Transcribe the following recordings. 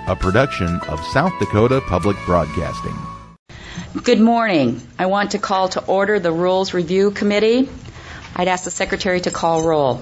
a production of South Dakota Public Broadcasting. Good morning. I want to call to order the Rules Review Committee. I'd ask the Secretary to call roll.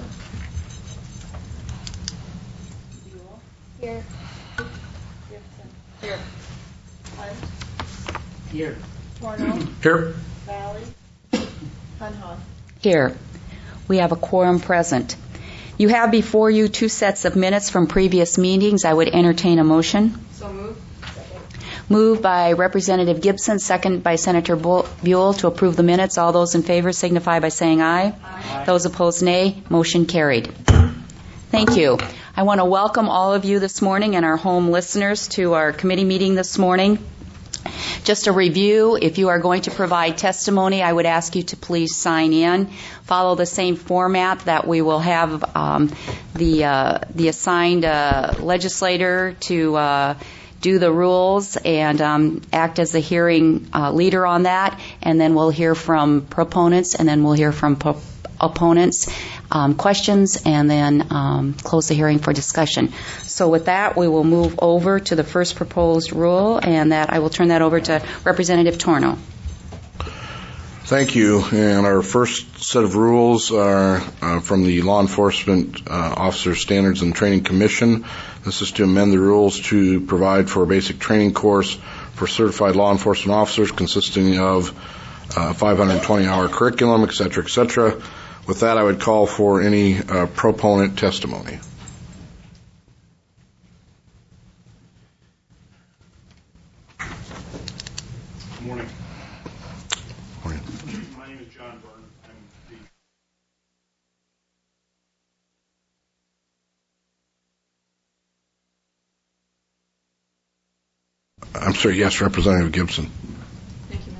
Here. Here. Hunt. Here. Torno. Here. Valley. Hunhoff. Here. We have a quorum present. You have before you 2 sets of minutes from previous meetings. I would entertain a motion. So moved. Second. Moved by Representative Gibson, second by Senator Buell to approve the minutes. All those in favor signify by saying aye. Aye. Those opposed, nay. Motion carried. Thank you. I want to welcome all of you this morning and our home listeners to our committee meeting this morning. Just a review, if you are going to provide testimony, I would ask you to please sign in. Follow the same format that we will have the assigned legislator to do the rules and act as the hearing leader on that. And then we'll hear from proponents, and then we'll hear from opponents, questions, and then close the hearing for discussion. So with that, we will move over to the first proposed rule, and that I will turn that over to Representative Torno. Thank you. And our first set of rules are from the Law Enforcement Officer Standards and Training Commission. This is to amend the rules to provide for a basic training course for certified law enforcement officers consisting of 520-hour curriculum, et cetera, et cetera. With that, I would call for any proponent testimony. Good morning. Morning. My name is John Byrne. I'm sorry, yes, Representative Gibson. Thank you, Mr.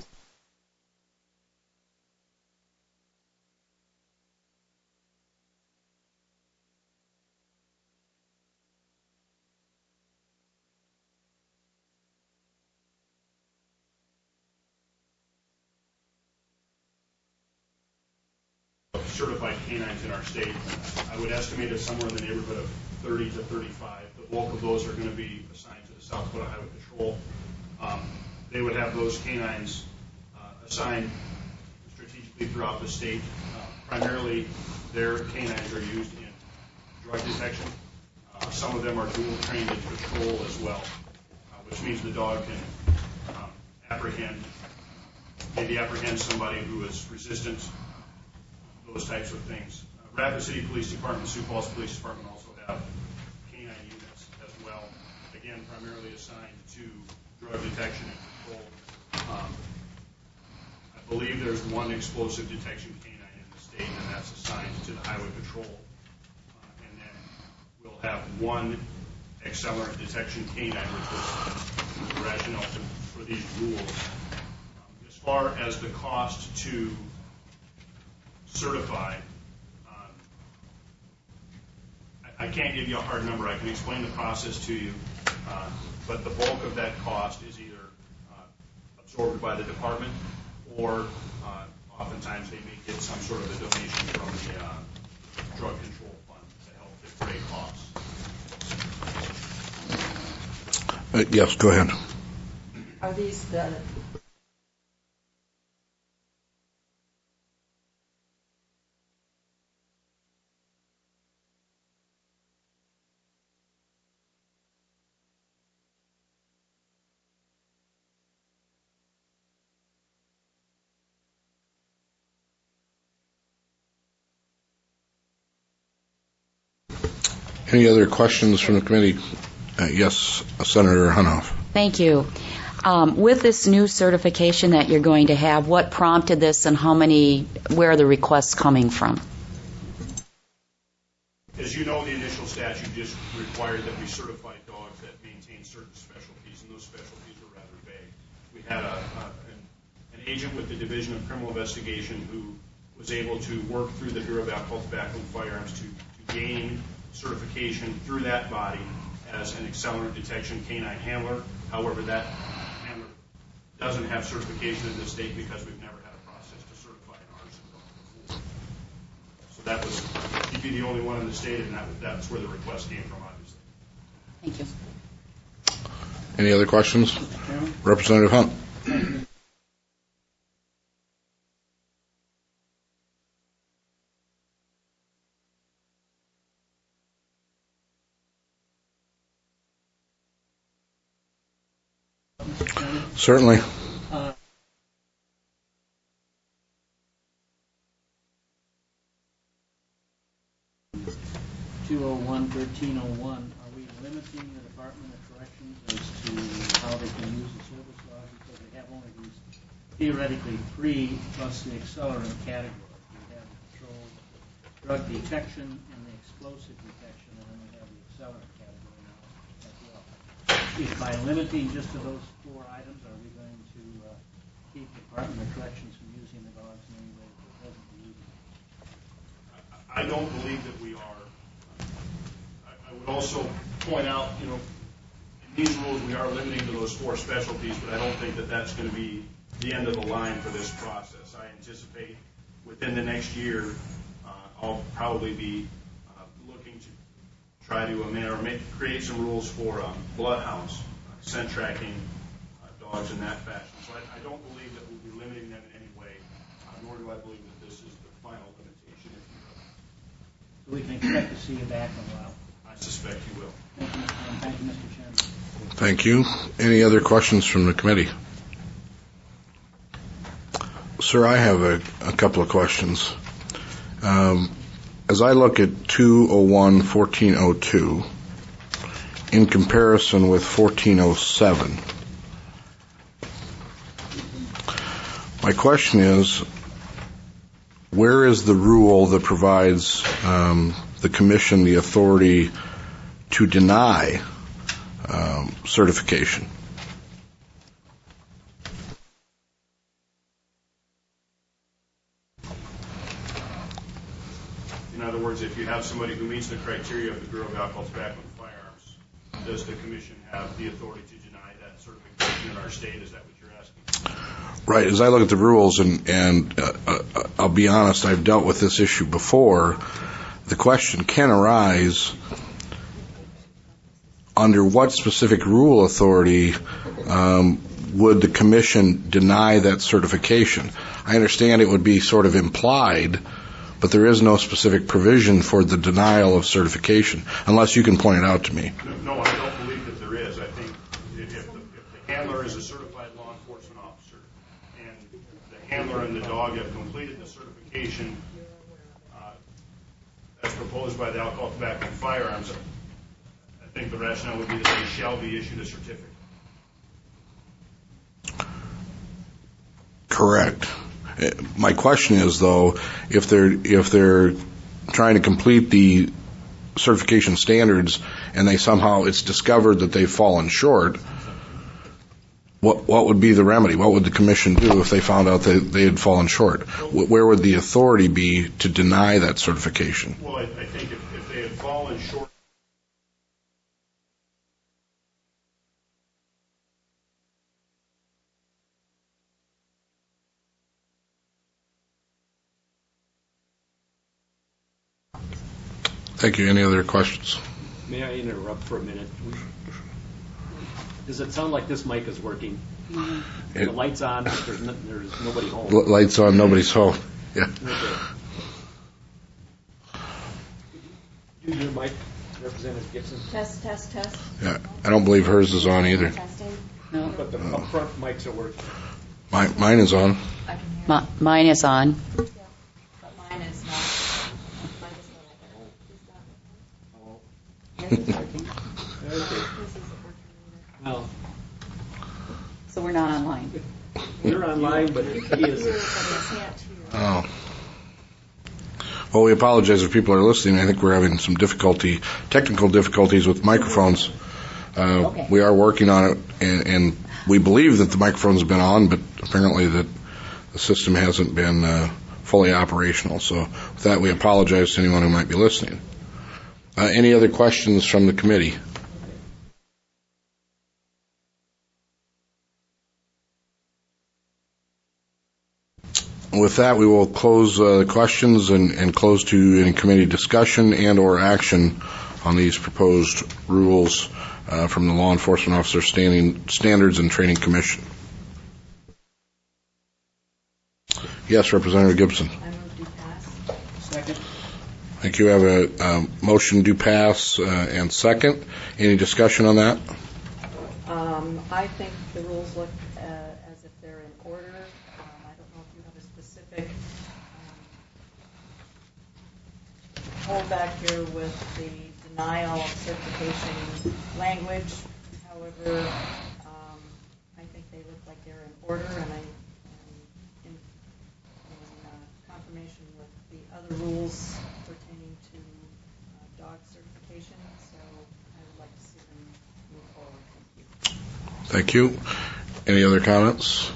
Certified canines in our state. I would estimate it somewhere in the neighborhood of 30 to 35. The bulk of those are going to be assigned to the South Dakota Highway Patrol. They would have those canines assigned strategically throughout the state. Primarily, their canines are used in drug detection. Some of them are dual trained in patrol as well, which means the dog can maybe apprehend somebody who is resistant, those types of things. Rapid City Police Department, Sioux Falls Police Department also have canine units as well, again, primarily assigned to drug detection and control. I believe there's one explosive detection canine in the state, and that's assigned to the Highway Patrol. And then we'll have one accelerant detection canine, which was the rationale for these rules. As far as the cost to certify, I can't give you a hard number. I can explain the process to you, but the bulk of that cost is either absorbed by the department, or oftentimes they may get some sort of a donation from the drug control fund to help defray costs. Yes, go ahead. Are these the Any other questions from the committee? Yes, Senator Hunhoff. Thank you. With this new certification that you're going to have, what prompted this, and where are the requests coming from? As you know, the initial statute just required that we certify dogs that maintain certain specialties, and those specialties are rather vague. We had an agent with the Division of Criminal Investigation who was able to work through the Bureau of Alcohol, Tobacco, and Firearms to gain certification through that body as an accelerant detection canine handler. However, that handler doesn't have certification in this state because we've never had a process to certify an arson dog before. So that was, he'd be the only one in the state, and that's where the request came from, obviously. Thank you. Any other questions? Representative Hunt. Certainly. 201-1301, are we limiting the Department of Corrections as to how they can use the service dog, because they have only these theoretically 3 plus the accelerant category? We have the control, drug detection, and the explosive detection, and then we have the accelerant category now as well. If by limiting just to those 4 items, are we going to keep the Department of Corrections from using the dogs in any way that it doesn't be using them? I don't believe that we are. I would also point out, in these rules we are limiting to those 4 specialties, but I don't think that that's going to be the end of the line for this process. I anticipate within the next year I'll probably be looking to try to amend or create some rules for bloodhounds, scent tracking dogs in that fashion. So I don't believe that we'll be limiting them in any way, nor do I believe that this is the final limitation, if you will. So we can expect to see you back in a while. I suspect you will. Thank you, Mr. Chairman. Thank you, Mr. Chairman. Thank you. Any other questions from the committee? Sir, I have a couple of questions. As I look at 201-1402 in comparison with 1407, my question is, where is the rule that provides the Commission the authority to deny certification? In other words, if you have somebody who meets the criteria of the Bureau of Alcohol, Tobacco, and Firearms, does the Commission have the authority to deny that certification in our state? Is that what you're asking? Right. As I look at the rules, and I'll be honest, I've dealt with this issue before, the question can arise, under what specific rule authority would the Commission deny that certification? I understand it would be sort of implied, but there is no specific provision for the denial of certification, unless you can point it out to me. No, I don't believe that there is. I think if the handler is a certified law enforcement officer and the handler and the dog have completed the certification as proposed by the Alcohol, Tobacco, and Firearms, I think the rationale would be that they shall be issued a certificate. Correct. My question is, though, if they're trying to complete the certification standards and it's discovered that they've fallen short, what would be the remedy? What would the Commission do if they found out that they had fallen short? Where would the authority be to deny that certification? Well, I think if they had fallen short. Thank you. Any other questions? May I interrupt for a minute? Does it sound like this mic is working? The light's on, but there's nobody home. Lights on, nobody's home. Yeah. Okay. Use your mic, Representative Gibson. Test. Yeah. I don't believe hers is on either. Testing. No. But the up front mics are working. Mine is on. I can hear it. Mine is on. But mine is not. Mine is not. Okay. This isn't working Well, So we're not online. you're online, but he either. is. But I can't hear. Oh. Well, we apologize if people are listening. I think we're having some technical difficulties with microphones. Okay. We are working on it, and we believe that the microphones have been on, but apparently that the system hasn't been fully operational. So with that, we apologize to anyone who might be listening. Any other questions from the committee? With that, we will close the questions and close to any committee discussion and or action on these proposed rules from the Law Enforcement Officer Standards and Training Commission. Yes, Representative Gibson. I move to pass. Second. Thank you. I have a motion to pass and second. Any discussion on that? I think the rules look as if they're in order. I don't know if you have a specific holdback here with the denial of certification language. However, I think they look like they're in order, and in confirmation with the other rules pertaining to dog certification. So I would like to see them move forward. Thank you. Thank you. Any other comments?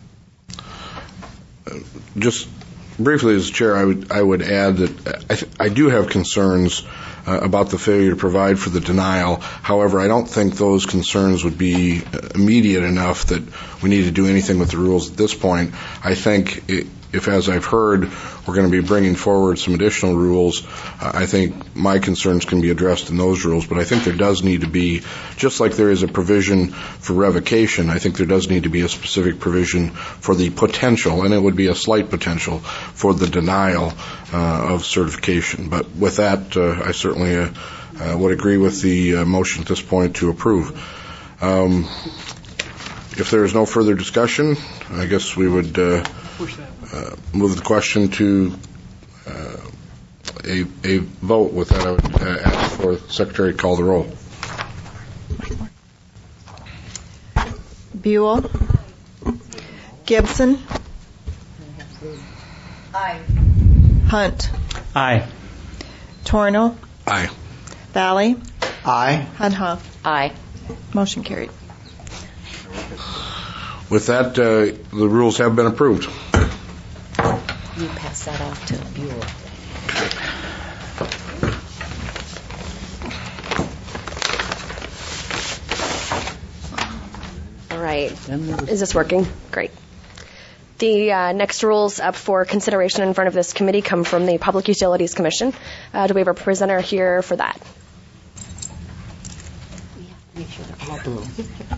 Just briefly, as Chair, I would add that I do have concerns about the failure to provide for the denial. However, I don't think those concerns would be immediate enough that we need to do anything with the rules at this point. I think if, as I've heard, we're going to be bringing forward some additional rules, I think my concerns can be addressed in those rules. But I think there does need to be, just like there is a provision for revocation, I think there does need to be a specific provision for the potential, and it would be a slight potential, for the denial of certification. But with that, I certainly would agree with the motion at this point to approve. If there is no further discussion, I guess we would move the question to a vote. With that, I would ask for the Secretary to call the roll. Buell. Gibson. Aye. Hunt. Aye. Torno. Aye. Valley. Aye. Hudhoff. Aye. Motion carried. With that, the rules have been approved. You pass that off to Buell. All right. Is this working? Great. The next rules up for consideration in front of this committee come from the Public Utilities Commission. Do we have a presenter here for that? We have to make sure they're all blue.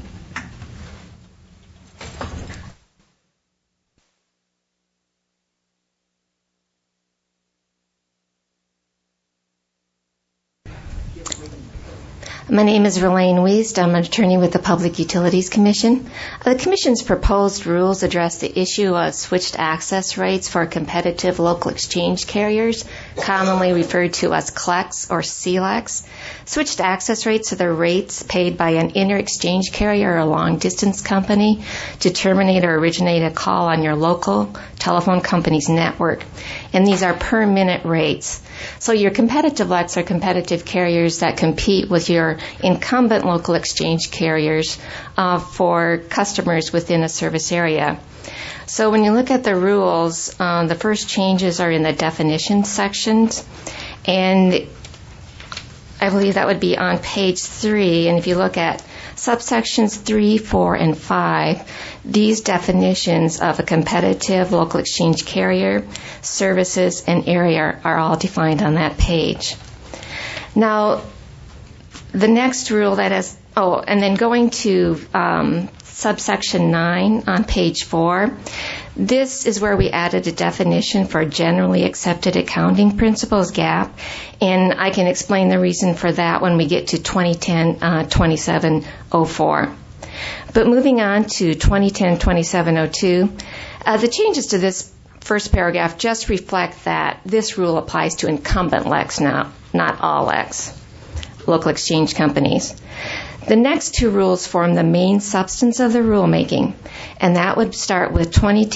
My name is Verlaine Wiest. I'm an attorney with the Public Utilities Commission. The Commission's proposed rules address the issue of switched access rates for competitive local exchange carriers, commonly referred to as CLECs or CLECs. Switched access rates are the rates paid by an inter-exchange carrier or a long-distance company to terminate or originate a call on your local telephone company's network. And these are per-minute rates. So your competitive LECs are competitive carriers that compete with your incumbent local exchange carriers for customers within a service area. So when you look at the rules, the first changes are in the definition sections, and I believe that would be on page 3. And if you look at subsections 3, 4, and 5, these definitions of a competitive local exchange carrier, services, and area are all defined on that page. Now, the next rule that is, and then going to subsection 9 on page 4, this is where we added a definition for generally accepted accounting principles, GAAP, and I can explain the reason for that when we get to 2010-2704. But moving on to 2010-2702, the changes to this first paragraph just reflect that this rule applies to incumbent LECs now, not all LECs, local exchange companies. The next two rules form the main substance of the rulemaking, and that would start with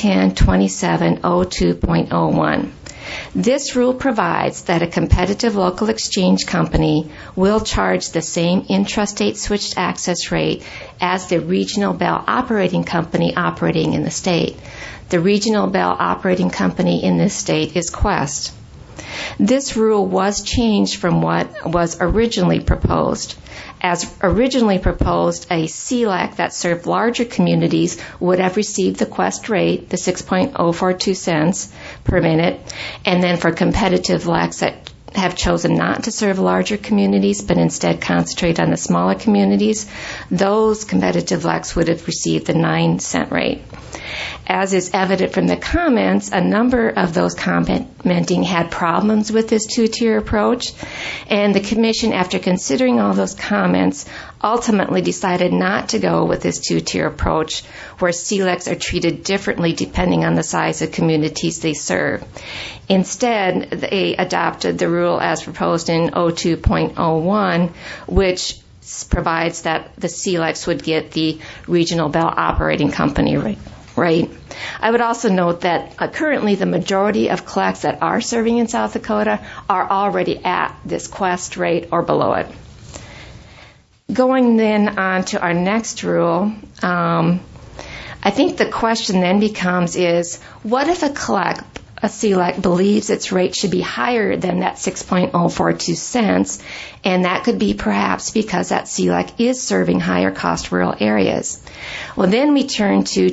2010-2702.01. This rule provides that a competitive local exchange company will charge the same intrastate switched access rate as the regional Bell operating company operating in the state. The regional Bell operating company in this state is Qwest. This rule was changed from what was originally proposed. As originally proposed, a CLEC that served larger communities would have received the Qwest rate, the 6.042 cents per minute, and then for competitive LECs that have chosen not to serve larger communities, but instead concentrate on the smaller communities, those competitive LECs would have received the 9-cent rate. As is evident from the comments, a number of those commenting had problems with this two-tier approach, and the Commission, after considering all those comments, ultimately decided not to go with this two-tier approach, where CLECs are treated differently depending on the size of communities they serve. Instead, they adopted the rule as proposed in 02.01, which provides that the CLECs would get the regional Bell operating company rate. I would also note that currently the majority of CLECs that are serving in South Dakota are already at this Quest rate or below it. Going then on to our next rule, I think the question then becomes is, what if a CLEC believes its rate should be higher than that 6.042 cents, and that could be perhaps because that CLEC is serving higher cost rural areas. Well, then we turn to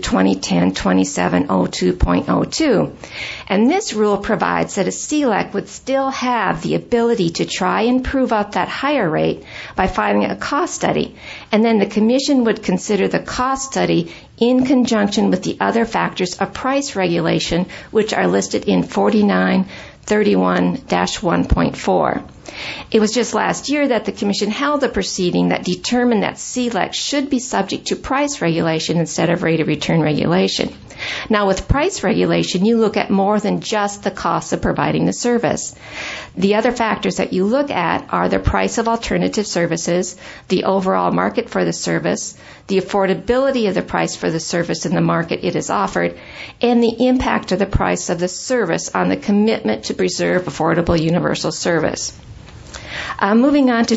2010-2702.02, and this rule provides that a CLEC would still have the ability to try and prove up that higher rate by filing a cost study, and then the Commission would consider the cost study in conjunction with the other factors of price regulation, which are listed in 4931-1.4. It was just last year that the Commission held a proceeding that determined that CLEC should be subject to price regulation instead of rate of return regulation. Now, with price regulation, you look at more than just the cost of providing the service. The other factors that you look at are the price of alternative services, the overall market for the service, the affordability of the price for the service in the market it is offered, and the impact of the price of the service on the commitment to preserve affordable universal service. Moving on to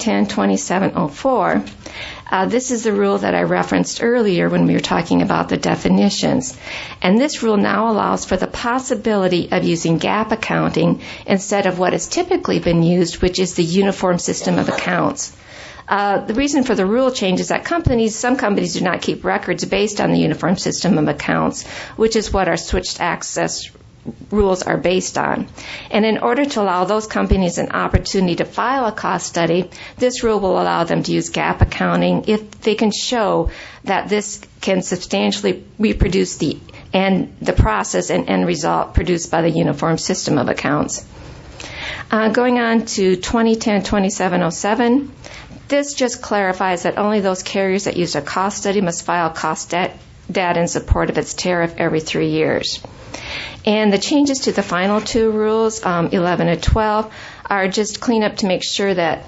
2010-2704, this is the rule that I referenced earlier when we were talking about the definitions. And this rule now allows for the possibility of using gap accounting instead of what has typically been used, which is the uniform system of accounts. The reason for the rule change is that some companies do not keep records based on the uniform system of accounts, which is what our switched access rules are based on. And in order to allow those companies an opportunity to file a cost study, this rule will allow them to use gap accounting if they can show that this can substantially reproduce the process and end result produced by the uniform system of accounts. Going on to 2010-2707, this just clarifies that only those carriers that use a cost study must file cost data in support of its tariff every 3 years. And the changes to the final two rules, 11 and 12, are just cleanup to make sure that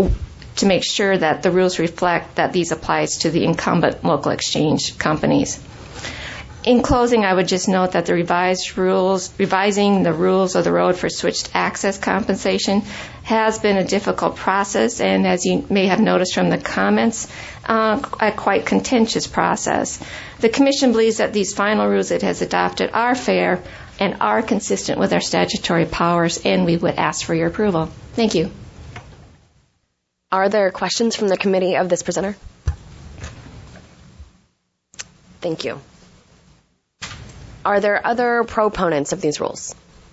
the rules reflect that these applies to the incumbent local exchange companies. In closing, I would just note that the revising the rules of the road for switched access compensation has been a difficult process, and as you may have noticed from the comments, a quite contentious process. The Commission believes that these final rules it has adopted are fair and are consistent with our statutory powers, and we would ask for your approval. Thank you. Are there questions from the committee of this presenter? Thank you. Are there other proponents of these rules?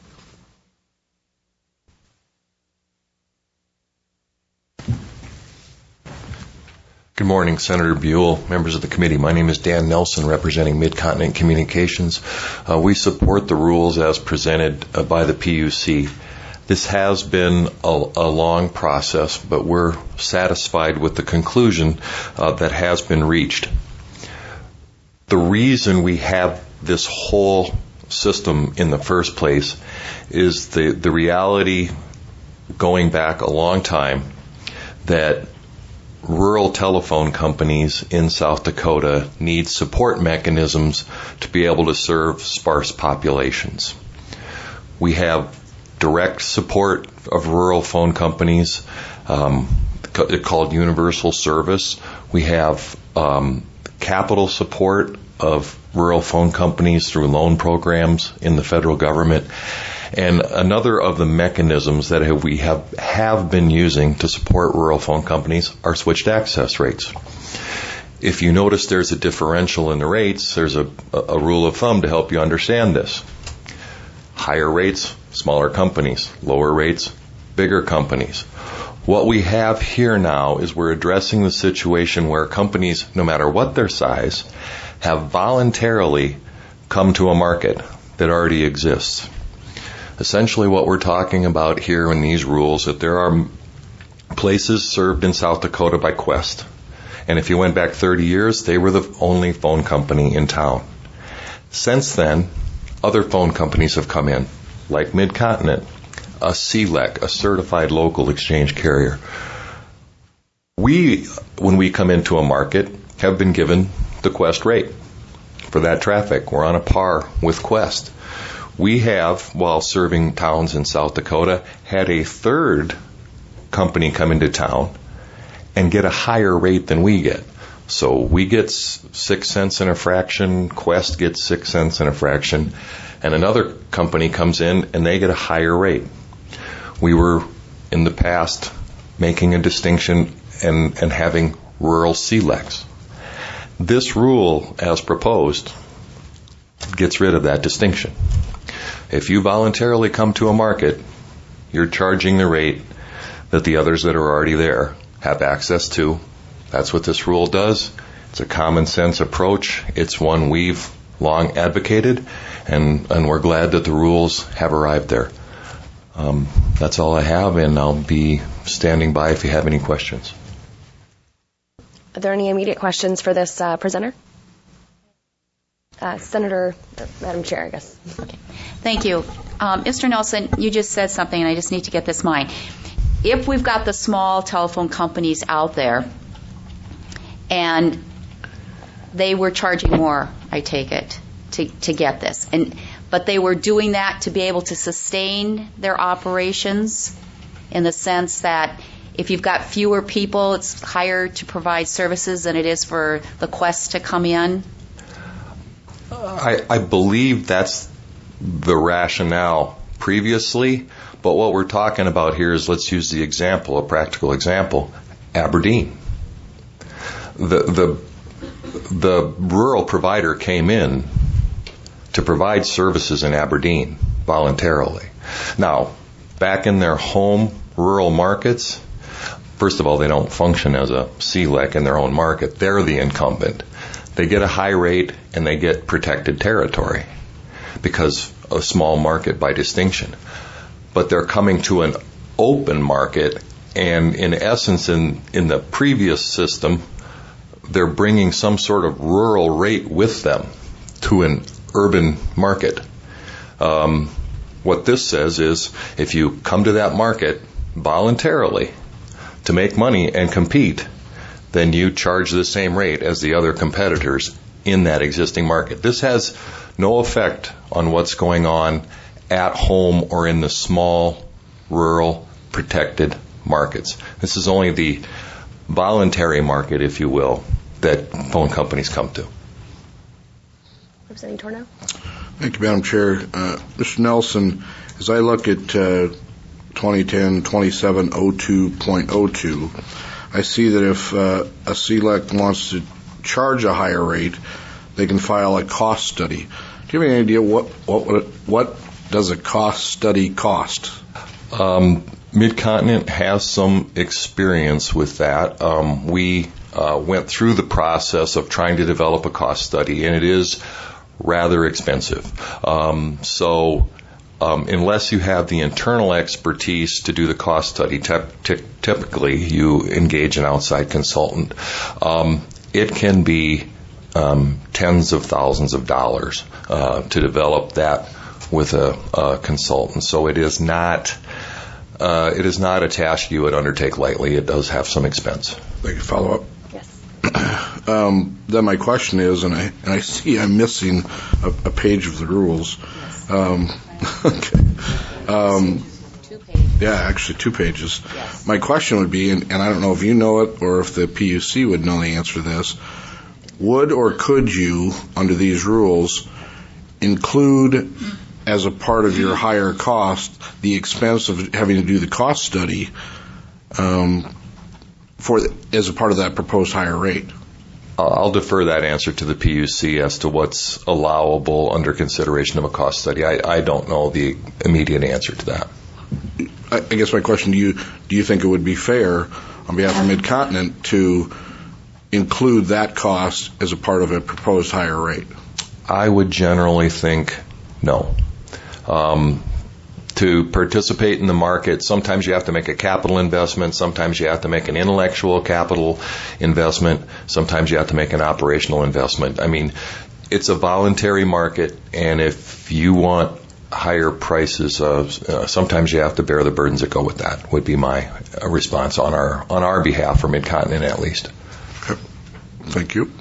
Good morning, Senator Buell, members of the committee. My name is Dan Nelson, representing Mid-Continent Communications. We support the rules as presented by the PUC. This has been a long process, but we're satisfied with the conclusion that has been reached. The reason we have this whole system in the first place is the reality, going back a long time, that rural telephone companies in South Dakota need support mechanisms to be able to serve sparse populations. We have direct support of rural phone companies called universal service. We have capital support of rural phone companies through loan programs in the federal government. And another of the mechanisms that we have been using to support rural phone companies are switched access rates. If you notice there's a differential in the rates, there's a rule of thumb to help you understand this. Higher rates, smaller companies. Lower rates, bigger companies. What we have here now is we're addressing the situation where companies, no matter what their size, have voluntarily come to a market that already exists. Essentially what we're talking about here in these rules, that there are places served in South Dakota by Qwest. And if you went back 30 years, they were the only phone company in town. Since then, other phone companies have come in, like Midcontinent, a CLEC, a certified local exchange carrier. We, when we come into a market, have been given the Qwest rate for that traffic. We're on a par with Qwest. We have, while serving towns in South Dakota, had a third company come into town and get a higher rate than we get. So we get 6 cents in a fraction, Qwest gets 6 cents in a fraction, and another company comes in and they get a higher rate. We were, in the past, making a distinction and having rural CLECs. This rule, as proposed, gets rid of that distinction. If you voluntarily come to a market, you're charging the rate that the others that are already there have access to. That's what this rule does. It's a common sense approach. It's one we've long advocated, and we're glad that the rules have arrived there. That's all I have, and I'll be standing by if you have any questions. Are there any immediate questions for this presenter? Madam Chair, I guess. Okay. Thank you. Mr. Nelson, you just said something, and I just need to get this in mind. If we've got the small telephone companies out there, and they were charging more, I take it, to get this, but they were doing that to be able to sustain their operations, in the sense that if you've got fewer people, it's higher to provide services than it is for the Qwest to come in? I believe that's the rationale previously, but what we're talking about here is, let's use the example, a practical example, Aberdeen. The rural provider came in to provide services in Aberdeen voluntarily. Now, back in their home rural markets, first of all, they don't function as a CLEC in their own market. They're the incumbent. They get a high rate and they get protected territory because a small market by distinction. But they're coming to an open market, and in essence, in the previous system, they're bringing some sort of rural rate with them to an urban market. What this says is, if you come to that market voluntarily to make money and compete, then you charge the same rate as the other competitors in that existing market. This has no effect on what's going on at home or in the small, rural, protected markets. This is only the voluntary market, if you will, that phone companies come to. Representative Torno? Thank you, Madam Chair. Mr. Nelson, as I look at 2010-2702.02, I see that if a CLEC wants to charge a higher rate, they can file a cost study. Do you have any idea what does a cost study cost? Midcontinent has some experience with that. We went through the process of trying to develop a cost study, and it is rather expensive. Unless you have the internal expertise to do the cost study, typically you engage an outside consultant. It can be tens of thousands of dollars to develop that with a consultant. So it is not a task you would undertake lightly. It does have some expense. I can follow up. Yes. Then my question is, and I see I'm missing a page of the rules. Okay. 2 pages. Yeah, actually 2 pages. Yes. My question would be, and I don't know if you know it or if the PUC would know the answer to this, would or could you, under these rules, include as a part of your higher cost the expense of having to do the cost study as a part of that proposed higher rate? I'll defer that answer to the PUC as to what's allowable under consideration of a cost study. I don't know the immediate answer to that. I guess my question to you, do you think it would be fair on behalf of Mid-Continent to include that cost as a part of a proposed higher rate? I would generally think no. To participate in the market, sometimes you have to make a capital investment, sometimes you have to make an intellectual capital investment, sometimes you have to make an operational investment. I mean, it's a voluntary market, and if you want higher prices, sometimes you have to bear the burdens that go with that, would be my response on our behalf, for Mid-Continent at least. Okay. Thank you.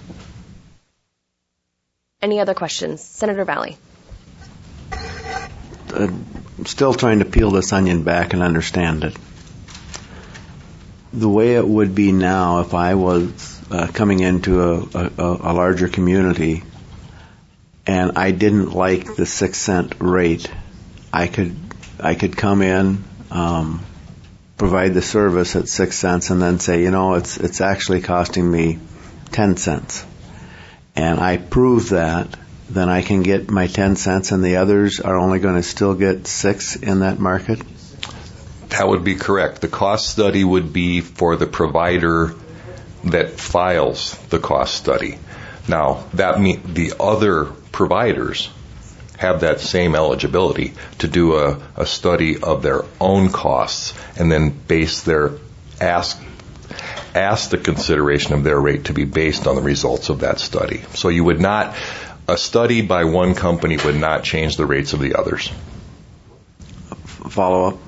Any other questions? Senator Valley. I'm still trying to peel this onion back and understand it. The way it would be now, if I was coming into a larger community and I didn't like the 6-cent rate, I could come in, provide the service at 6 cents, and then say, it's actually costing me 10 cents. And I prove that, then I can get my 10 cents, and the others are only going to still get 6 in that market? That would be correct. The cost study would be for the provider that files the cost study. Now, that means the other providers have that same eligibility to do a study of their own costs and then base ask the consideration of their rate to be based on the results of that study. So a study by one company would not change the rates of the others. Follow up.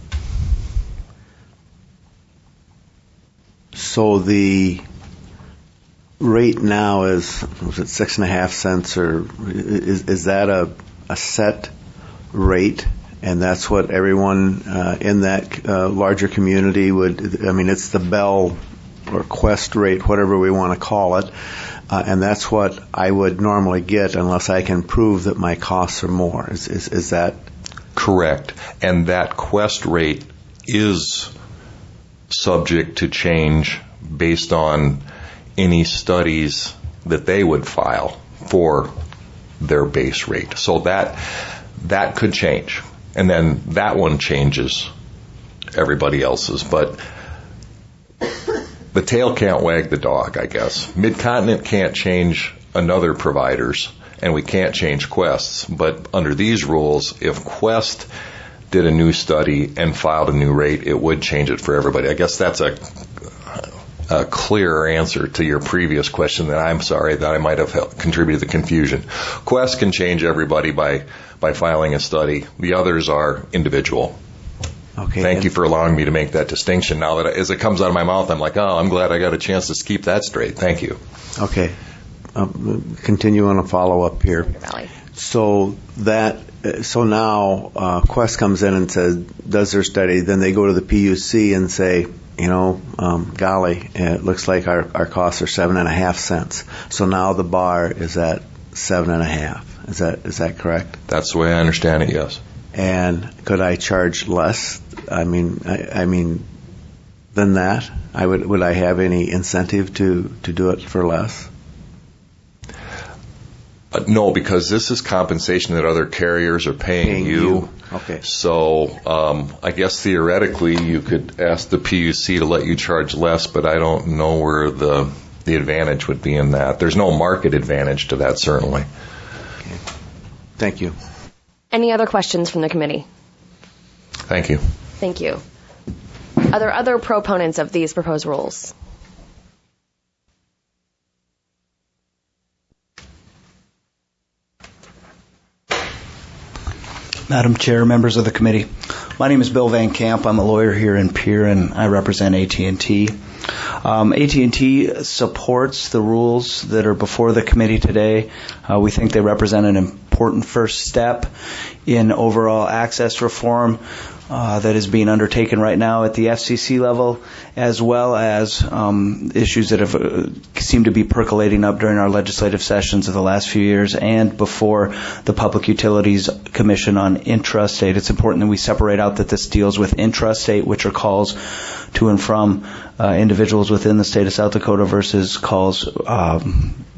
So the rate now was it 6.5 cents, or is that a set rate, and that's what everyone in that larger community would? I mean, it's the Bell or Quest rate, whatever we want to call it, and that's what I would normally get unless I can prove that my costs are more. Is that correct? And that Quest rate is subject to change based on any studies that they would file for their base rate. So that could change. And then that one changes everybody else's. But the tail can't wag the dog, I guess. Mid-Continent can't change another provider's, and we can't change Quest's. But under these rules, if Quest did a new study and filed a new rate, it would change it for everybody. I guess that's a clearer answer to your previous question, that I'm sorry that I might have contributed to the confusion. Quest can change everybody by filing a study. The others are individual. Okay. Thank you for allowing me to make that distinction. Now that as it comes out of my mouth, I'm like, I'm glad I got a chance to keep that straight. Thank you. Okay. Continue on a follow-up here. So now Quest comes in and says, does their study, then they go to the PUC and say, golly, it looks like our costs are 7.5 cents. So now the bar is at 7.5. Is that correct? That's the way I understand it, yes. And could I charge less? I mean, than that? Would I have any incentive to do it for less? No, because this is compensation that other carriers are paying you. Okay. So I guess theoretically you could ask the PUC to let you charge less, but I don't know where the advantage would be in that. There's no market advantage to that, certainly. Okay. Thank you. Any other questions from the committee? Thank you. Thank you. Are there other proponents of these proposed rules? Madam Chair, members of the committee, my name is Bill Van Camp. I'm a lawyer here in Pierre, and I represent AT&T. AT&T supports the rules that are before the committee today. We think they represent an important first step in overall access reform that is being undertaken right now at the FCC level, as well as issues that have seemed to be percolating up during our legislative sessions of the last few years and before the Public Utilities Commission on intrastate. It's important that we separate out that this deals with intrastate, which are calls to and from individuals within the state of South Dakota, versus calls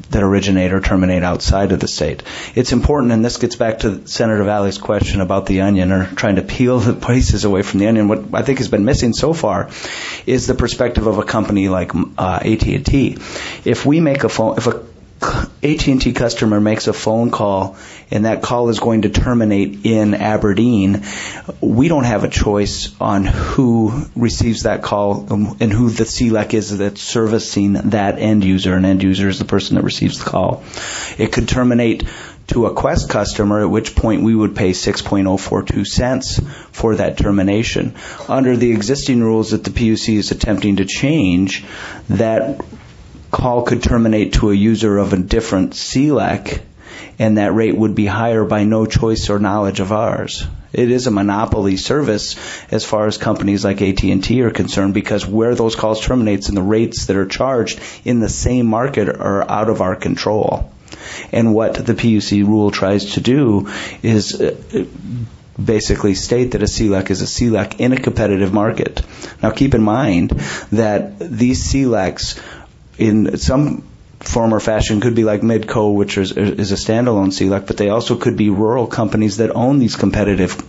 that originate or terminate outside of the state. It's important, and this gets back to Senator Valley's question about the onion, or trying to peel the pieces away from the onion. What I think has been missing so far is the perspective of a company like AT&T. If a AT&T customer makes a phone call and that call is going to terminate in Aberdeen, we don't have a choice on who receives that call and who the CLEC is that's servicing that end user. An end user is the person that receives the call. It could terminate to a Quest customer, at which point we would pay 6.042 cents for that termination. Under the existing rules that the PUC is attempting to change, that call could terminate to a user of a different CLEC, and that rate would be higher by no choice or knowledge of ours. It is a monopoly service as far as companies like AT&T are concerned, because where those calls terminates and the rates that are charged in the same market are out of our control. And what the PUC rule tries to do is basically state that a CLEC is a CLEC in a competitive market. Now keep in mind that these CLECs in some form or fashion could be like Midco, which is a standalone CLEC, but they also could be rural companies that own these competitive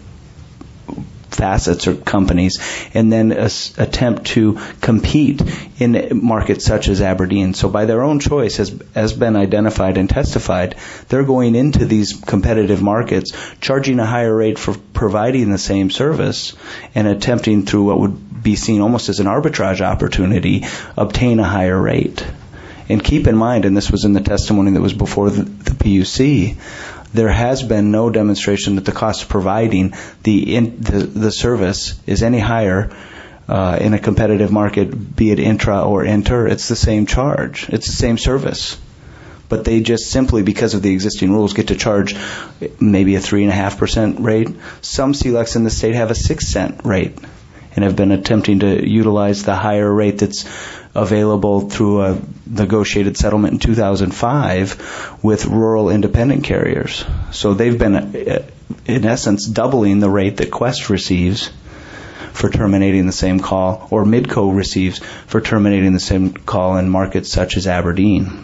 facets or companies and then attempt to compete in markets such as Aberdeen. So by their own choice, has been identified and testified, they're going into these competitive markets, charging a higher rate for providing the same service and attempting through what would be seen almost as an arbitrage opportunity, obtain a higher rate. And keep in mind, and this was in the testimony that was before the PUC, there has been no demonstration that the cost of providing the service is any higher in a competitive market, be it intra or inter. It's the same charge. It's the same service. But they just simply, because of the existing rules, get to charge maybe a 3.5% rate. Some CLECs in the state have a 6-cent rate and have been attempting to utilize the higher rate that's available through a negotiated settlement in 2005 with rural independent carriers. So they've been, in essence, doubling the rate that Quest receives for terminating the same call, or Midco receives for terminating the same call in markets such as Aberdeen.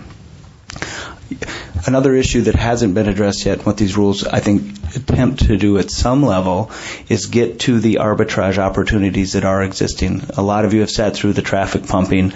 Another issue that hasn't been addressed yet, what these rules, I think, attempt to do at some level, is get to the arbitrage opportunities that are existing. A lot of you have sat through the traffic pumping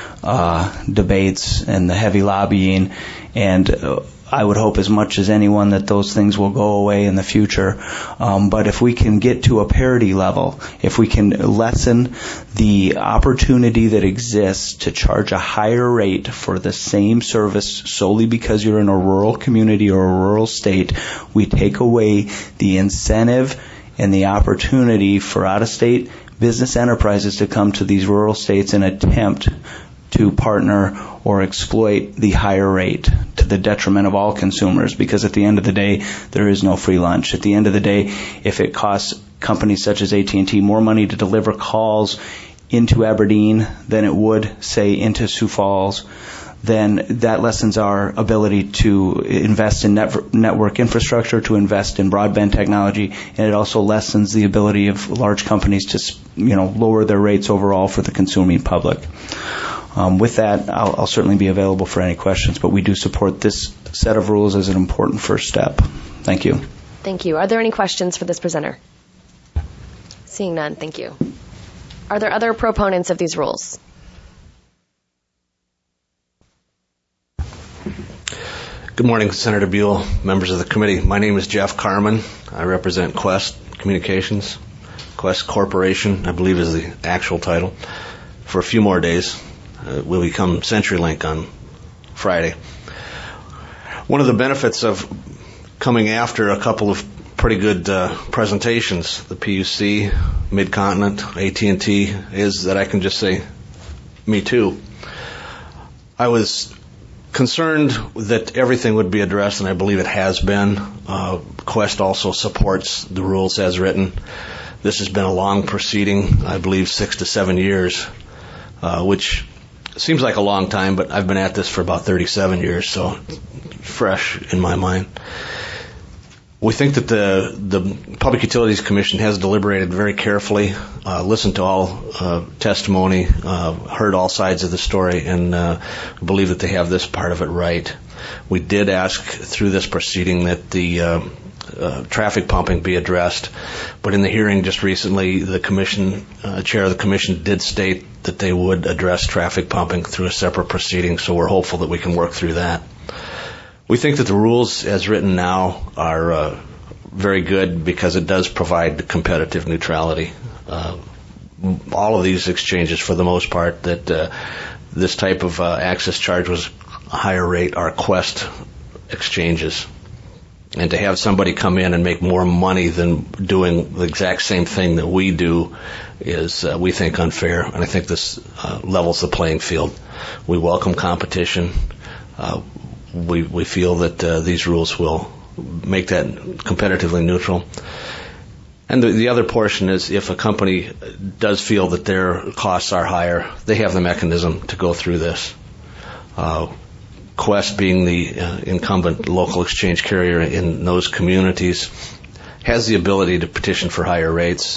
debates and the heavy lobbying, and I would hope as much as anyone that those things will go away in the future. But if we can get to a parity level, if we can lessen the opportunity that exists to charge a higher rate for the same service solely because you're in a rural community or a rural state, we take away the incentive and the opportunity for out-of-state business enterprises to come to these rural states and attempt to partner or exploit the higher rate to the detriment of all consumers, because at the end of the day, there is no free lunch. At the end of the day, if it costs companies such as AT&T more money to deliver calls into Aberdeen than it would, say, into Sioux Falls, then that lessens our ability to invest in network infrastructure, to invest in broadband technology, and it also lessens the ability of large companies to, lower their rates overall for the consuming public. With that, I'll certainly be available for any questions, but we do support this set of rules as an important first step. Thank you. Thank you. Are there any questions for this presenter? Seeing none, thank you. Are there other proponents of these rules? Good morning, Senator Buell, members of the committee. My name is Jeff Carman. I represent Quest Communications. Quest Corporation, I believe, is the actual title. For a few more days, will become CenturyLink on Friday. One of the benefits of coming after a couple of pretty good presentations, the PUC, Mid-Continent, AT&T, is that I can just say, me too. I was concerned that everything would be addressed, and I believe it has been. Quest also supports the rules as written. This has been a long proceeding, I believe 6 to 7 years, which seems like a long time, but I've been at this for about 37 years, so fresh in my mind. We think that the Public Utilities Commission has deliberated very carefully, listened to all testimony, heard all sides of the story, and believe that they have this part of it right. We did ask through this proceeding that the traffic pumping be addressed, but in the hearing just recently, the commission, chair of the commission did state that they would address traffic pumping through a separate proceeding, so we're hopeful that we can work through that. We think that the rules as written now are very good because it does provide competitive neutrality. All of these exchanges, for the most part, that this type of access charge was a higher rate are Quest exchanges. And to have somebody come in and make more money than doing the exact same thing that we do is, we think, unfair. And I think this levels the playing field. We welcome competition. We feel that these rules will make that competitively neutral. And the other portion is if a company does feel that their costs are higher, they have the mechanism to go through this. Quest, being the incumbent local exchange carrier in those communities, has the ability to petition for higher rates.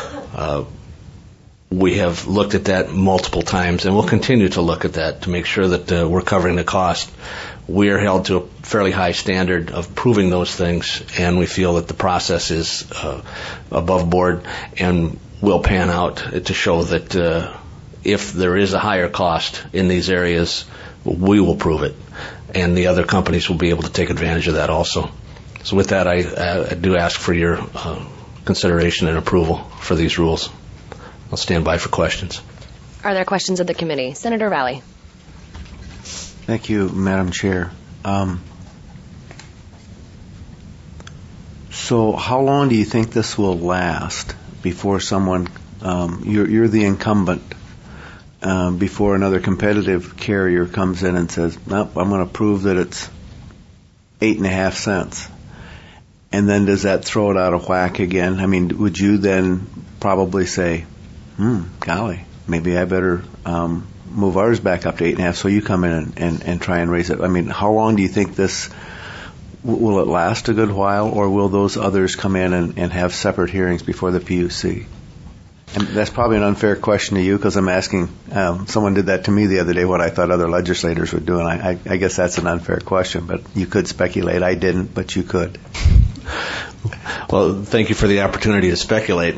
We have looked at that multiple times, and we'll continue to look at that to make sure that we're covering the cost. We are held to a fairly high standard of proving those things, and we feel that the process is above board and will pan out to show that if there is a higher cost in these areas, we will prove it, and the other companies will be able to take advantage of that also. So with that, I do ask for your consideration and approval for these rules. I'll stand by for questions. Are there questions of the committee? Senator Valley. Thank you, Madam Chair. So how long do you think this will last before someone, you're the incumbent, before another competitive carrier comes in and says, nope, I'm going to prove that it's 8.5 cents. And then does that throw it out of whack again? I mean, would you then probably say, golly, maybe I better move ours back up to 8.5, so you come in and try and raise it? I mean, how long do you think this, will it last a good while, or will those others come in and have separate hearings before the PUC? And that's probably an unfair question to you because I'm asking, someone did that to me the other day, what I thought other legislators would do, and I guess that's an unfair question, but you could speculate. I didn't, but you could. Well, thank you for the opportunity to speculate.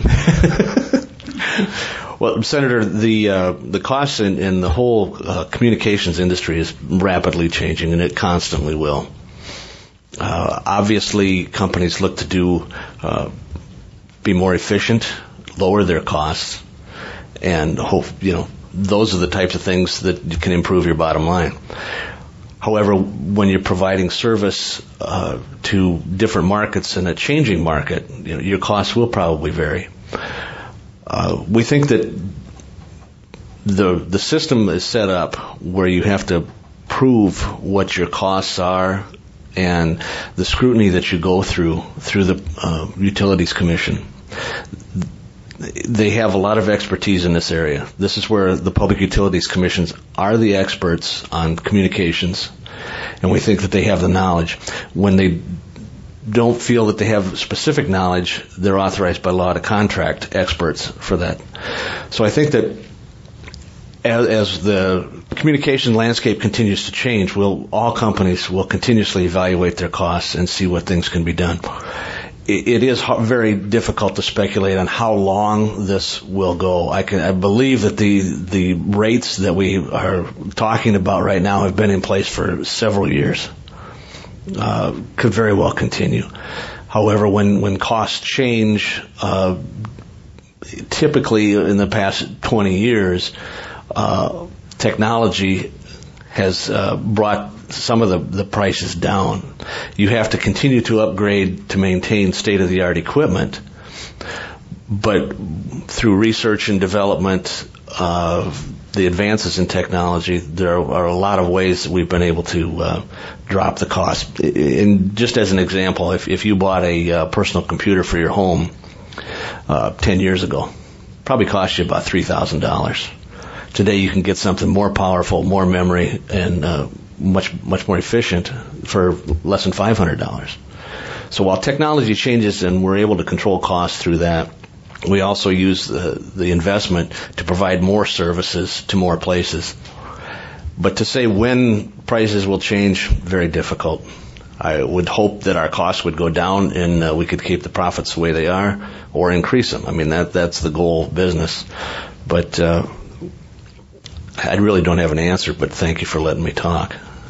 Well, Senator, the costs in the whole communications industry is rapidly changing, and it constantly will. Obviously, companies look to be more efficient, lower their costs, and hope, those are the types of things that can improve your bottom line. However, when you're providing service to different markets in a changing market, your costs will probably vary. We think that the system is set up where you have to prove what your costs are, and the scrutiny that you go through the Utilities Commission. They have a lot of expertise in this area. This is where the Public Utilities Commissions are the experts on communications, and we think that they have the knowledge. When they don't feel that they have specific knowledge, they're authorized by law to contract experts for that. So I think that as the communication landscape continues to change, all companies will continuously evaluate their costs and see what things can be done. It is very difficult to speculate on how long this will go. I believe that the rates that we are talking about right now have been in place for several years. Could very well continue. However, when costs change, typically in the past 20 years, technology has brought some of the prices down. You have to continue to upgrade to maintain state-of-the-art equipment, but through research and development, the advances in technology, there are a lot of ways that we've been able to drop the cost. And just as an example, if you bought a personal computer for your home 10 years ago, probably cost you about $3,000. Today you can get something more powerful, more memory, and much more efficient for less than $500. So while technology changes and we're able to control costs through that, we also use the investment to provide more services to more places. But to say when prices will change, very difficult. I would hope that our costs would go down and we could keep the profits the way they are or increase them. I mean, that's the goal of business. But I really don't have an answer, but thank you for letting me talk.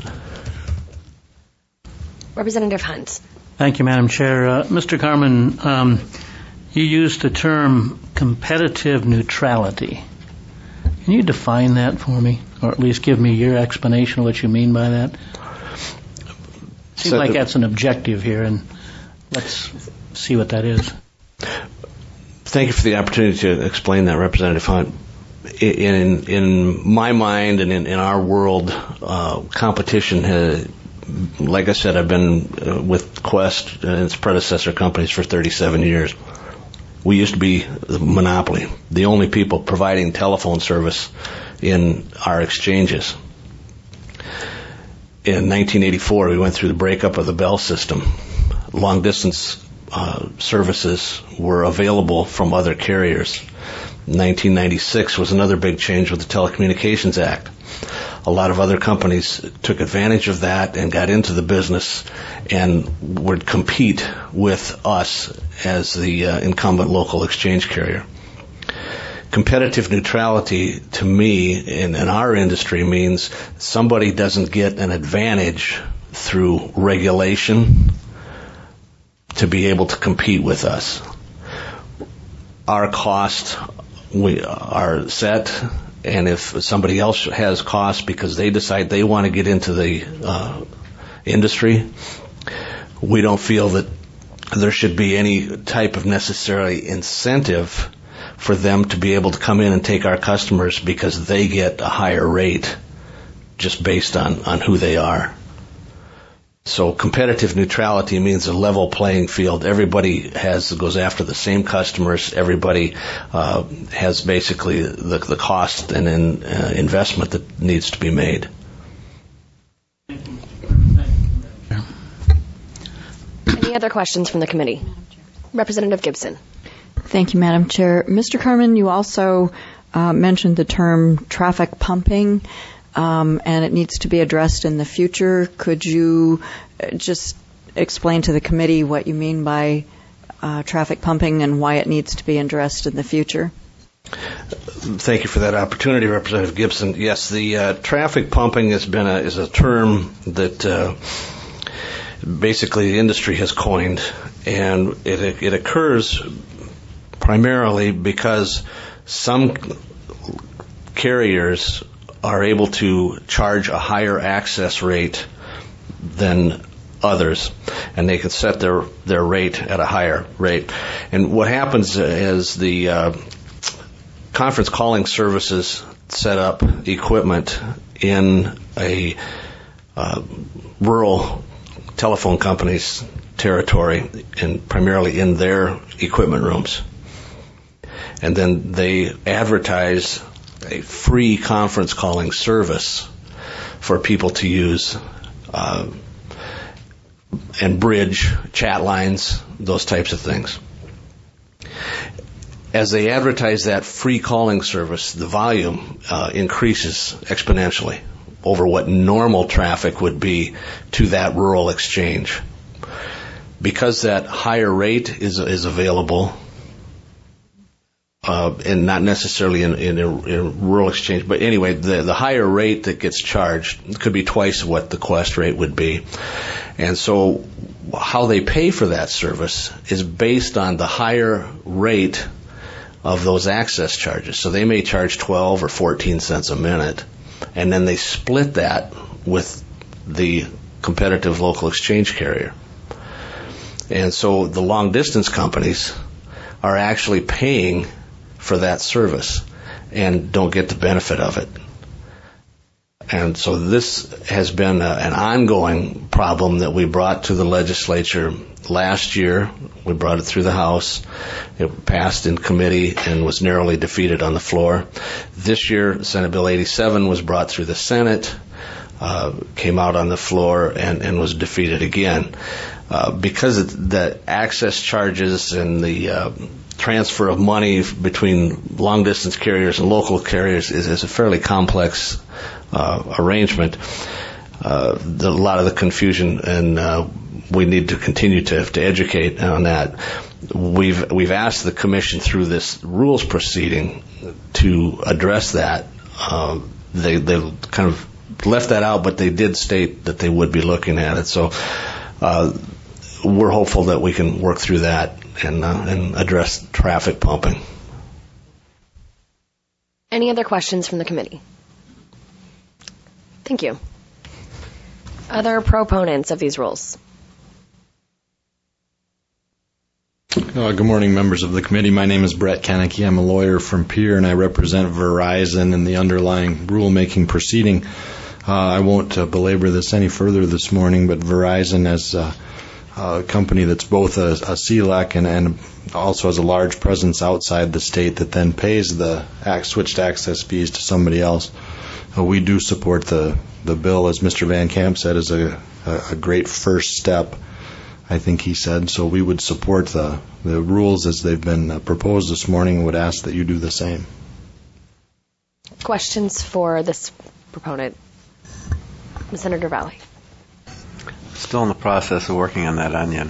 Representative Hunt. Thank you, Madam Chair. Mr. Carmen, you used the term competitive neutrality. Can you define that for me, or at least give me your explanation of what you mean by that? Seems like that's an objective here, and let's see what that is. Thank you for the opportunity to explain that, Representative Hunt. In my mind and in our world, competition has, like I said, I've been with Quest and its predecessor companies for 37 years. We used to be the monopoly, the only people providing telephone service in our exchanges. In 1984, we went through the breakup of the Bell system. Long-distance services were available from other carriers. 1996 was another big change with the Telecommunications Act. A lot of other companies took advantage of that and got into the business and would compete with us as the incumbent local exchange carrier. Competitive neutrality, to me, in our industry, means somebody doesn't get an advantage through regulation to be able to compete with us. Our costs are set, and if somebody else has costs because they decide they want to get into the industry, we don't feel that there should be any type of necessarily incentive for them to be able to come in and take our customers because they get a higher rate just based on who they are. So competitive neutrality means a level playing field. Everybody goes after the same customers. Everybody has basically the cost and investment that needs to be made. Any other questions from the committee? Representative Gibson. Thank you, Madam Chair. Mr. Carmen, you also mentioned the term traffic pumping, and it needs to be addressed in the future. Could you just explain to the committee what you mean by traffic pumping and why it needs to be addressed in the future? Thank you for that opportunity, Representative Gibson. Yes, the traffic pumping is a term that basically the industry has coined, and it occurs primarily because some carriers are able to charge a higher access rate than others, and they can set their rate at a higher rate. And what happens is the conference calling services set up equipment in a rural telephone company's territory, and primarily in their equipment rooms. And then they advertise a free conference calling service for people to use, and bridge, chat lines, those types of things. As they advertise that free calling service, the volume increases exponentially over what normal traffic would be to that rural exchange. Because that higher rate is available, and not necessarily in a rural exchange, but anyway, the higher rate that gets charged could be twice what the Quest rate would be. And so how they pay for that service is based on the higher rate of those access charges. So they may charge 12 or 14 cents a minute, and then they split that with the competitive local exchange carrier. And so the long distance companies are actually paying for that service and don't get the benefit of it. And so this has been an ongoing problem that we brought to the legislature last year. We brought it through the House. It passed in committee and was narrowly defeated on the floor. This year, Senate Bill 87 was brought through the Senate. came out on the floor and was defeated again. Because the access charges and the transfer of money between long-distance carriers and local carriers is a fairly complex arrangement. A lot of the confusion, and we need to continue to educate on that. We've asked the Commission through this rules proceeding to address that. They kind of left that out, but they did state that they would be looking at it. So we're hopeful that we can work through that and address traffic pumping. Any other questions from the committee? Thank you. Other proponents of these rules? Good morning, members of the committee. My name is Brett Kennecke. I'm a lawyer from Pierre, and I represent Verizon in the underlying rulemaking proceeding. I won't belabor this any further this morning, but Verizon, as a company that's both a CLEC and also has a large presence outside the state that then pays the switched access fees to somebody else. We do support the bill, as Mr. Van Camp said, is a great first step, I think he said. So we would support the rules as they've been proposed this morning and would ask that you do the same. Questions for this proponent? Senator Valley. Still in the process of working on that onion.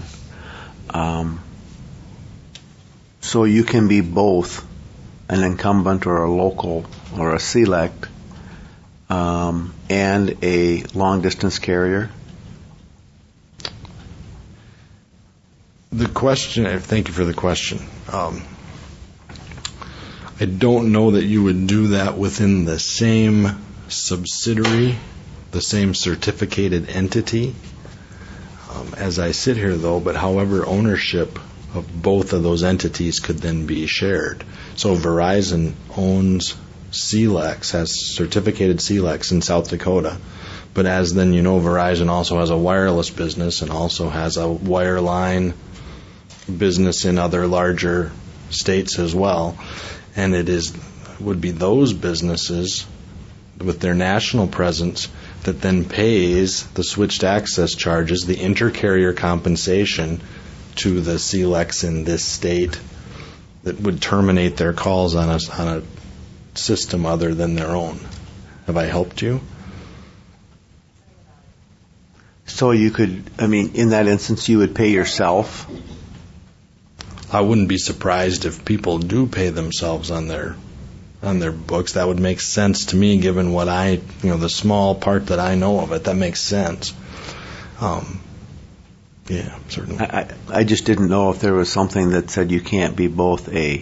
So you can be both an incumbent or a local or a select and a long-distance carrier? The question, thank you for the question. I don't know that you would do that within the same subsidiary, the same certificated entity. As I sit here, though, but however, ownership of both of those entities could then be shared. So Verizon owns CLECs, has certificated CLECs in South Dakota. But as then you know, Verizon also has a wireless business and also has a wireline business in other larger states as well. And would be those businesses with their national presence that then pays the switched access charges, the intercarrier compensation to the CLECs in this state that would terminate their calls on a system other than their own. Have I helped you? So you could, in that instance, you would pay yourself? I wouldn't be surprised if people do pay themselves on their books. That would make sense to me, given what the small part that I know of it. That makes sense. Yeah, certainly. I just didn't know if there was something that said you can't be both a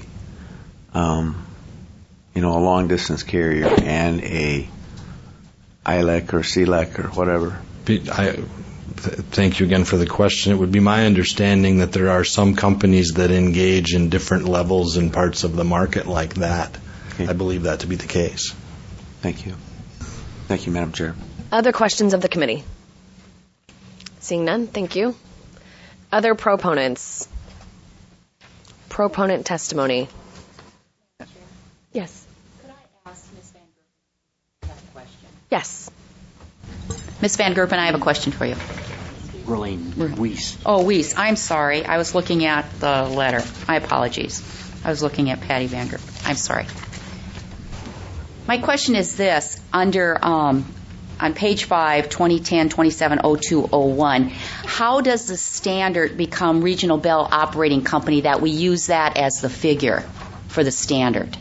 long distance carrier and a ILEC or CLEC or whatever. Thank you again for the question. It would be my understanding that there are some companies that engage in different levels and parts of the market like that. Okay. I believe that to be the case. Thank you. Thank you, Madam Chair. Other questions of the committee? Seeing none, thank you. Other proponents? Proponent testimony? Yes. Could I ask Ms. Van Gerpen a question? Yes. Ms. Van Gerpen, I have a question for you. Verlaine Weiss. Oh, Weiss. I'm sorry. I was looking at the letter. My apologies. I was looking at Patty Van Gerpen. I'm sorry. My question is this. Under on page 5, 2010-27-0201, how does the standard become Regional Bell Operating Company that we use that as the figure for the standard?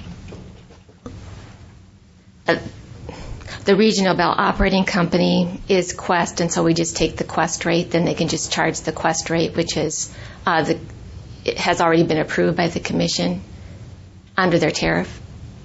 The Regional Bell Operating Company is Quest, and so we just take the Quest rate. Then they can just charge the Quest rate, which is it has already been approved by the Commission under their tariff.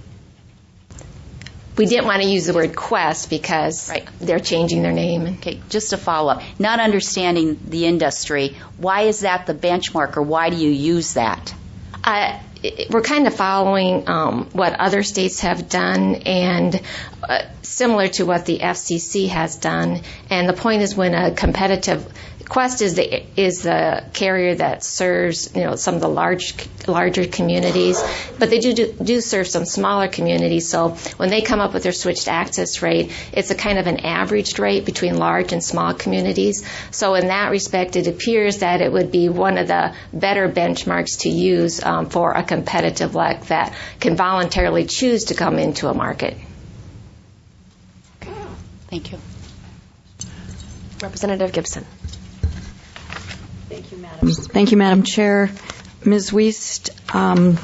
We didn't want to use the word Quest because they're changing their name. Okay, just a follow-up. Not understanding the industry, why is that the benchmark, or why do you use that? We're kind of following what other states have done, and similar to what the FCC has done. And the point is, when a competitive Quest is the carrier that serves, some of the larger communities, but they do serve some smaller communities. So when they come up with their switched access rate, it's a kind of an averaged rate between large and small communities. So in that respect, it appears that it would be one of the better benchmarks to use for a competitive LEC that can voluntarily choose to come into a market. Thank you. Representative Gibson. Thank you, Madam. Thank you, Madam Chair. Ms. Wiest, on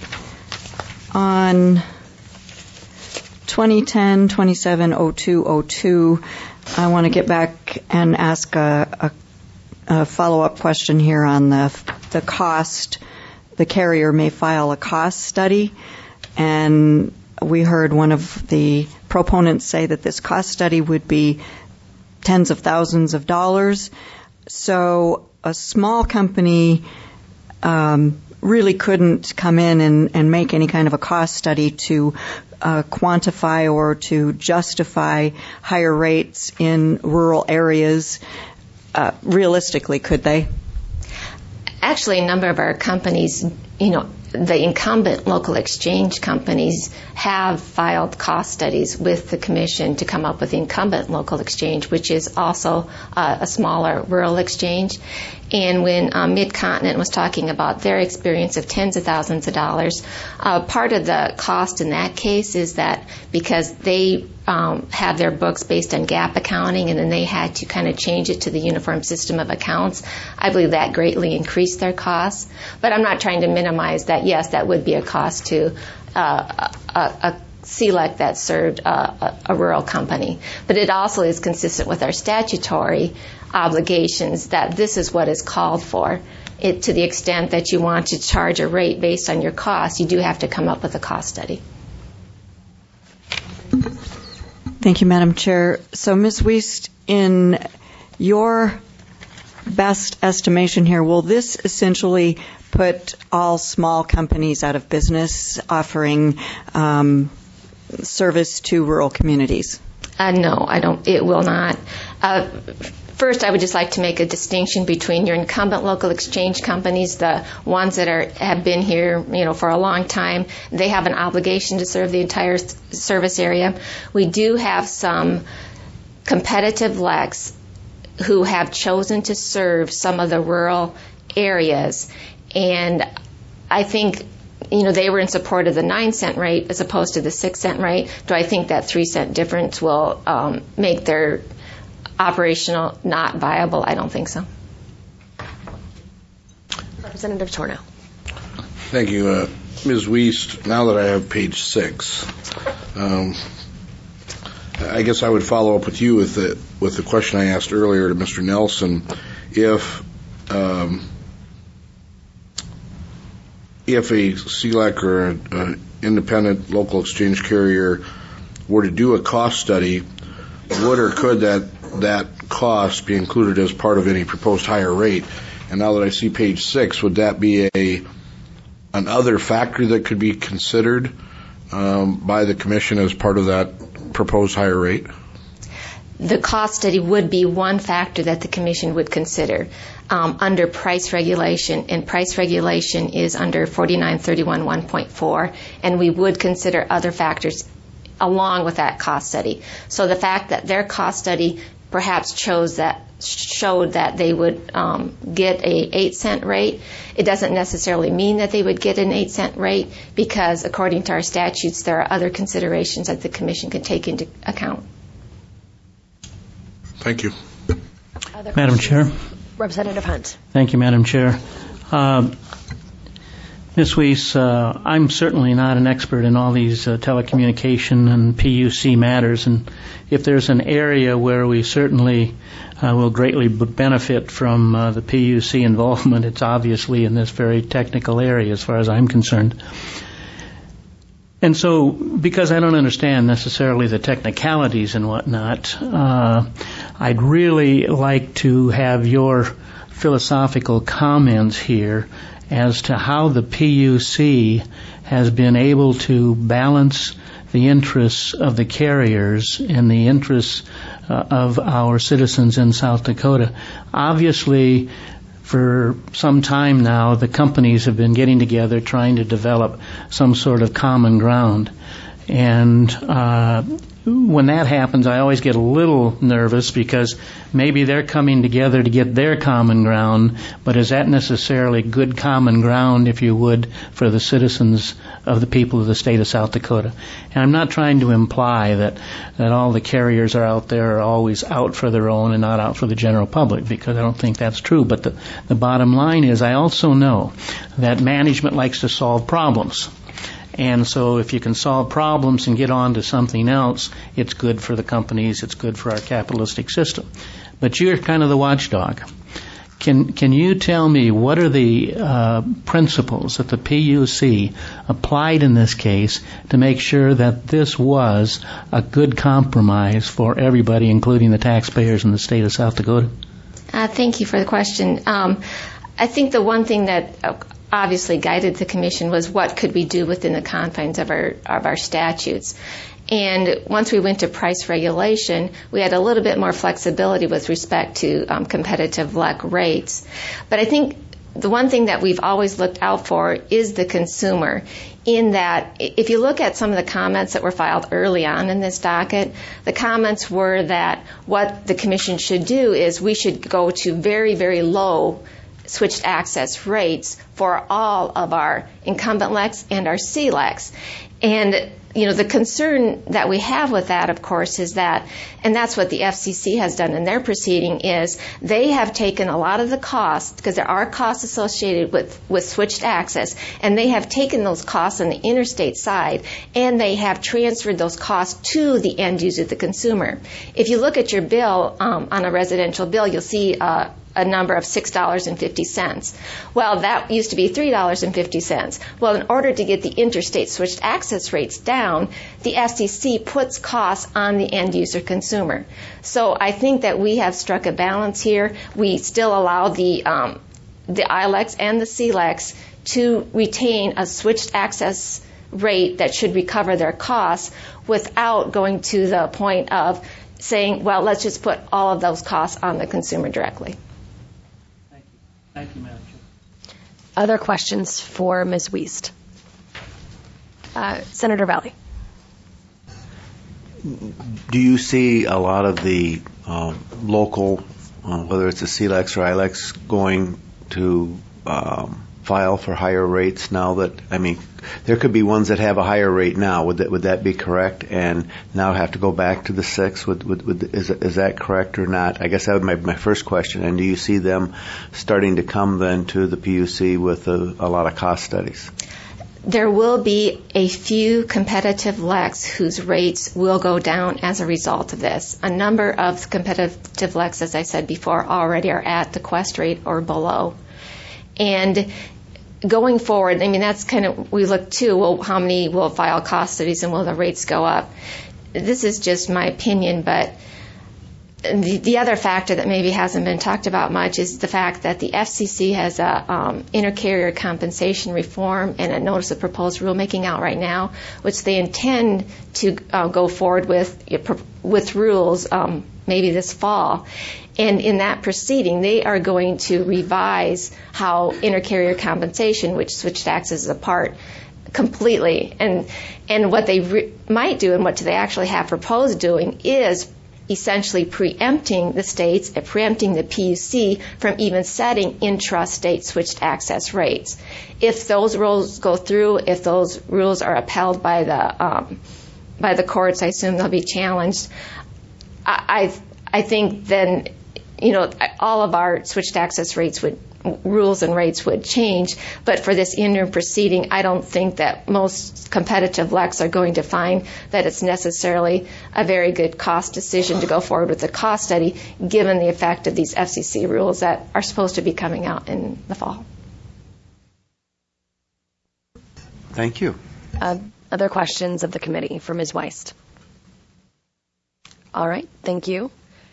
2010-27-0202, I want to get back and ask a follow-up question here on the cost. The carrier may file a cost study, and we heard one of the proponents say that this cost study would be tens of thousands of dollars. So a small company really couldn't come in and make any kind of a cost study to quantify or to justify higher rates in rural areas. Realistically, could they? Actually, a number of our companies, the incumbent local exchange companies have filed cost studies with the Commission to come up with the incumbent local exchange, which is also a smaller rural exchange. And when Mid-Continent was talking about their experience of tens of thousands of dollars, part of the cost in that case is that because they have their books based on GAAP accounting and then they had to kind of change it to the uniform system of accounts, I believe that greatly increased their costs. But I'm not trying to minimize that. Yes, that would be a cost to a CLEC that served a rural company. But it also is consistent with our statutory obligations that this is what is called for. To the extent that you want to charge a rate based on your cost, you do have to come up with a cost study. Thank you, Madam Chair. So, Ms. Wiest, in your best estimation here, will this essentially put all small companies out of business offering service to rural communities? No, I don't. It will not. First, I would just like to make a distinction between your incumbent local exchange companies, the ones that have been here, for a long time. They have an obligation to serve the entire service area. We do have some competitive LECs who have chosen to serve some of the rural areas, and I think they were in support of the 9-cent rate as opposed to the 6-cent rate. Do I think that 3-cent difference will make their operational not viable? I don't think so. Representative Torno. Thank you. Ms. Wiest, now that I have page 6, I guess I would follow up with you with the question I asked earlier to Mr. Nelson. If a CLEC or an independent local exchange carrier were to do a cost study, would or could that cost be included as part of any proposed higher rate? And now that I see page 6, would that be an other factor that could be considered by the Commission as part of that proposed higher rate? The cost study would be one factor that the Commission would consider under price regulation, and price regulation is under 4931.1.4, and we would consider other factors along with that cost study. So the fact that their cost study perhaps showed that they would get a 8-cent rate, it doesn't necessarily mean that they would get an 8-cent rate, because according to our statutes, there are other considerations that the Commission can take into account. Thank you. Madam Chair. Representative Hunt. Thank you, Madam Chair. Ms. Wiest, I'm certainly not an expert in all these telecommunication and PUC matters, and if there's an area where we certainly will greatly benefit from the PUC involvement, it's obviously in this very technical area as far as I'm concerned. And so, because I don't understand necessarily the technicalities and whatnot, I'd really like to have your philosophical comments here as to how the PUC has been able to balance the interests of the carriers and the interests of our citizens in South Dakota. Obviously, for some time now, the companies have been getting together trying to develop some sort of common ground. And when that happens, I always get a little nervous because maybe they're coming together to get their common ground, but is that necessarily good common ground, if you would, for the citizens of the people of the state of South Dakota? And I'm not trying to imply that all the carriers are out there are always out for their own and not out for the general public, because I don't think that's true. But the bottom line is I also know that management likes to solve problems. And so if you can solve problems and get on to something else, it's good for the companies, it's good for our capitalistic system. But you're kind of the watchdog. Can you tell me what are the principles that the PUC applied in this case to make sure that this was a good compromise for everybody, including the taxpayers in the state of South Dakota? Thank you for the question. I think the one thing that obviously guided the commission was what could we do within the confines of our statutes. And once we went to price regulation, we had a little bit more flexibility with respect to competitive LEC rates. But I think the one thing that we've always looked out for is the consumer, in that if you look at some of the comments that were filed early on in this docket, the comments were that what the commission should do is we should go to very, very low switched access rates for all of our incumbent LECs and our CLECs. And, the concern that we have with that, of course, is that, and that's what the FCC has done in their proceeding, is they have taken a lot of the costs, because there are costs associated with switched access, and they have taken those costs on the interstate side, and they have transferred those costs to the end user, the consumer. If you look at your bill on a residential bill, you'll see a number of $6.50. Well, that used to be $3.50. Well, in order to get the interstate switched access rates down, the FCC puts costs on the end user consumer. So I think that we have struck a balance here. We still allow the ILECs and the CLECs to retain a switched access rate that should recover their costs without going to the point of saying, well, let's just put all of those costs on the consumer directly. Thank you, Madam Chair. Other questions for Ms. Wiest? Senator Valley. Do you see a lot of the local, whether it's the CLECs or ILECs, going to file for higher rates now that, there could be ones that have a higher rate now. Would that be correct? And now have to go back to the 6? Is that correct or not? I guess that would be my first question. And do you see them starting to come then to the PUC with a lot of cost studies? There will be a few competitive LECs whose rates will go down as a result of this. A number of competitive LECs, as I said before, already are at the Quest rate or below. And going forward, that's kind of, we look to, well, how many will file cost studies and will the rates go up? This is just my opinion, but the other factor that maybe hasn't been talked about much is the fact that the FCC has a intercarrier compensation reform and a notice of proposed rulemaking out right now, which they intend to go forward with rules maybe this fall. And in that proceeding, they are going to revise how intercarrier compensation, which switched access is a part, completely. And what they might do, and what they actually have proposed doing, is essentially preempting the states, preempting the PUC from even setting intrastate switched access rates. If those rules go through, if those rules are upheld by the courts, I assume they'll be challenged. I think then, all of our switched access rules and rates would change. But for this interim proceeding, I don't think that most competitive LECs are going to find that it's necessarily a very good cost decision to go forward with the cost study, given the effect of these FCC rules that are supposed to be coming out in the fall. Thank you. Other questions of the committee for Ms. Wiest? All right, thank you.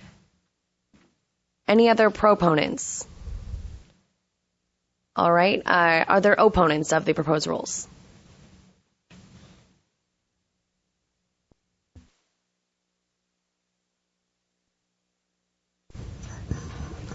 Any other proponents? All right, are there opponents of the proposed rules?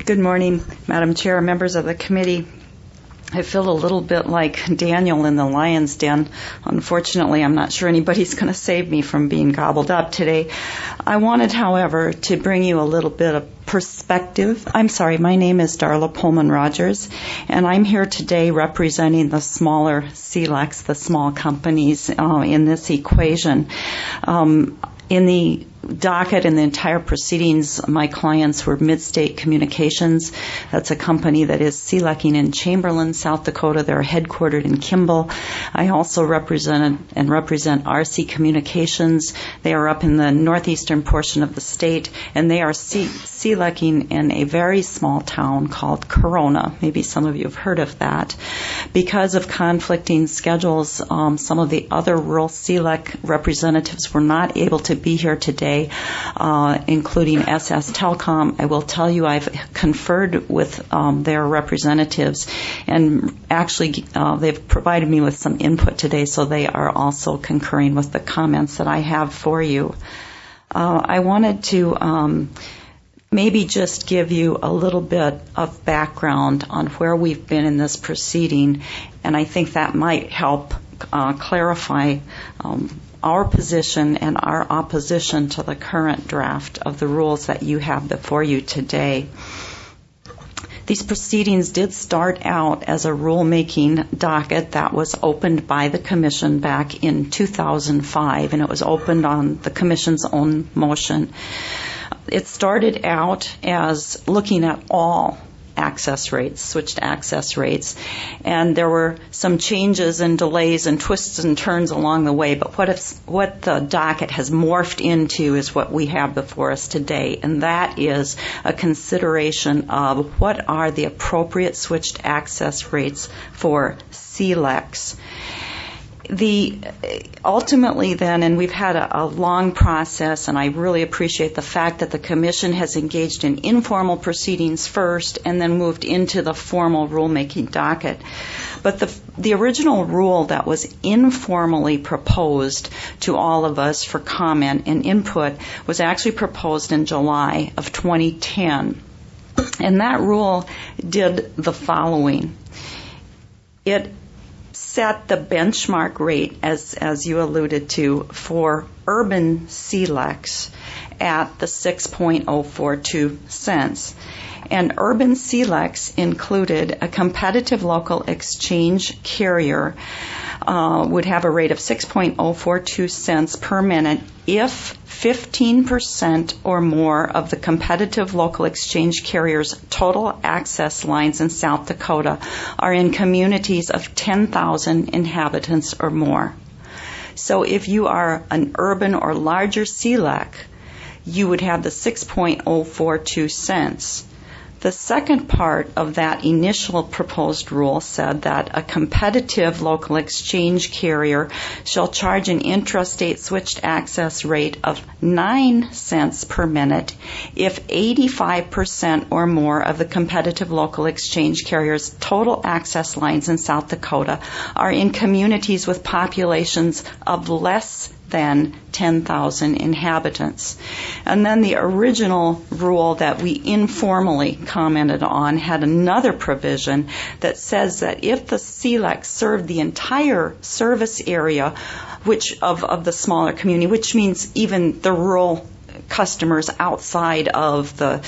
Good morning, Madam Chair, members of the committee. I feel a little bit like Daniel in the lion's den. Unfortunately, I'm not sure anybody's going to save me from being gobbled up today. I wanted, however, to bring you a little bit of perspective. I'm sorry, my name is Darla Pullman Rogers, and I'm here today representing the smaller CLECs, the small companies in this equation. In the docket and the entire proceedings, my clients were Midstate Communications. That's a company that is CLECing in Chamberlain, South Dakota. They're headquartered in Kimball. I also represent RC Communications. They are up in the northeastern portion of the state, and they are CLECing in a very small town called Corona. Maybe some of you have heard of that. Because of conflicting schedules, some of the other rural CLEC representatives were not able to be here today, including SS Telecom. I will tell you I've conferred with their representatives, and actually they've provided me with some input today, so they are also concurring with the comments that I have for you. I wanted to maybe just give you a little bit of background on where we've been in this proceeding, and I think that might help clarify our position and our opposition to the current draft of the rules that you have before you today. These proceedings did start out as a rulemaking docket that was opened by the Commission back in 2005, and it was opened on the Commission's own motion. It started out as looking at all access rates, switched access rates, and there were some changes and delays and twists and turns along the way, but what the docket has morphed into is what we have before us today, and that is a consideration of what are the appropriate switched access rates for CLECs. Ultimately then, and we've had a long process, and I really appreciate the fact that the Commission has engaged in informal proceedings first and then moved into the formal rulemaking docket. But the original rule that was informally proposed to all of us for comment and input was actually proposed in July of 2010. And that rule did the following. It set the benchmark rate, as you alluded to, for urban CLECs at the 6.042 cents. And urban CLECs included a competitive local exchange carrier would have a rate of 6.042 cents per minute if 15% or more of the competitive local exchange carrier's total access lines in South Dakota are in communities of 10,000 inhabitants or more. So if you are an urban or larger CLEC, you would have the 6.042 cents. The second part of that initial proposed rule said that a competitive local exchange carrier shall charge an intrastate switched access rate of 9 cents per minute if 85% or more of the competitive local exchange carrier's total access lines in South Dakota are in communities with populations of less than 10,000 inhabitants. And then the original rule that we informally commented on had another provision that says that if the CLEC served the entire service area of the smaller community, which means even the rural customers outside of the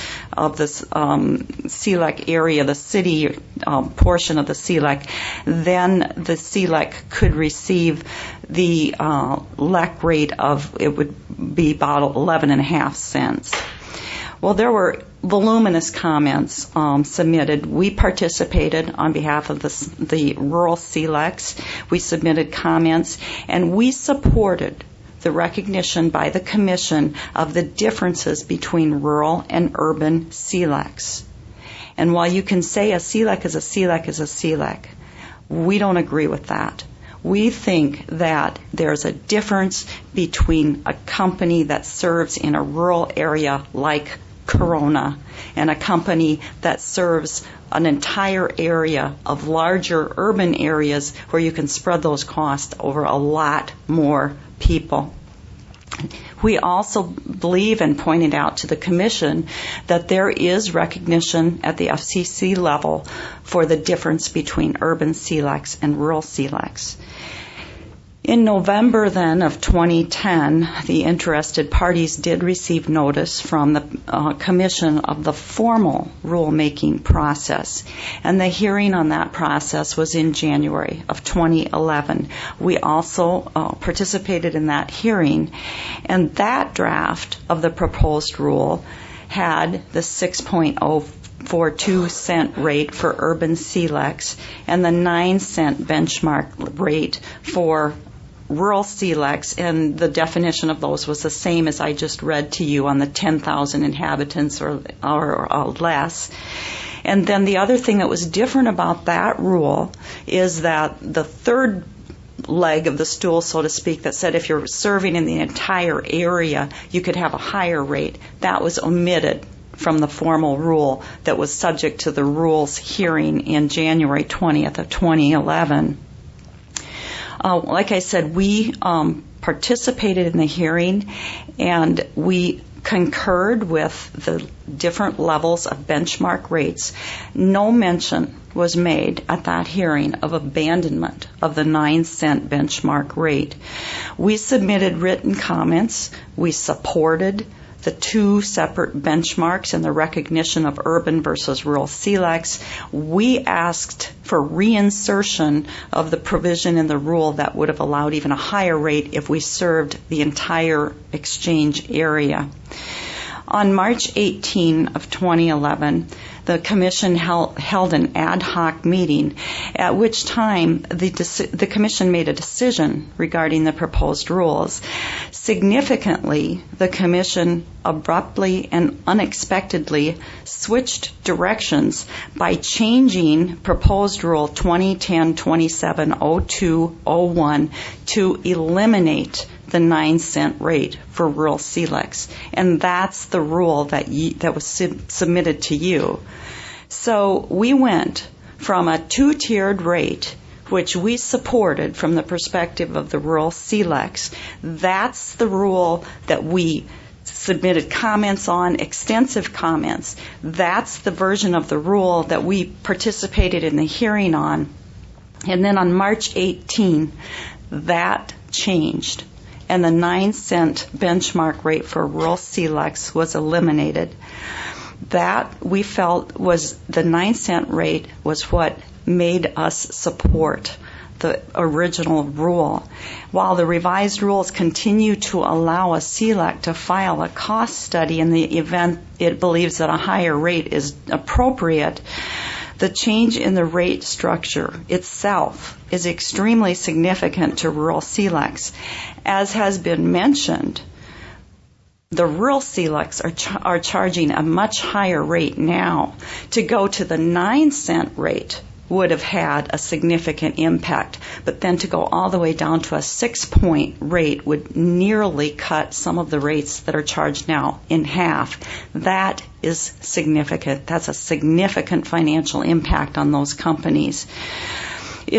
CLEC area, the city portion of the CLEC, then the CLEC could receive the LEC rate of, it would be about 11.5 cents. Well, there were voluminous comments submitted. We participated on behalf of the rural CLECs. We submitted comments, and we supported the recognition by the Commission of the differences between rural and urban CLECs. And while you can say a CLEC is a CLEC is a CLEC, we don't agree with that. We think that there's a difference between a company that serves in a rural area like Corona and a company that serves an entire area of larger urban areas where you can spread those costs over a lot more people. We also believe and pointed out to the Commission that there is recognition at the FCC level for the difference between urban CLECs and rural CLECs. In November then of 2010, the interested parties did receive notice from the Commission of the formal rulemaking process, and the hearing on that process was in January of 2011. We also participated in that hearing, and that draft of the proposed rule had the 6.042 cent rate for urban CLECs and the 9 cent benchmark rate for rural CLECs, and the definition of those was the same as I just read to you on the 10,000 inhabitants or less. And then the other thing that was different about that rule is that the third leg of the stool, so to speak, that said if you're serving in the entire area, you could have a higher rate. That was omitted from the formal rule that was subject to the rules hearing in January 20th of 2011. Like I said, we participated in the hearing, and we concurred with the different levels of benchmark rates. No mention was made at that hearing of abandonment of the 9 cent benchmark rate. We submitted written comments. We supported the 2 separate benchmarks and the recognition of urban versus rural CLECs. We asked for reinsertion of the provision in the rule that would have allowed even a higher rate if we served the entire exchange area. On March 18 of 2011, the Commission held an ad hoc meeting, at which time the Commission made a decision regarding the proposed rules. Significantly, the Commission abruptly and unexpectedly switched directions by changing proposed Rule 2010-27-0201 to eliminate the 9 cent rate for rural CLECs. And that's the rule that was submitted to you. So we went from a 2-tiered rate, which we supported from the perspective of the rural CLECs. That's the rule that we submitted comments on, extensive comments. That's the version of the rule that we participated in the hearing on. And then on March 18, that changed, and the 9 cent benchmark rate for rural CLECs was eliminated. That, we felt, was the 9 cent rate was what made us support the original rule. While the revised rules continue to allow a CLEC to file a cost study in the event it believes that a higher rate is appropriate, the change in the rate structure itself is extremely significant to rural CLECs. As has been mentioned, the rural CLECs are charging a much higher rate now. To go to the 9 cent rate would have had a significant impact, but then to go all the way down to a 6-point rate would nearly cut some of the rates that are charged now in half. That is significant. That's a significant financial impact on those companies. We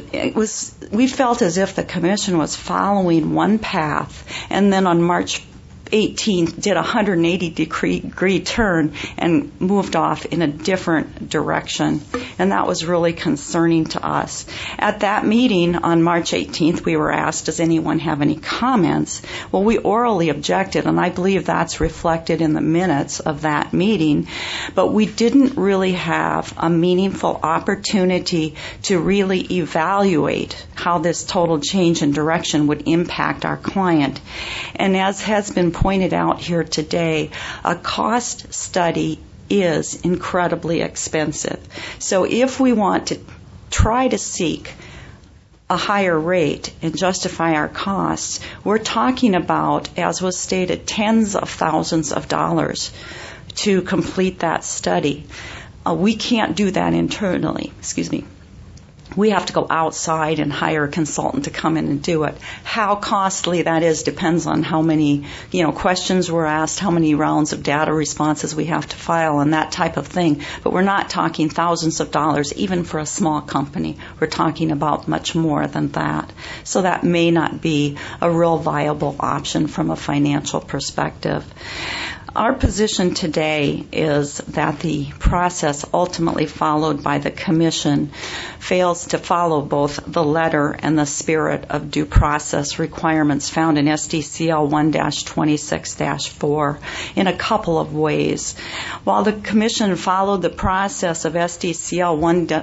felt as if the Commission was following one path, and then on March 18th did a 180-degree turn and moved off in a different direction. And that was really concerning to us. At that meeting on March 18th, we were asked, does anyone have any comments? Well, we orally objected, and I believe that's reflected in the minutes of that meeting. But we didn't really have a meaningful opportunity to really evaluate how this total change in direction would impact our client. And as has been pointed out here today, a cost study is incredibly expensive. So if we want to try to seek a higher rate and justify our costs, we're talking about, as was stated, tens of thousands of dollars to complete that study. We can't do that internally. we have to go outside and hire a consultant to come in and do it. How costly that is depends on how many, questions we're asked, how many rounds of data responses we have to file, and that type of thing. But we're not talking thousands of dollars, even for a small company. We're talking about much more than that. So that may not be a real viable option from a financial perspective. Our position today is that the process ultimately followed by the Commission fails to follow both the letter and the spirit of due process requirements found in SDCL 1-26-4 in a couple of ways. While the Commission followed the process of SDCL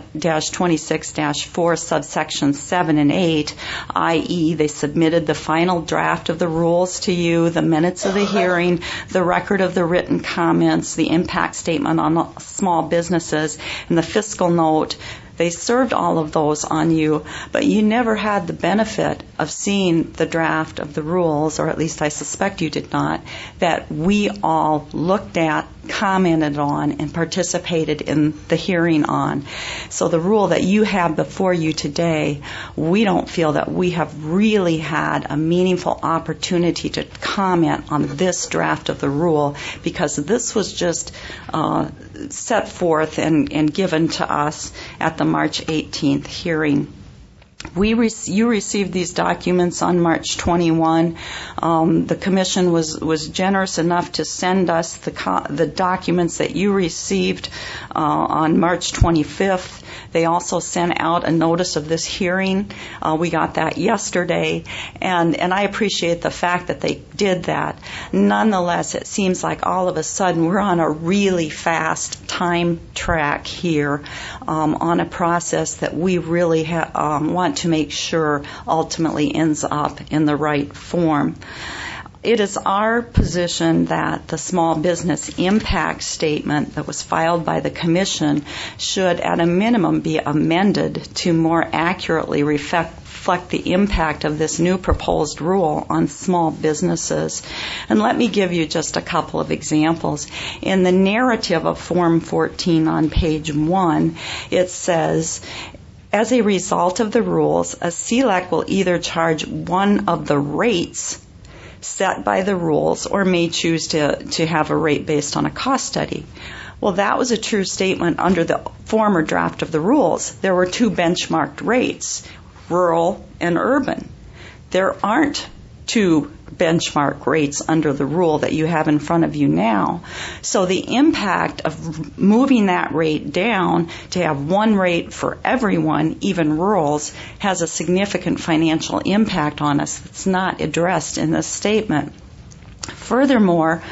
1-26-4 subsections 7 and 8, i.e. they submitted the final draft of the rules to you, the minutes of the hearing, the record of the written comments, the impact statement on small businesses, and the fiscal note. They served all of those on you, but you never had the benefit of seeing the draft of the rules, or at least I suspect you did not, that we all looked at, commented on, and participated in the hearing on. So the rule that you have before you today, we don't feel that we have really had a meaningful opportunity to comment on this draft of the rule, because this was just set forth and given to us at the March 18th hearing. You received these documents on March 21. The Commission was generous enough to send us the documents that you received on March 25th. They also sent out a notice of this hearing. We got that yesterday, and I appreciate the fact that they did that. Nonetheless, it seems like all of a sudden we're on a really fast time track here on a process that we really want to make sure ultimately ends up in the right form. It is our position that the small business impact statement that was filed by the Commission should at a minimum be amended to more accurately reflect the impact of this new proposed rule on small businesses. And let me give you just a couple of examples. In the narrative of Form 14 on page 1, it says, as a result of the rules, a CLEC will either charge one of the rates set by the rules or may choose to have a rate based on a cost study. Well, that was a true statement under the former draft of the rules. There were two benchmarked rates, rural and urban. There aren't two benchmark rates under the rule that you have in front of you now. So the impact of moving that rate down to have one rate for everyone, even rurals, has a significant financial impact on us that's not addressed in this statement. Furthermore,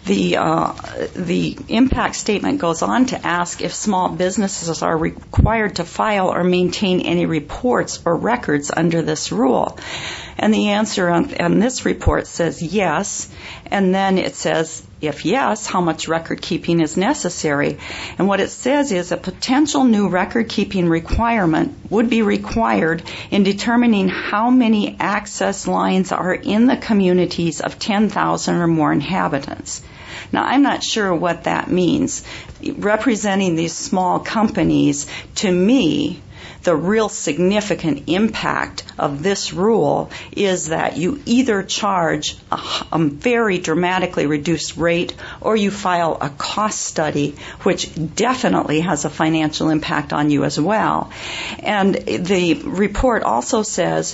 the impact statement goes on to ask if small businesses are required to file or maintain any reports or records under this rule. And the answer on this report says yes, and then it says, if yes, how much record keeping is necessary. And what it says is a potential new record keeping requirement would be required in determining how many access lines are in the communities of 10,000 or more inhabitants. Now, I'm not sure what that means. Representing these small companies, to me, the real significant impact of this rule is that you either charge a very dramatically reduced rate or you file a cost study, which definitely has a financial impact on you as well. And the report also says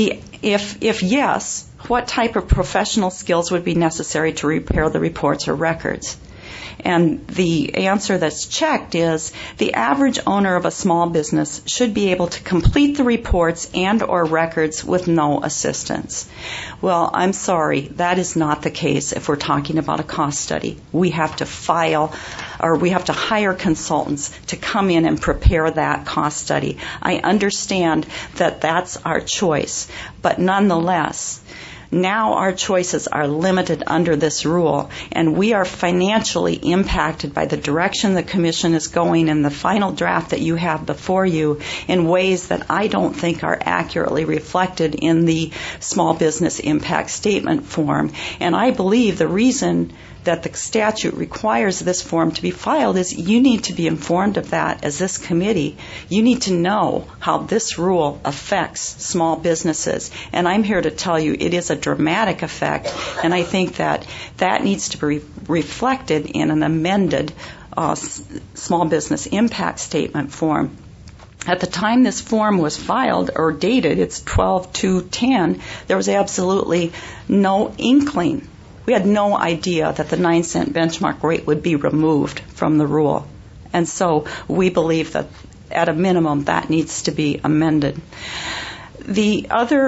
if yes, what type of professional skills would be necessary to repair the reports or records? And the answer that's checked is the average owner of a small business should be able to complete the reports and or records with no assistance. Well, I'm sorry, that is not the case if we're talking about a cost study. We have to we have to hire consultants to come in and prepare that cost study. I understand that that's our choice, but nonetheless, now our choices are limited under this rule, and we are financially impacted by the direction the Commission is going in the final draft that you have before you in ways that I don't think are accurately reflected in the small business impact statement form. And I believe the reason that the statute requires this form to be filed is you need to be informed of that as this committee. You need to know how this rule affects small businesses. And I'm here to tell you it is a dramatic effect, and I think that that needs to be reflected in an amended small business impact statement form. At the time this form was filed or dated, it's 12/2/10, there was absolutely no inkling. We had no idea that the 9-cent benchmark rate would be removed from the rule. And so we believe that at a minimum that needs to be amended. The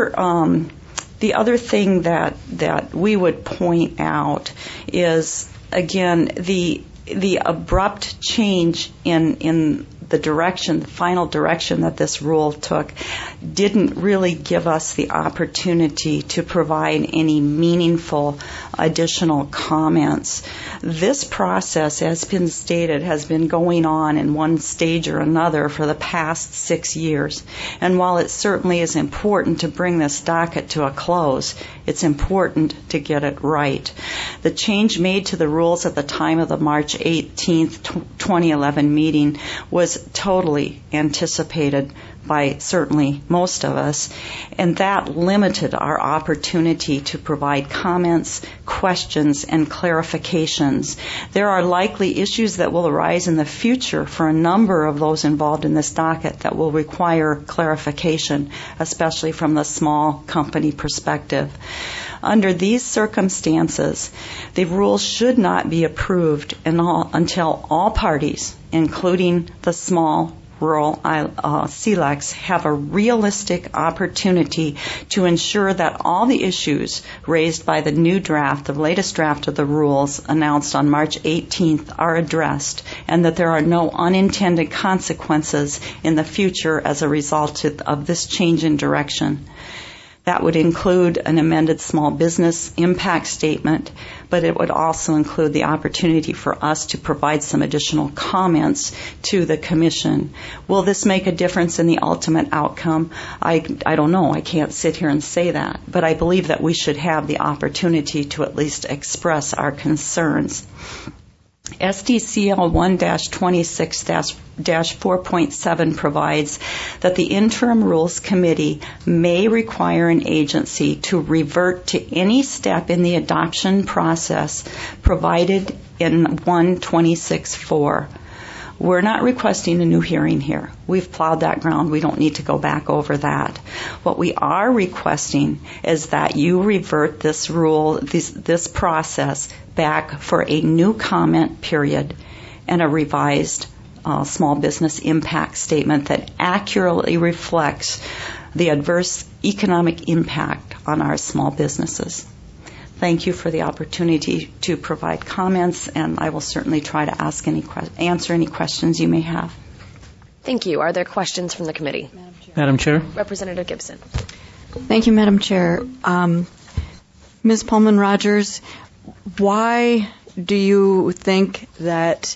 other thing that we would point out is, again, the abrupt change in the direction, the final direction that this rule took, didn't really give us the opportunity to provide any meaningful additional comments. This process, as been stated, has been going on in one stage or another for the past 6 years. And while it certainly is important to bring this docket to a close, it's important to get it right. The change made to the rules at the time of the March 18th, 2011 meeting was totally anticipated by certainly most of us, and that limited our opportunity to provide comments, questions, and clarifications. There are likely issues that will arise in the future for a number of those involved in this docket that will require clarification, especially from the small company perspective. Under these circumstances, the rules should not be approved until all parties, including the small rural SELECs, have a realistic opportunity to ensure that all the issues raised by the new draft, the latest draft of the rules announced on March 18th, are addressed, and that there are no unintended consequences in the future as a result of this change in direction. That would include an amended small business impact statement, but it would also include the opportunity for us to provide some additional comments to the Commission. Will this make a difference in the ultimate outcome? I don't know. I can't sit here and say that, but I believe that we should have the opportunity to at least express our concerns. SDCL 1-26-4.7 provides that the Interim Rules Committee may require an agency to revert to any step in the adoption process provided in 1-26-4. We're not requesting a new hearing here. We've plowed that ground. We don't need to go back over that. What we are requesting is that you revert this rule, this process back for a new comment period and a revised small business impact statement that accurately reflects the adverse economic impact on our small businesses. Thank you for the opportunity to provide comments, and I will certainly try to answer any questions you may have. Thank you. Are there questions from the committee? Madam Chair. Representative Gibson. Thank you, Madam Chair. Ms. Pullman-Rogers, why do you think that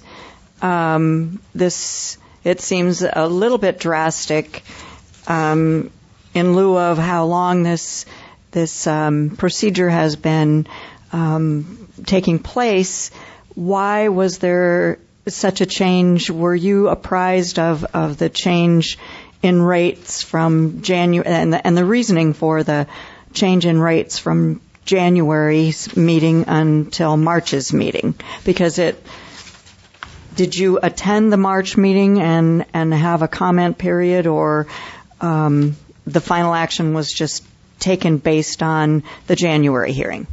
this, it seems a little bit drastic in lieu of how long this procedure has been taking place? Why was there such a change? Were you apprised of the change in rates from January and the reasoning for the change in rates from January's meeting until March's meeting? Because did you attend the March meeting and have a comment period, or the final action was just taken based on the January hearing?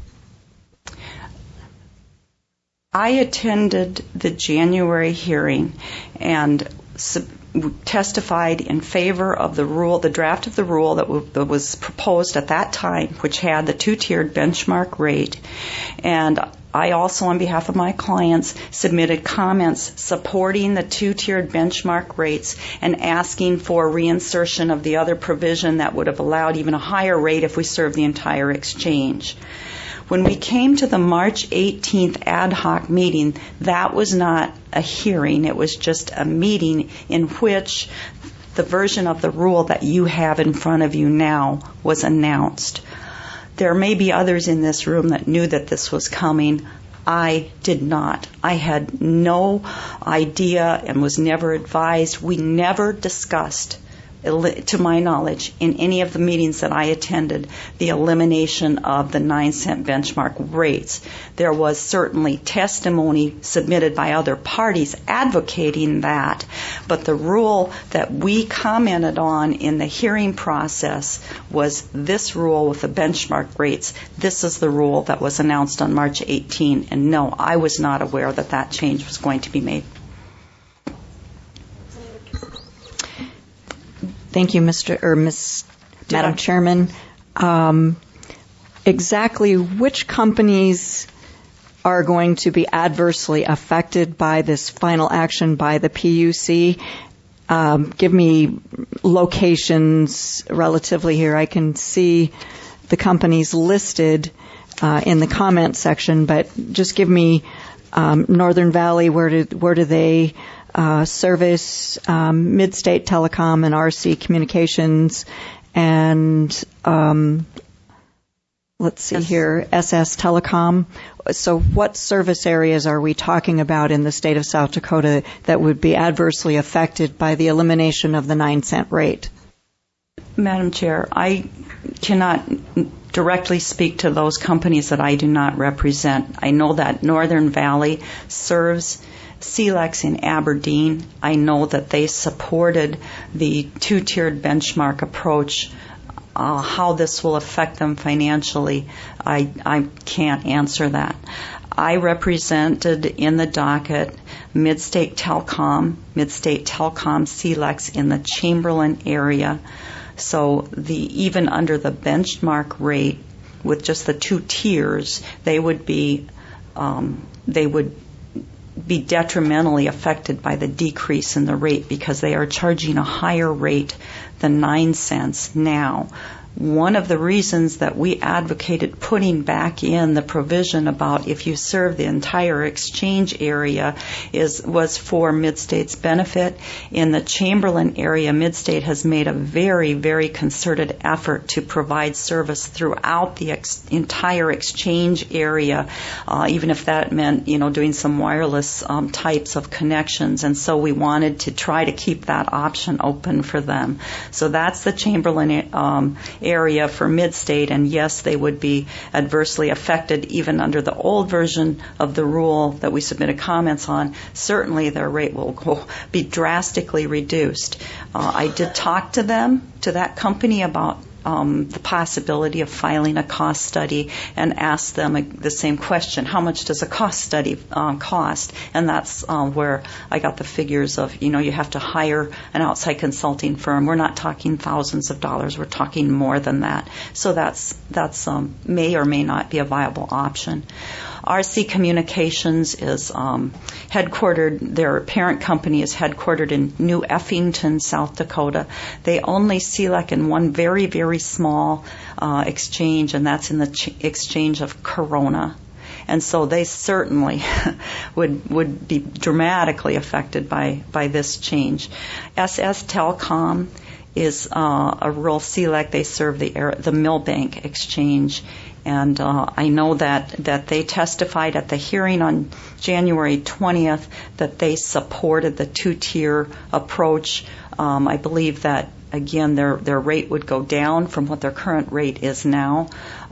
I attended the January hearing and testified in favor of the rule, the draft of the rule that was proposed at that time, which had the two-tiered benchmark rate. And I also, on behalf of my clients, submitted comments supporting the two-tiered benchmark rates and asking for reinsertion of the other provision that would have allowed even a higher rate if we served the entire exchange. When we came to the March 18th ad hoc meeting, that was not a hearing. It was just a meeting in which the version of the rule that you have in front of you now was announced. There may be others in this room that knew that this was coming. I did not. I had no idea and was never advised. We never discussed, to my knowledge, in any of the meetings that I attended, the elimination of the 9-cent benchmark rates. There was certainly testimony submitted by other parties advocating that, but the rule that we commented on in the hearing process was this rule with the benchmark rates. This is the rule that was announced on March 18, and no, I was not aware that that change was going to be made. Thank you, Madam Chairman. Exactly which companies are going to be adversely affected by this final action by the PUC? Give me locations relatively here. I can see the companies listed in the comment section, but just give me Northern Valley. Where do they service? Midstate Telecom and RC Communications, and let's see here, SS Telecom. So what service areas are we talking about in the state of South Dakota that would be adversely affected by the elimination of the 9-cent rate? Madam Chair, I cannot directly speak to those companies that I do not represent. I know that Northern Valley serves CLEX in Aberdeen. I know that they supported the two-tiered benchmark approach. How this will affect them financially, I can't answer that. I represented in the docket Midstate Telecom CLEX in the Chamberlain area. So even under the benchmark rate, with just the two tiers, they would be detrimentally affected by the decrease in the rate because they are charging a higher rate than 9 cents now. One of the reasons that we advocated putting back in the provision about if you serve the entire exchange area was for Midstate's benefit. In the Chamberlain area, Midstate has made a very, very concerted effort to provide service throughout the entire exchange area, even if that meant, doing some wireless types of connections. And so we wanted to try to keep that option open for them. So that's the Chamberlain area for Midstate, and yes, they would be adversely affected even under the old version of the rule that we submitted comments on. Certainly their rate will be drastically reduced. I did talk to that company about the possibility of filing a cost study and asked them the same question: how much does a cost study cost? And that's where I got the figures of, you have to hire an outside consulting firm. We're not talking thousands of dollars. We're talking more than that. So that's may or may not be a viable option. RC Communications is headquartered, their parent company is headquartered in New Effington, South Dakota. They only CLEC in one very, very small exchange, and that's in the exchange of Corona. And so they certainly would be dramatically affected by this change. SS Telecom is a rural CLEC. They serve the Millbank Exchange. And I know that they testified at the hearing on January 20th that they supported the two-tier approach. I believe that, again, their rate would go down from what their current rate is now,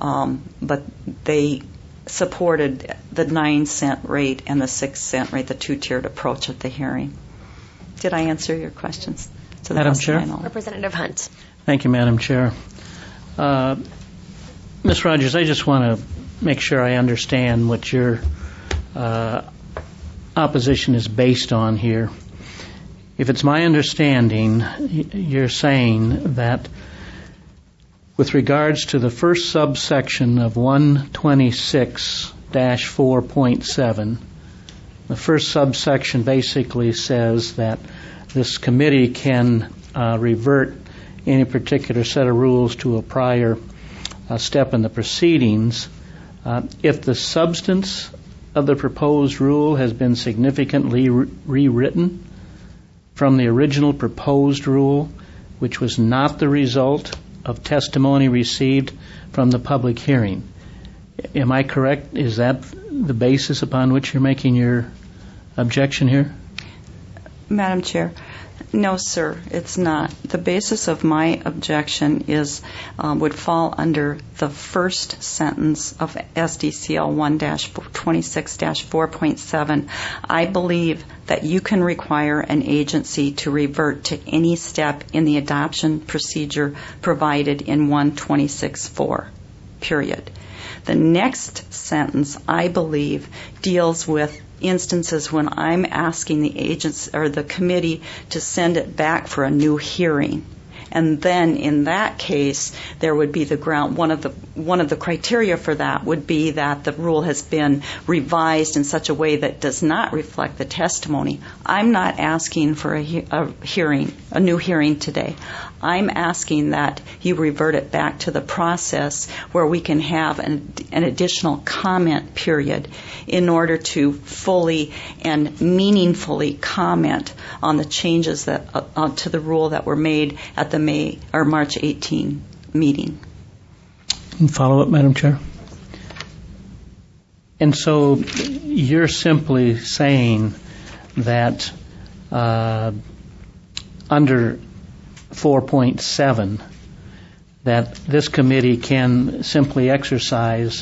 but they supported the 9-cent rate and the 6-cent rate, the two-tiered approach at the hearing. Did I answer your questions? Madam Chair? Representative Hunt. Thank you, Madam Chair. Ms. Rogers, I just want to make sure I understand what your opposition is based on here. If it's my understanding, you're saying that with regards to the first subsection of 126-4.7, the first subsection basically says that this committee can revert any particular set of rules to a prior step in the proceedings if the substance of the proposed rule has been significantly rewritten from the original proposed rule, which was not the result of testimony received from the public hearing. Am I correct? Is that the basis upon which you're making your objection here? Madam Chair, no, sir, it's not. The basis of my objection is would fall under the first sentence of SDCL 1-26-4.7. I believe that you can require an agency to revert to any step in the adoption procedure provided in 126-4, period. The next sentence, I believe, deals with instances when I'm asking the agency or the committee to send it back for a new hearing. And then in that case, there would be the ground. One of the criteria for that would be that the rule has been revised in such a way that does not reflect the testimony. I'm not asking for a new hearing today. I'm asking that you revert it back to the process where we can have an additional comment period in order to fully and meaningfully comment on the changes that to the rule that were made at the March 18 meeting. Follow up, Madam Chair. And so you're simply saying that under 4.7 that this committee can simply exercise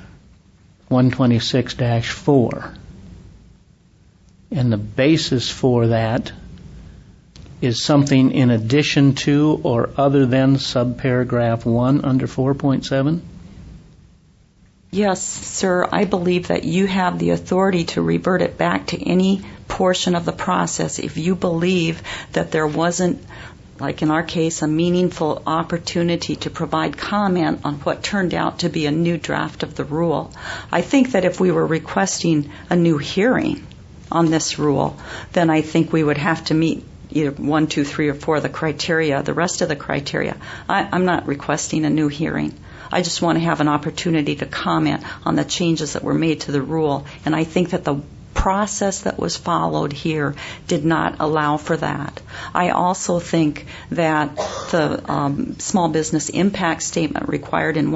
126-4, and the basis for that is something in addition to or other than subparagraph 1 under 4.7? Yes, sir. I believe that you have the authority to revert it back to any portion of the process if you believe that there wasn't, like in our case, a meaningful opportunity to provide comment on what turned out to be a new draft of the rule. I think that if we were requesting a new hearing on this rule, then I think we would have to meet either 1, 2, 3, or 4 the rest of the criteria. I'm not requesting a new hearing. I just want to have an opportunity to comment on the changes that were made to the rule, and I think that the process that was followed here did not allow for that. I also think that the small business impact statement required in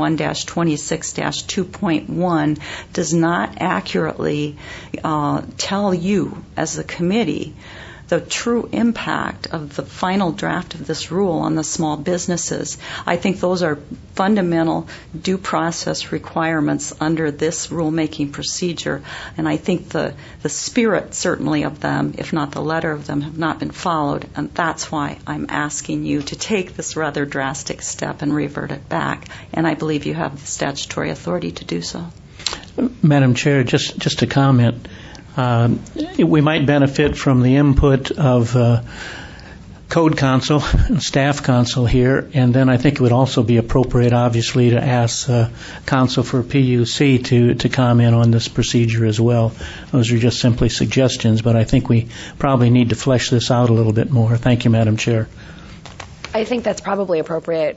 1-26-2.1 does not accurately tell you as a committee the true impact of the final draft of this rule on the small businesses. I think those are fundamental due process requirements under this rulemaking procedure, and I think the spirit certainly of them, if not the letter of them, have not been followed, and that's why I'm asking you to take this rather drastic step and revert it back, and I believe you have the statutory authority to do so. Madam Chair, just to comment, we might benefit from the input of Code Counsel and Staff Counsel here, and then I think it would also be appropriate, obviously, to ask Counsel for PUC to comment on this procedure as well. Those are just simply suggestions, but I think we probably need to flesh this out a little bit more. Thank you, Madam Chair. I think that's probably appropriate.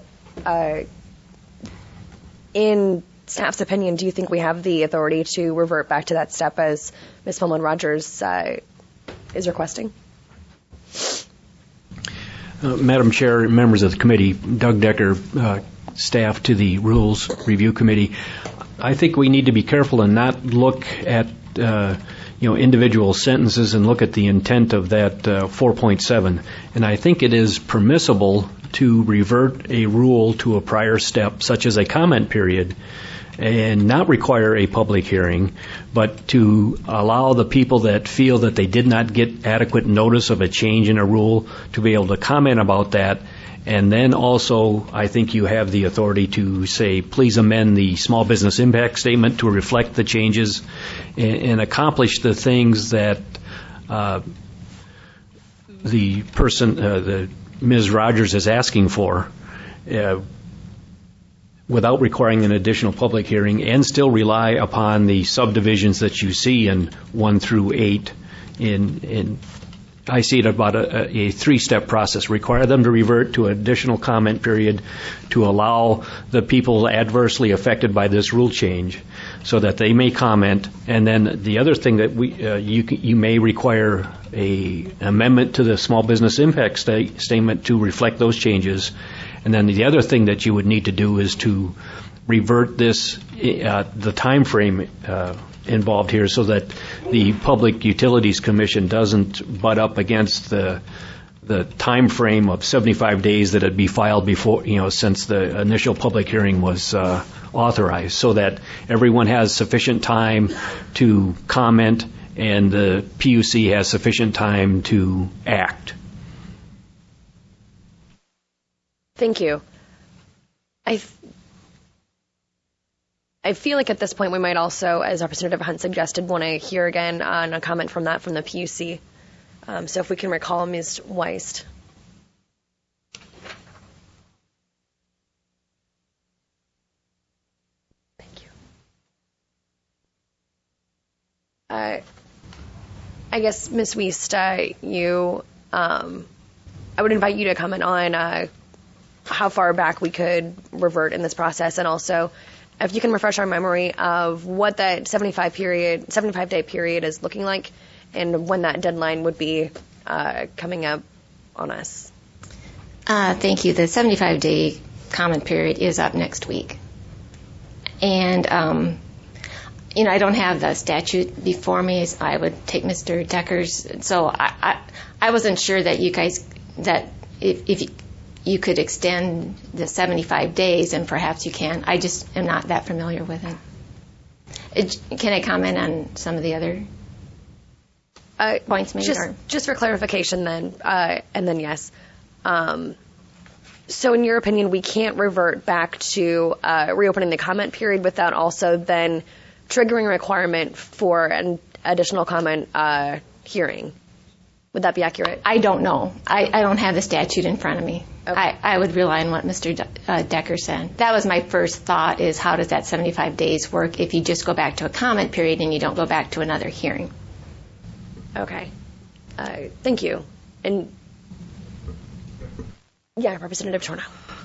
In staff's opinion, do you think we have the authority to revert back to that step as Ms. Filman-Rogers is requesting? Madam Chair, members of the committee, Doug Decker, staff to the Rules Review Committee, I think we need to be careful and not look at individual sentences and look at the intent of that 4.7. And I think it is permissible to revert a rule to a prior step, such as a comment period, and not require a public hearing, but to allow the people that feel that they did not get adequate notice of a change in a rule to be able to comment about that. And then also, I think you have the authority to say, please amend the small business impact statement to reflect the changes and accomplish the things that the person, Ms. Rogers, is asking for, without requiring an additional public hearing, and still rely upon the subdivisions that you see in 1 through 8. I see it about a 3-step process. Require them to revert to an additional comment period to allow the people adversely affected by this rule change so that they may comment. And then the other thing that you may require an amendment to the small business impact statement to reflect those changes. And then the other thing that you would need to do is to revert this, the time frame involved here, so that the Public Utilities Commission doesn't butt up against the time frame of 75 days that had be filed before, since the initial public hearing was authorized, so that everyone has sufficient time to comment and the PUC has sufficient time to act. Thank you. I feel like at this point we might also, as Representative Hunt suggested, want to hear again on a comment from the PUC. So if we can recall Ms. Weist. Thank you. I guess, Ms. Weist, I would invite you to comment on how far back we could revert in this process, and also if you can refresh our memory of what that 75-day period is looking like, and when that deadline would be coming up on us. Thank you. The 75-day comment period is up next week. And, I don't have the statute before me. So I would take Mr. Decker's. So I wasn't sure that you guys, that if you could extend the 75 days, and perhaps you can. I just am not that familiar with it. Can I comment on some of the other points made? Just for clarification then, and then yes. So in your opinion, we can't revert back to reopening the comment period without also then triggering a requirement for an additional comment hearing. Would that be accurate? I don't know. I don't have the statute in front of me. Okay. I would rely on what Mr. Decker said. That was my first thought, is how does that 75 days work if you just go back to a comment period and you don't go back to another hearing? Okay. Thank you. And yeah, Representative Torno.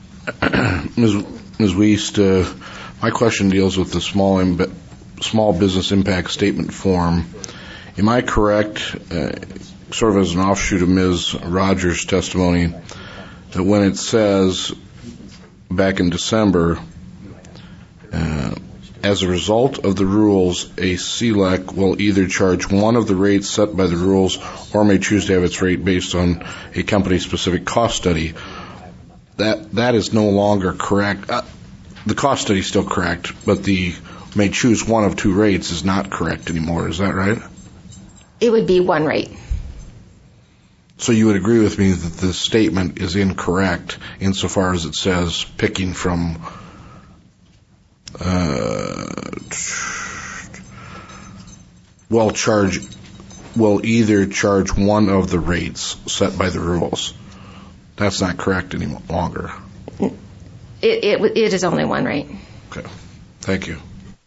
Ms. Weist, my question deals with the small business impact statement form. Am I correct, sort of as an offshoot of Ms. Rogers' testimony, that when it says back in December, as a result of the rules, a CLEC will either charge one of the rates set by the rules or may choose to have its rate based on a company-specific cost study? That is no longer correct. The cost study is still correct, but the may choose one of two rates is not correct anymore. Is that right? It would be one rate. So you would agree with me that the statement is incorrect insofar as it says picking from will either charge one of the rates set by the rules. That's not correct any longer. It is only one rate. Okay. Thank you.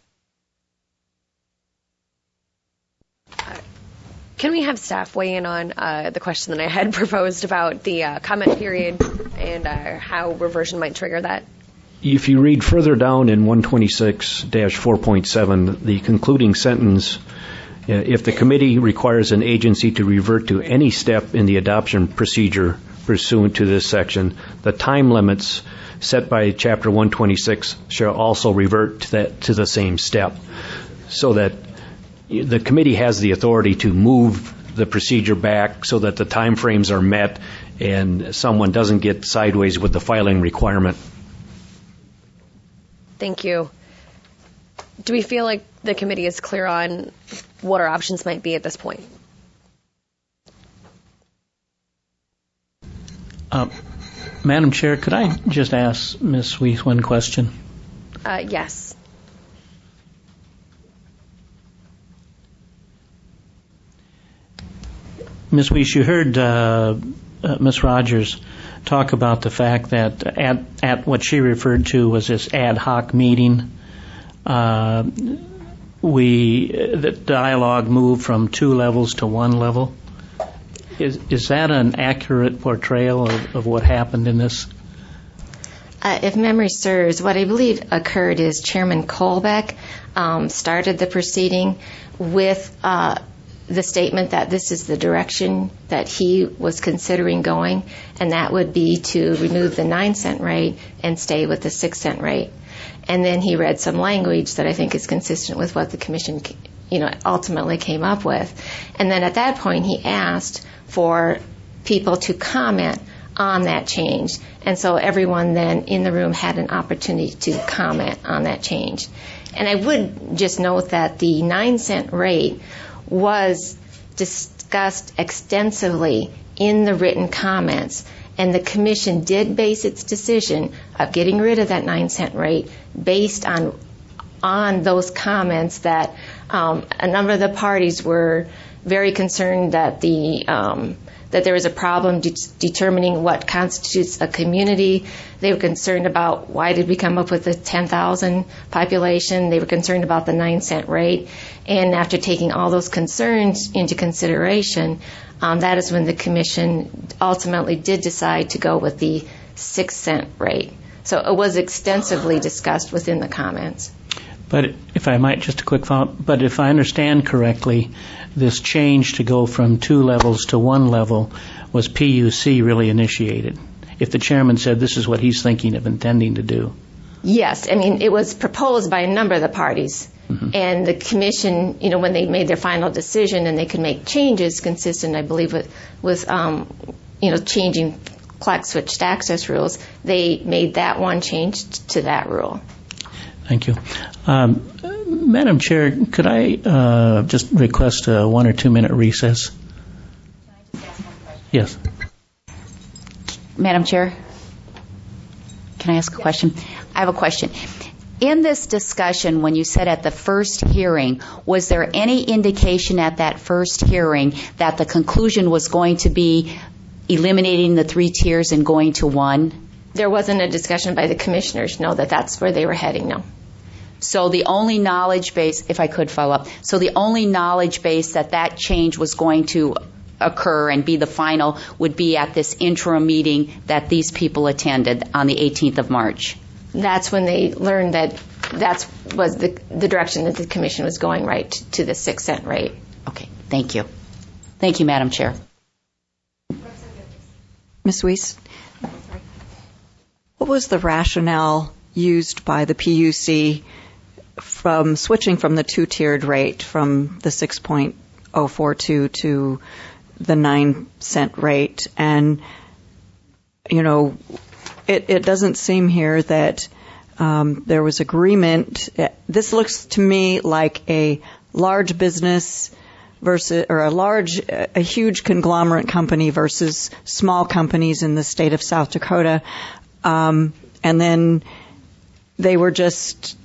Can we have staff weigh in on the question that I had proposed about the comment period and how reversion might trigger that? If you read further down in 126-4.7, the concluding sentence, if the committee requires an agency to revert to any step in the adoption procedure pursuant to this section, the time limits set by Chapter 126 shall also revert to the same step, so that the committee has the authority to move the procedure back so that the time frames are met and someone doesn't get sideways with the filing requirement. Thank you. Do we feel like the committee is clear on what our options might be at this point? Madam Chair, could I just ask Ms. Weist one question? Yes. Ms. Weist, you heard Ms. Rogers talk about the fact that at what she referred to was this ad hoc meeting, the dialogue moved from 2 levels to 1 level. Is that an accurate portrayal of what happened in this? If memory serves, what I believe occurred is Chairman Colbeck started the proceeding with the statement that this is the direction that he was considering going, and that would be to remove the 9-cent rate and stay with the 6-cent rate. And then he read some language that I think is consistent with what the commission, ultimately came up with. And then at that point, he asked for people to comment on that change. And so everyone then in the room had an opportunity to comment on that change. And I would just note that the 9-cent rate was discussed extensively in the written comments, and the commission did base its decision of getting rid of that 9-cent rate based on those comments that a number of the parties were very concerned that that there was a problem determining what constitutes a community. They were concerned about why did we come up with the 10,000 population. They were concerned about the 9-cent rate. And after taking all those concerns into consideration, that is when the commission ultimately did decide to go with the 6-cent rate. So it was extensively discussed within the comments. But if I might, just a quick follow-up, but if I understand correctly, this change to go from 2 levels to 1 level was PUC really initiated. If the chairman said this is what he's thinking of intending to do. Yes, I mean, it was proposed by a number of the parties. Mm-hmm. And the commission, when they made their final decision and they could make changes consistent, I believe, with changing clock switched access rules, they made that one change to that rule. Thank you. Madam Chair, could I just request a 1 or 2 minute recess? Can I just ask one question? Yes. Madam Chair, can I ask a question? I have a question. In this discussion, when you said at the first hearing, was there any indication at that first hearing that the conclusion was going to be eliminating the 3 tiers and going to 1? There wasn't a discussion by the commissioners, no, that's where they were heading, no. So the only knowledge base, if I could follow up, so the only knowledge base that change was going to occur and be the final would be at this interim meeting that these people attended on the 18th of March. That's when they learned that was the direction that the commission was going, right, to the 6-cent rate. Okay, thank you. Thank you, Madam Chair. Ms. Weiss, what was the rationale used by the PUC from switching from the 2-tiered rate from the 6.042 to the 9-cent rate? And, it doesn't seem here that there was agreement. This looks to me like a large business versus, or a huge conglomerate company versus small companies in the state of South Dakota. And then they were just,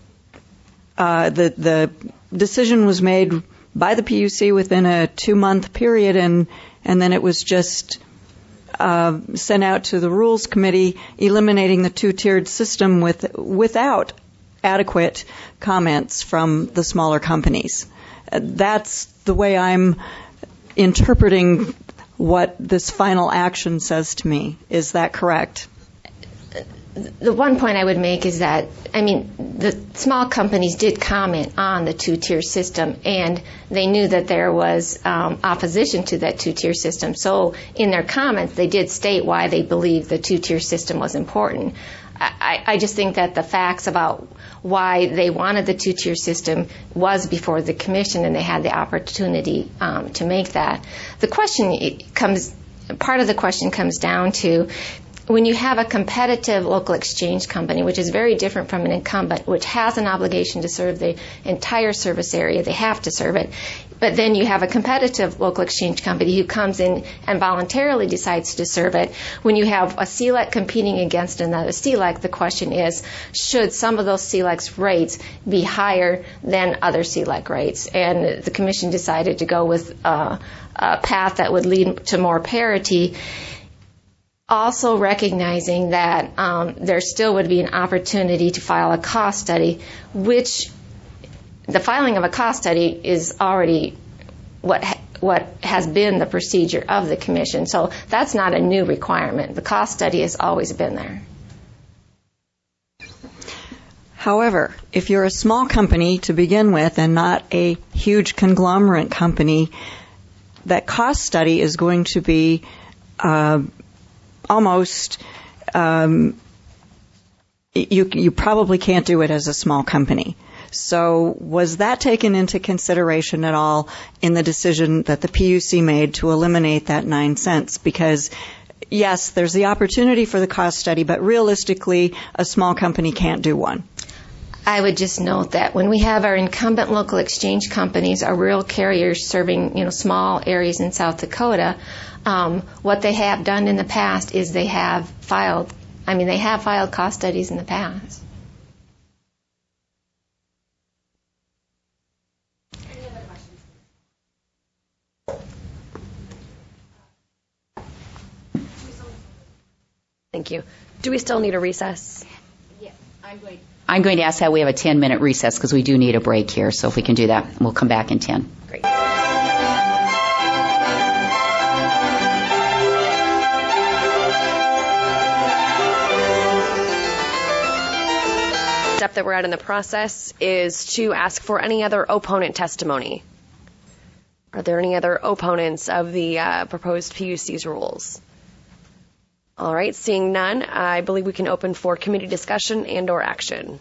the decision was made by the PUC within a 2-month period, and then it was just sent out to the Rules Committee, eliminating the 2-tiered system without adequate comments from the smaller companies. That's the way I'm interpreting what this final action says to me. Is that correct? The one point I would make is that, the small companies did comment on the 2-tier system, and they knew that there was opposition to that 2-tier system. So in their comments, they did state why they believed the 2-tier system was important. I just think that the facts about why they wanted the 2-tier system was before the commission, and they had the opportunity to make that. Part of the question comes down to, when you have a competitive local exchange company, which is very different from an incumbent, which has an obligation to serve the entire service area, they have to serve it, but then you have a competitive local exchange company who comes in and voluntarily decides to serve it. When you have a CLEC competing against another CLEC, the question is, should some of those CLEC's rates be higher than other CLEC rates? And the commission decided to go with a path that would lead to more parity, also recognizing that there still would be an opportunity to file a cost study, which the filing of a cost study is already what has been the procedure of the commission. So that's not a new requirement. The cost study has always been there. However, if you're a small company to begin with and not a huge conglomerate company, that cost study is going to be almost you probably can't do it as a small company. So was that taken into consideration at all in the decision that the PUC made to eliminate that 9 cents? Because, yes, there's the opportunity for the cost study, but realistically, a small company can't do one. I would just note that when we have our incumbent local exchange companies, our rural carriers serving, small areas in South Dakota, what they have done in the past is they have filed cost studies in the past. Thank you. Do we still need a recess? Yes, I'm going to ask that we have a 10-minute recess because we do need a break here. So if we can do that, we'll come back in 10. Great. Step that we're at in the process is to ask for any other opponent testimony. Are there any other opponents of the proposed PUC's rules? All right, seeing none, I believe we can open for committee discussion and or action.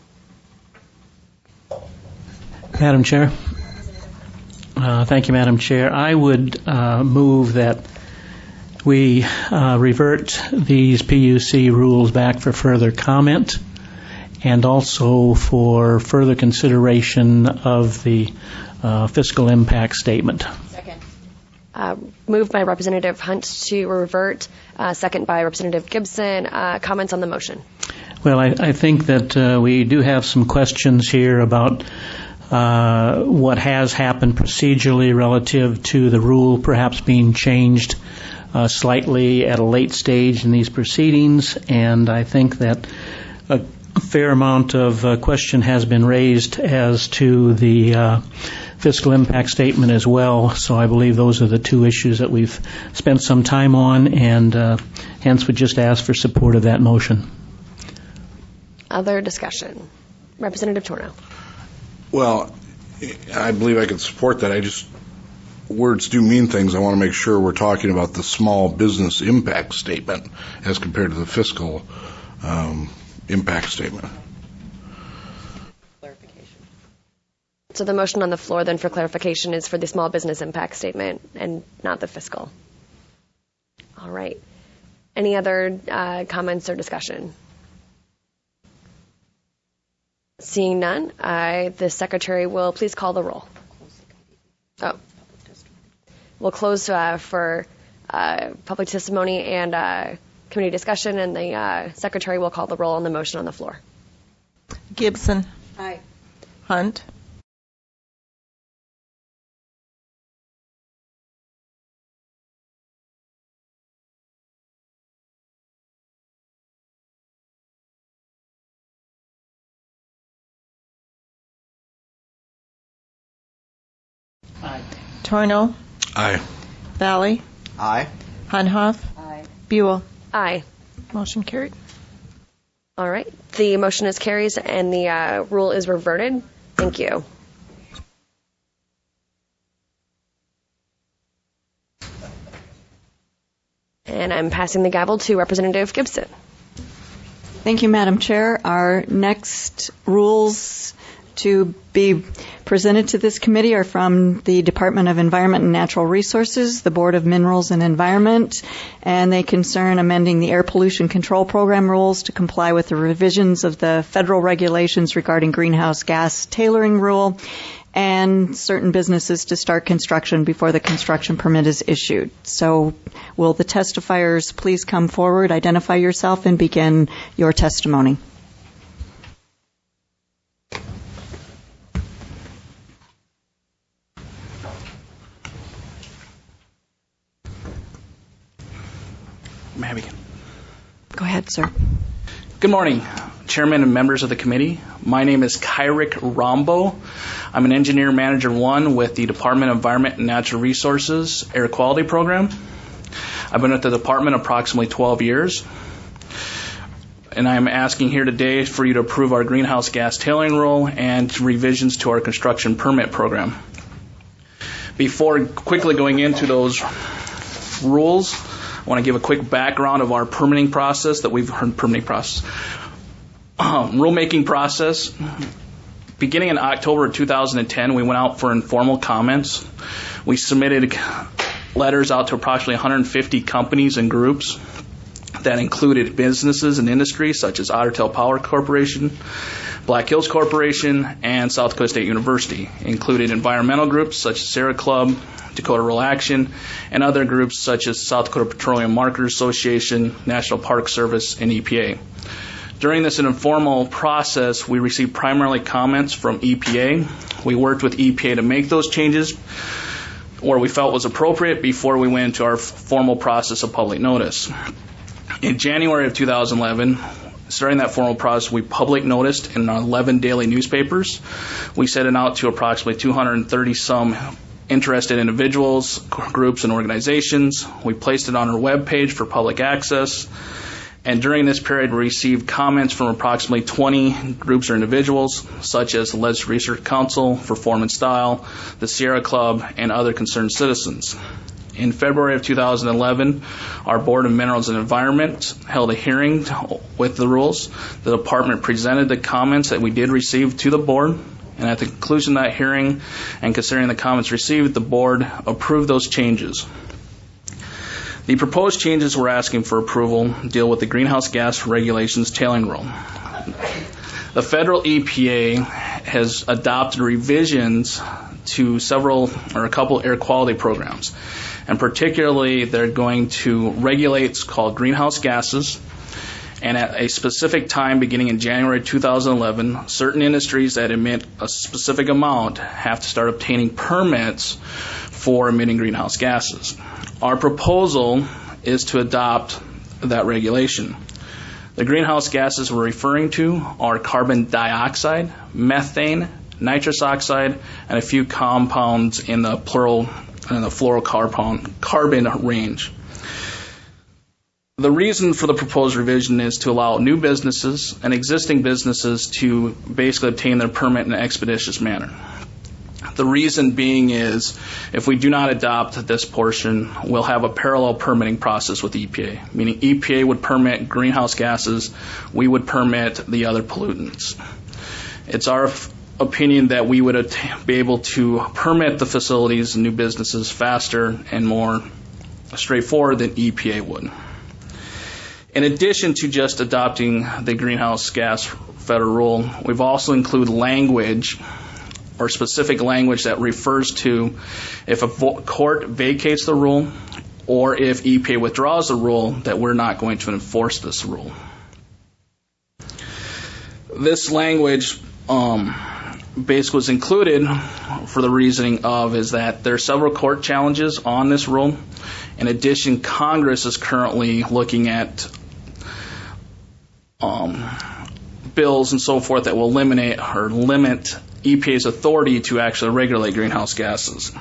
Madam Chair. Thank you, Madam Chair. I would move that we revert these PUC rules back for further comment and also for further consideration of the fiscal impact statement. Second. Moved by Representative Hunt to revert. Second by Representative Gibson. Comments on the motion? Well, I think that we do have some questions here about what has happened procedurally relative to the rule perhaps being changed slightly at a late stage in these proceedings, and I think that a fair amount of question has been raised as to the fiscal impact statement as well. So I believe those are the two issues that we've spent some time on, and hence would just ask for support of that motion. Other discussion? Representative Torno. Well, I believe I can support that. Words do mean things. I want to make sure we're talking about the small business impact statement as compared to the fiscal impact statement. So the motion on the floor then for clarification is for the small business impact statement and not the fiscal. All right. Any other comments or discussion? Seeing none, the secretary will please call the roll. Oh. We'll close for public testimony and committee discussion, and the secretary will call the roll on the motion on the floor. Gibson. Aye. Hunt. Aye. Torno. Aye. Valley. Aye. Hunhoff. Aye. Buell. Aye. Motion carried. All right. The motion is carried and the rule is reverted. Thank you. And I'm passing the gavel to Representative Gibson. Thank you, Madam Chair. Our next rules to be presented to this committee are from the Department of Environment and Natural Resources, the Board of Minerals and Environment, and they concern amending the Air Pollution Control Program rules to comply with the revisions of the federal regulations regarding greenhouse gas tailoring rule, and certain businesses to start construction before the construction permit is issued. So will the testifiers please come forward, identify yourself, and begin your testimony. May I begin? Go ahead, sir. Good morning, Chairman and members of the committee. My name is Kyrick Rombo. I'm an Engineer Manager 1 with the Department of Environment and Natural Resources Air Quality Program. I've been at the department approximately 12 years. and I'm asking here today for you to approve our greenhouse gas tailoring rule and revisions to our construction permit program. Before quickly going into those rules, I want to give a quick background of our permitting process that we've heard rulemaking process. Beginning in October of 2010, we went out for informal comments. We submitted letters out to approximately 150 companies and groups that included businesses and industries such as Otter Tail Power Corporation, Black Hills Corporation, and South Dakota State University. Included environmental groups such as Sierra Club, Dakota Rural Action, and other groups such as South Dakota Petroleum Marketers Association, National Park Service, and EPA. During this informal process, we received primarily comments from EPA. We worked with EPA to make those changes where we felt was appropriate before we went into our formal process of public notice. In January of 2011, starting that formal process, we public noticed in 11 daily newspapers. We sent it out to approximately 230 some interested individuals, groups, and organizations. We placed it on our webpage for public access. And during this period, we received comments from approximately 20 groups or individuals, such as the Legislative Research Council for Form and Style, the Sierra Club, and other concerned citizens. In February of 2011, our Board of Minerals and Environment held a hearing with the rules. The department presented the comments that we did receive to the board, and at the conclusion of that hearing and considering the comments received, the board approved those changes. The proposed changes we're asking for approval deal with the greenhouse gas regulations tailoring rule. The federal EPA has adopted revisions to a couple air quality programs. And particularly, they're going to regulate what's called greenhouse gases. And at a specific time, beginning in January 2011, certain industries that emit a specific amount have to start obtaining permits for emitting greenhouse gases. Our proposal is to adopt that regulation. The greenhouse gases we're referring to are carbon dioxide, methane, nitrous oxide, and a few compounds in the fluorocarbon range. The reason for the proposed revision is to allow new businesses and existing businesses to basically obtain their permit in an expeditious manner. The reason being is if we do not adopt this portion, we'll have a parallel permitting process with EPA, meaning EPA would permit greenhouse gases, we would permit the other pollutants. It's our opinion that we would be able to permit the facilities and new businesses faster and more straightforward than EPA would. In addition to just adopting the greenhouse gas federal rule, we've also included language or specific language that refers to if a court vacates the rule or if EPA withdraws the rule, that we're not going to enforce this rule. This language basically was included for the reasoning of is that there are several court challenges on this rule. In addition, Congress is currently looking at bills and so forth that will eliminate or limit EPA's authority to actually regulate greenhouse gases.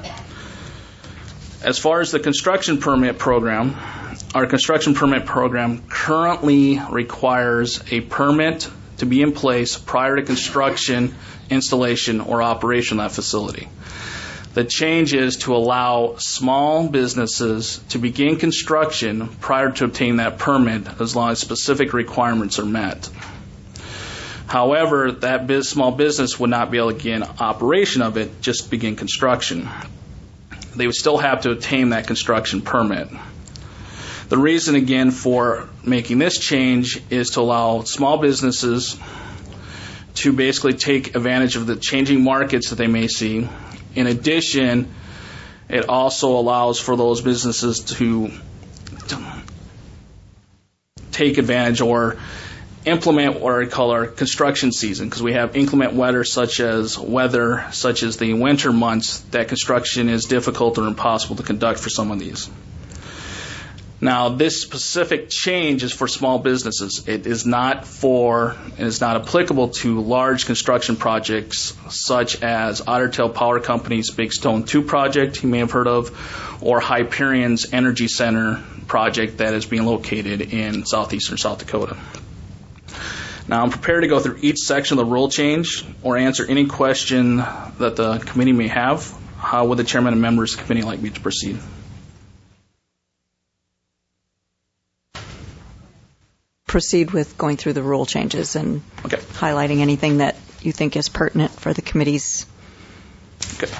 As far as the construction permit program, our construction permit program currently requires a permit to be in place prior to construction, installation, or operation of that facility. The change is to allow small businesses to begin construction prior to obtaining that permit as long as specific requirements are met. However, that small business would not be able to begin operation of it, just begin construction. They would still have to obtain that construction permit. The reason, again, for making this change is to allow small businesses to basically take advantage of the changing markets that they may see. In addition, it also allows for those businesses to take advantage or implement what we call our construction season, because we have inclement weather such as the winter months that construction is difficult or impossible to conduct for some of these. Now, this specific change is for small businesses. It is not applicable to large construction projects such as Otter Tail Power Company's Big Stone 2 project you may have heard of, or Hyperion's Energy Center project that is being located in southeastern South Dakota. Now, I'm prepared to go through each section of the rule change or answer any question that the committee may have. How would the chairman and members of the committee like me to proceed? Proceed with going through the rule changes and highlighting anything that you think is pertinent for the committee's. Okay.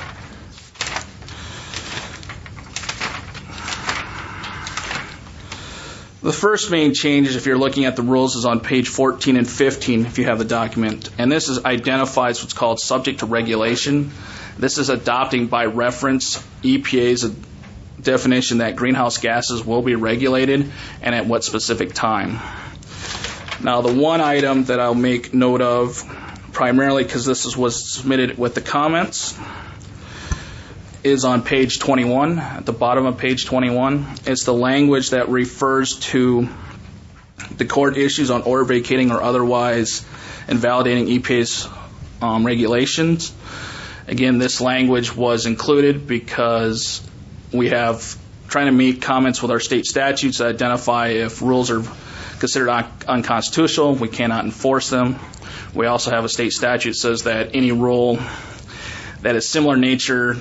The first main change, if you're looking at the rules, is on page 14 and 15 if you have the document. And this identifies what's called subject to regulation. This is adopting by reference EPA's definition that greenhouse gases will be regulated and at what specific time. Now, the one item that I'll make note of, primarily because this was submitted with the comments, is on page 21, at the bottom of page 21. It's the language that refers to the court issues on order vacating or otherwise invalidating EPA's regulations. Again, this language was included because we have trying to meet comments with our state statutes that identify if rules are considered unconstitutional, we cannot enforce them. We also have a state statute that says that any rule that is similar nature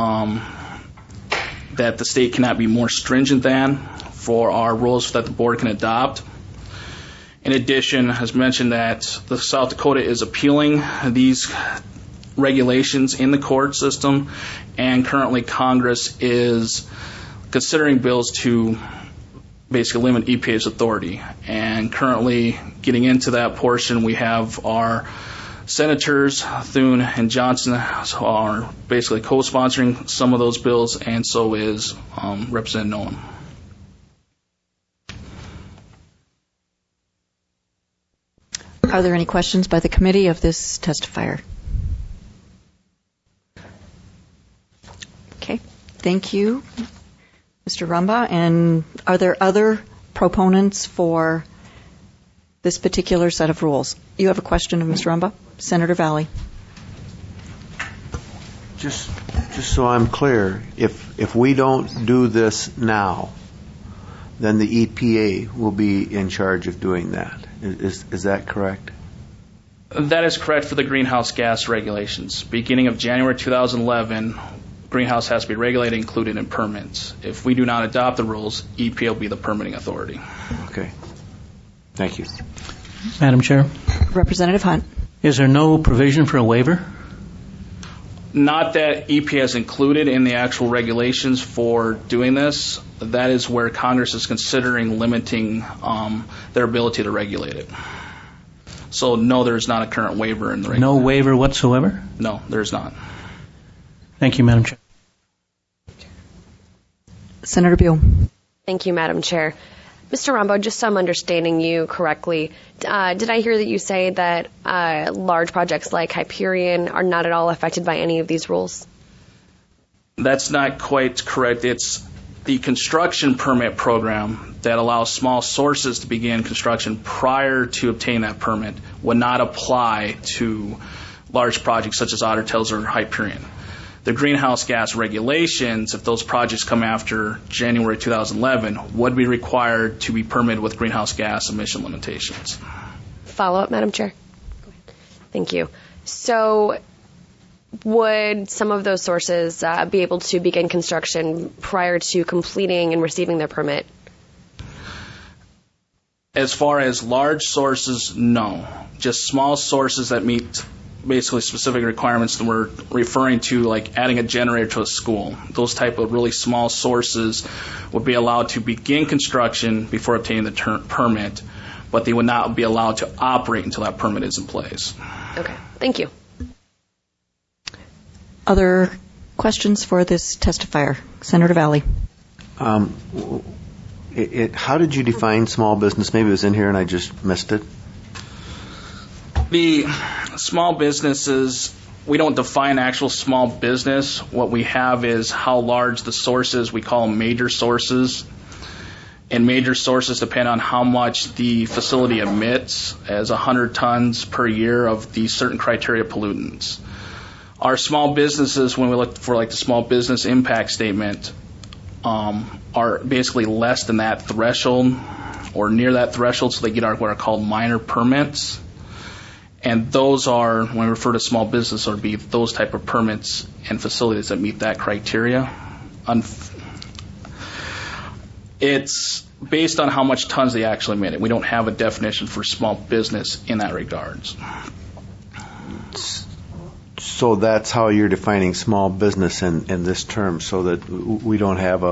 that the state cannot be more stringent than for our rules that the board can adopt. In addition, as mentioned, that the South Dakota is appealing these regulations in the court system, and currently Congress is considering bills to basically limit EPA's authority. And currently getting into that portion, we have our Senators Thune and Johnson are basically co-sponsoring some of those bills, and so is Representative Nolan. Are there any questions by the committee of this testifier? Okay, thank you, Mr. Rumbaugh. And are there other proponents for this particular set of rules? You have a question of Mr. Rumbaugh? Senator Valley. Just so I'm clear, if we don't do this now, then the EPA will be in charge of doing that. Is that correct? That is correct for the greenhouse gas regulations. Beginning of January 2011, greenhouse has to be regulated, included in permits. If we do not adopt the rules, EPA will be the permitting authority. Okay. Thank you. Madam Chair. Representative Hunt. Is there no provision for a waiver? Not that EPA has included in the actual regulations for doing this. That is where Congress is considering limiting their ability to regulate it. So, no, there's not a current waiver in the regulation. No waiver whatsoever? No, there's not. Thank you, Madam Chair. Senator Buell. Thank you, Madam Chair. Mr. Rumbaugh, just so I'm understanding you correctly, did I hear that you say that large projects like Hyperion are not at all affected by any of these rules? That's not quite correct. It's the construction permit program that allows small sources to begin construction prior to obtaining that permit would not apply to large projects such as Otter Tails or Hyperion. The greenhouse gas regulations, if those projects come after January 2011, would be required to be permitted with greenhouse gas emission limitations. Follow up, Madam Chair. Thank you. So would some of those sources be able to begin construction prior to completing and receiving their permit? As far as large sources, no. Just small sources that meet basically specific requirements that we're referring to, like adding a generator to a school. Those type of really small sources would be allowed to begin construction before obtaining the permit, but they would not be allowed to operate until that permit is in place. Okay, thank you. Other questions for this testifier? Senator Valley. How did you define small business? Maybe it was in here and I just missed it. The small businesses, we don't define actual small business. What we have is how large the source is. We call them major sources. And major sources depend on how much the facility emits as 100 tons per year of these certain criteria pollutants. Our small businesses, when we look for like the small business impact statement, are basically less than that threshold or near that threshold, so they get what are called minor permits. And those are, when we refer to small business, would be those type of permits and facilities that meet that criteria. It's based on how much tons they actually made. We don't have a definition for small business in that regards. So that's how you're defining small business in this term, so that we don't have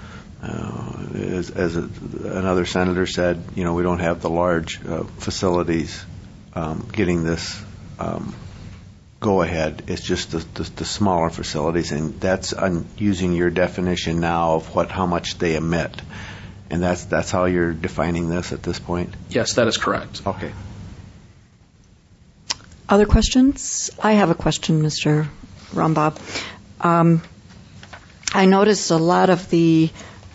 another senator said, we don't have the large facilities getting this go ahead. It's just the smaller facilities, and that's using your definition now of how much they emit, and that's how you're defining this at this point. Yes, that is correct. Okay. Other questions? I have a question, Mr. Rombaugh. I noticed a lot of the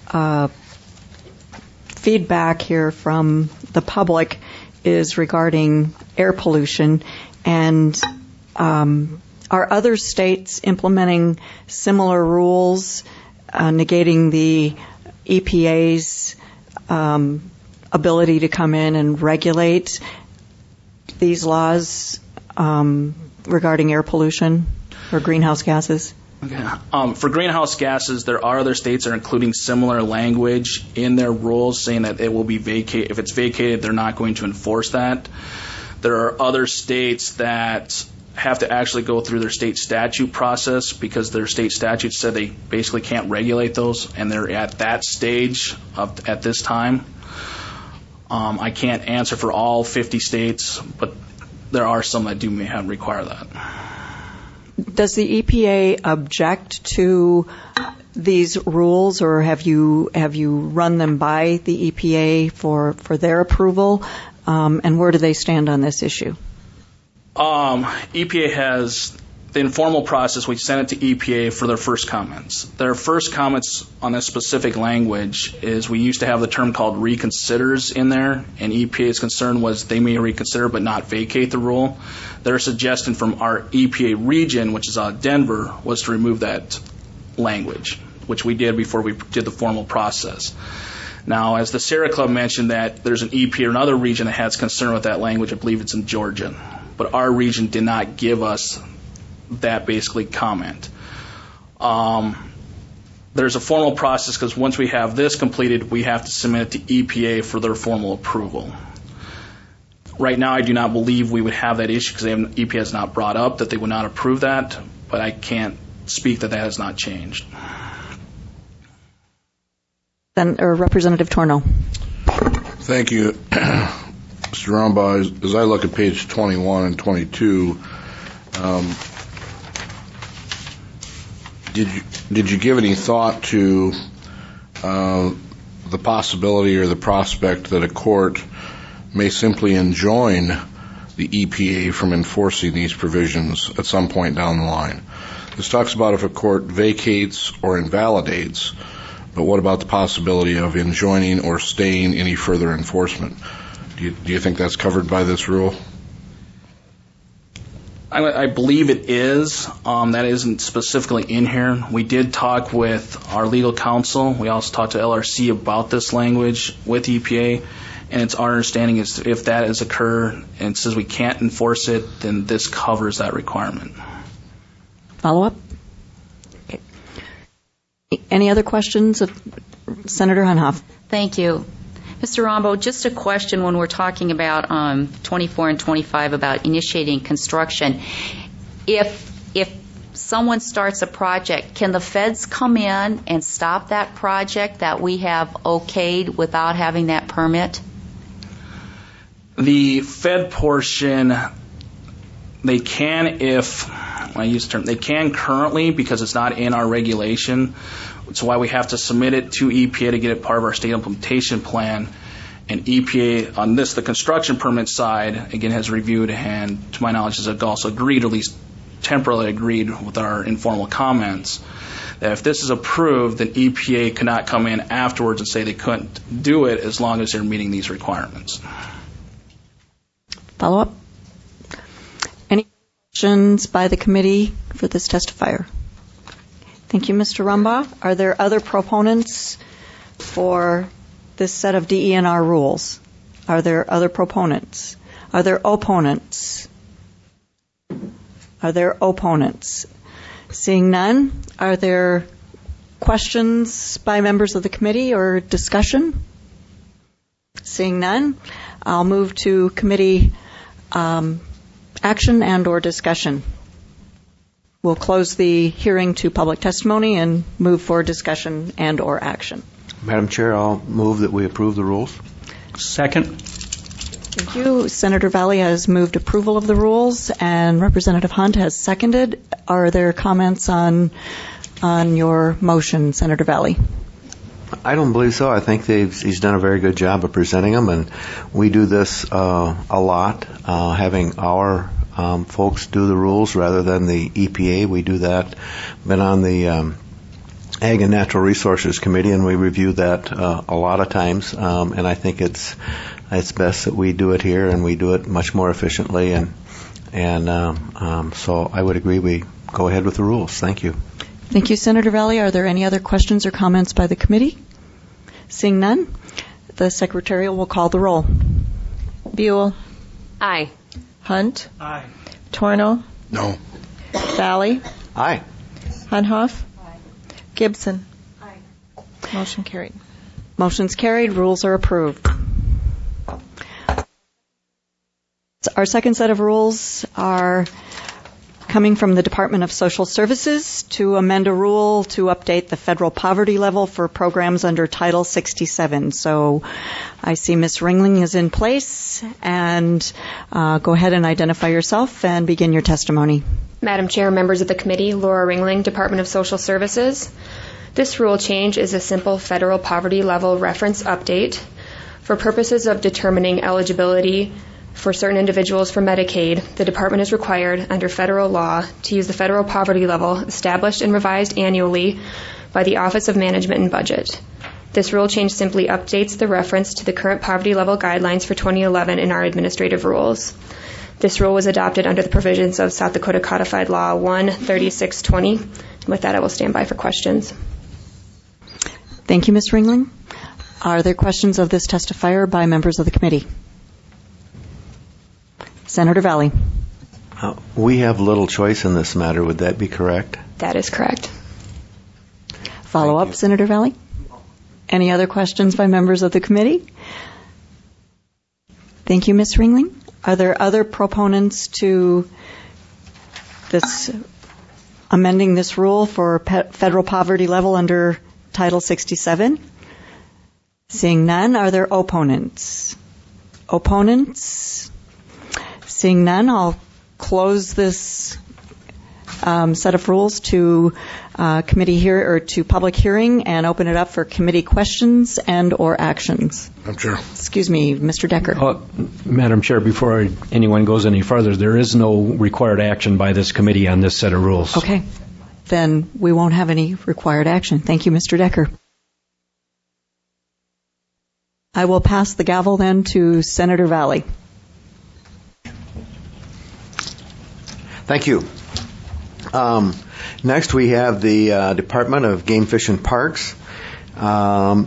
feedback here from the public is regarding air pollution, and are other states implementing similar rules, negating the EPA's ability to come in and regulate these laws regarding air pollution or greenhouse gases? Okay. For greenhouse gases, there are other states that are including similar language in their rules, saying that it will be vacated. If it's vacated, they're not going to enforce that. There are other states that have to actually go through their state statute process because their state statutes said they basically can't regulate those, and they're at that stage at this time. I can't answer for all 50 states, but there are some that do require that. Does the EPA object to these rules, or have you run them by the EPA for their approval? And where do they stand on this issue? EPA has the informal process. We sent it to EPA for their first comments. Their first comments on this specific language is we used to have the term called reconsiders in there, and EPA's concern was they may reconsider but not vacate the rule. Their suggestion from our EPA region, which is out of Denver, was to remove that language, which we did before we did the formal process. Now, as the Sierra Club mentioned, that there's an EPA or another region that has concern with that language. I believe it's in Georgia. But our region did not give us that basically comment. There's a formal process because once we have this completed, we have to submit it to EPA for their formal approval. Right now, I do not believe we would have that issue because EPA has not brought up that they would not approve that, but I can't speak that has not changed. Then, Representative Torno. Thank you, Mr. Rombaugh. As I look at page 21 and 22, did you give any thought to the possibility or the prospect that a court may simply enjoin the EPA from enforcing these provisions at some point down the line? This talks about if a court vacates or invalidates, but what about the possibility of enjoining or staying any further enforcement? Do you think that's covered by this rule? I believe it is. That isn't specifically in here. We did talk with our legal counsel. We also talked to LRC about this language with EPA, and it's our understanding is if that has occurred and it says we can't enforce it, then this covers that requirement. Follow up? Okay. Any other questions of Senator Hunhoff? Thank you. Mr. Rombaugh, just a question when we're talking about 24 and 25 about initiating construction. If someone starts a project, can the feds come in and stop that project that we have okayed without having that permit? The Fed portion, they can they can currently because it's not in our regulation. That's why we have to submit it to EPA to get it part of our state implementation plan. And EPA, on this, the construction permit side, again, has reviewed and, to my knowledge, has also agreed, or at least temporarily agreed with our informal comments, that if this is approved, then EPA cannot come in afterwards and say they couldn't do it as long as they're meeting these requirements. Follow up? Any questions by the committee for this testifier? Thank you, Mr. Rombaugh. Are there other proponents for this set of DENR rules? Are there other proponents? Are there opponents? Are there opponents? Seeing none, are there questions by members of the committee or discussion? Seeing none, I'll move to committee action and or discussion. We'll close the hearing to public testimony and move for discussion and or action. Madam Chair, I'll move that we approve the rules. Second. Thank you. Senator Valley has moved approval of the rules, and Representative Hunt has seconded. Are there comments on your motion, Senator Valley? I don't believe so. I think he's done a very good job of presenting them, and we do this a lot, having our folks do the rules rather than the EPA. We do that. Been on the Ag and Natural Resources Committee, and we review that a lot of times. And I think it's best that we do it here, and we do it much more efficiently. And so I would agree we go ahead with the rules. Thank you. Thank you, Senator Valley. Are there any other questions or comments by the committee? Seeing none, the Secretarial will call the roll. Buell. Aye. Hunt. Aye. Torno. No. Valley. Aye. Hunhoff. Aye. Gibson. Aye. Motion carried. Motion's carried. Rules are approved. Our second set of rules are coming from the Department of Social Services to amend a rule to update the federal poverty level for programs under Title 67. So I see Ms. Ringling is in place, and go ahead and identify yourself and begin your testimony. Madam Chair, members of the committee, Laura Ringling, Department of Social Services. This rule change is a simple federal poverty level reference update. For purposes of determining eligibility for certain individuals for Medicaid, the Department is required under federal law to use the federal poverty level established and revised annually by the Office of Management and Budget. This rule change simply updates the reference to the current poverty level guidelines for 2011 in our administrative rules. This rule was adopted under the provisions of South Dakota Codified Law 13620. With that, I will stand by for questions. Thank you, Ms. Ringling. Are there questions of this testifier by members of the committee? Senator Valley. We have little choice in this matter. Would that be correct? That is correct. Follow up, Senator Valley? Any other questions by members of the committee? Thank you, Ms. Ringling. Are there other proponents to this amending this rule for federal poverty level under Title 67? Seeing none, are there opponents? Opponents? Seeing none, I'll close this set of rules to committee here or to public hearing and open it up for committee questions and or actions. I'm sure. Excuse me, Mr. Decker. Madam Chair, before anyone goes any further, there is no required action by this committee on this set of rules. Okay. Then we won't have any required action. Thank you, Mr. Decker. I will pass the gavel then to Senator Valley. Thank you. Next, we have the Department of Game Fish and Parks, and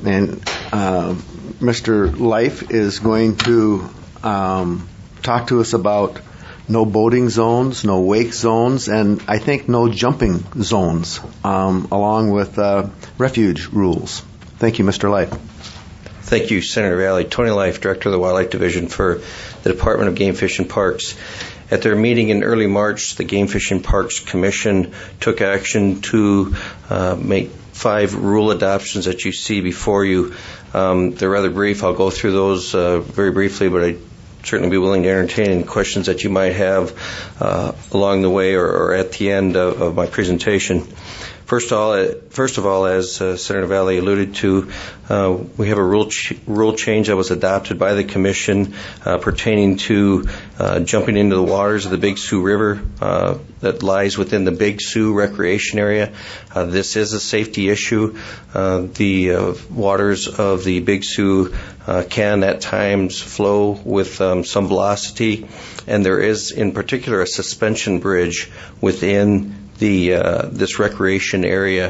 Mr. Life is going to talk to us about no boating zones, no wake zones, and I think no jumping zones, along with refuge rules. Thank you, Mr. Life. Thank you, Senator Valley. Tony Life, Director of the Wildlife Division for the Department of Game Fish and Parks. At their meeting in early March, the Game Fish and Parks Commission took action to make 5 rule adoptions that you see before you. They're rather brief. I'll go through those very briefly, but I'd certainly be willing to entertain any questions that you might have along the way or at the end of my presentation. First of all, as Senator Valley alluded to, we have a rule change that was adopted by the Commission pertaining to jumping into the waters of the Big Sioux River that lies within the Big Sioux Recreation Area. This is a safety issue. The waters of the Big Sioux can at times flow with some velocity, and there is in particular a suspension bridge within this recreation area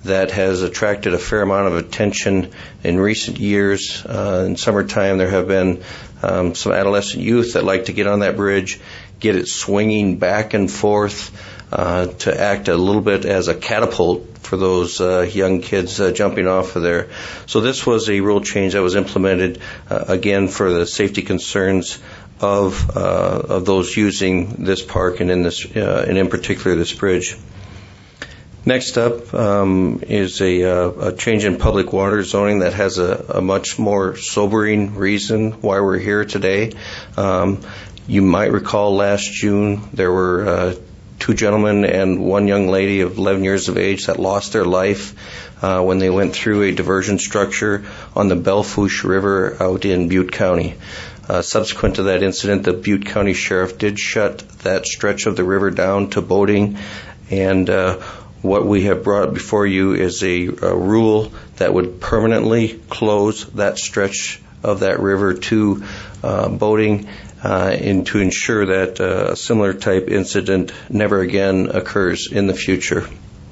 that has attracted a fair amount of attention in recent years. In summertime, there have been some adolescent youth that like to get on that bridge, get it swinging back and forth to act a little bit as a catapult for those young kids jumping off of there. So this was a rule change that was implemented, again, for the safety concerns of those using this park and in particular this bridge. Next up is a change in public water zoning that has a much more sobering reason why we're here today. You might recall last June there were 2 gentlemen and 1 young lady of 11 years of age that lost their life when they went through a diversion structure on the Belle Fourche River out in Butte County. Subsequent to that incident, the Butte County Sheriff did shut that stretch of the river down to boating, and what we have brought before you is a rule that would permanently close that stretch of that river to boating and to ensure that a similar type incident never again occurs in the future.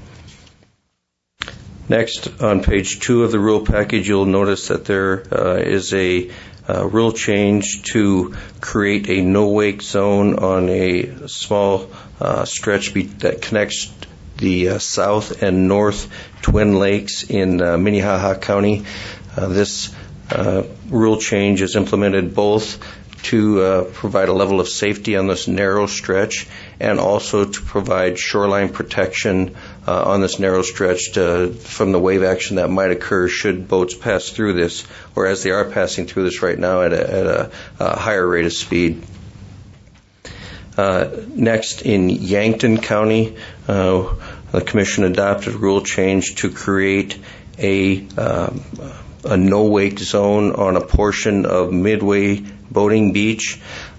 Next, on page 2 of the rule package, you'll notice that there is a rule change to create a no-wake zone on a small stretch that connects the south and north Twin Lakes in Minnehaha County. This rule change is implemented both to provide a level of safety on this narrow stretch and also to provide shoreline protection on this narrow stretch from the wave action that might occur should boats pass through this, or as they are passing through this right now at a higher rate of speed. Next, in Yankton County, the Commission adopted a rule change to create a no-wake zone on a portion of Midway Boating Beach.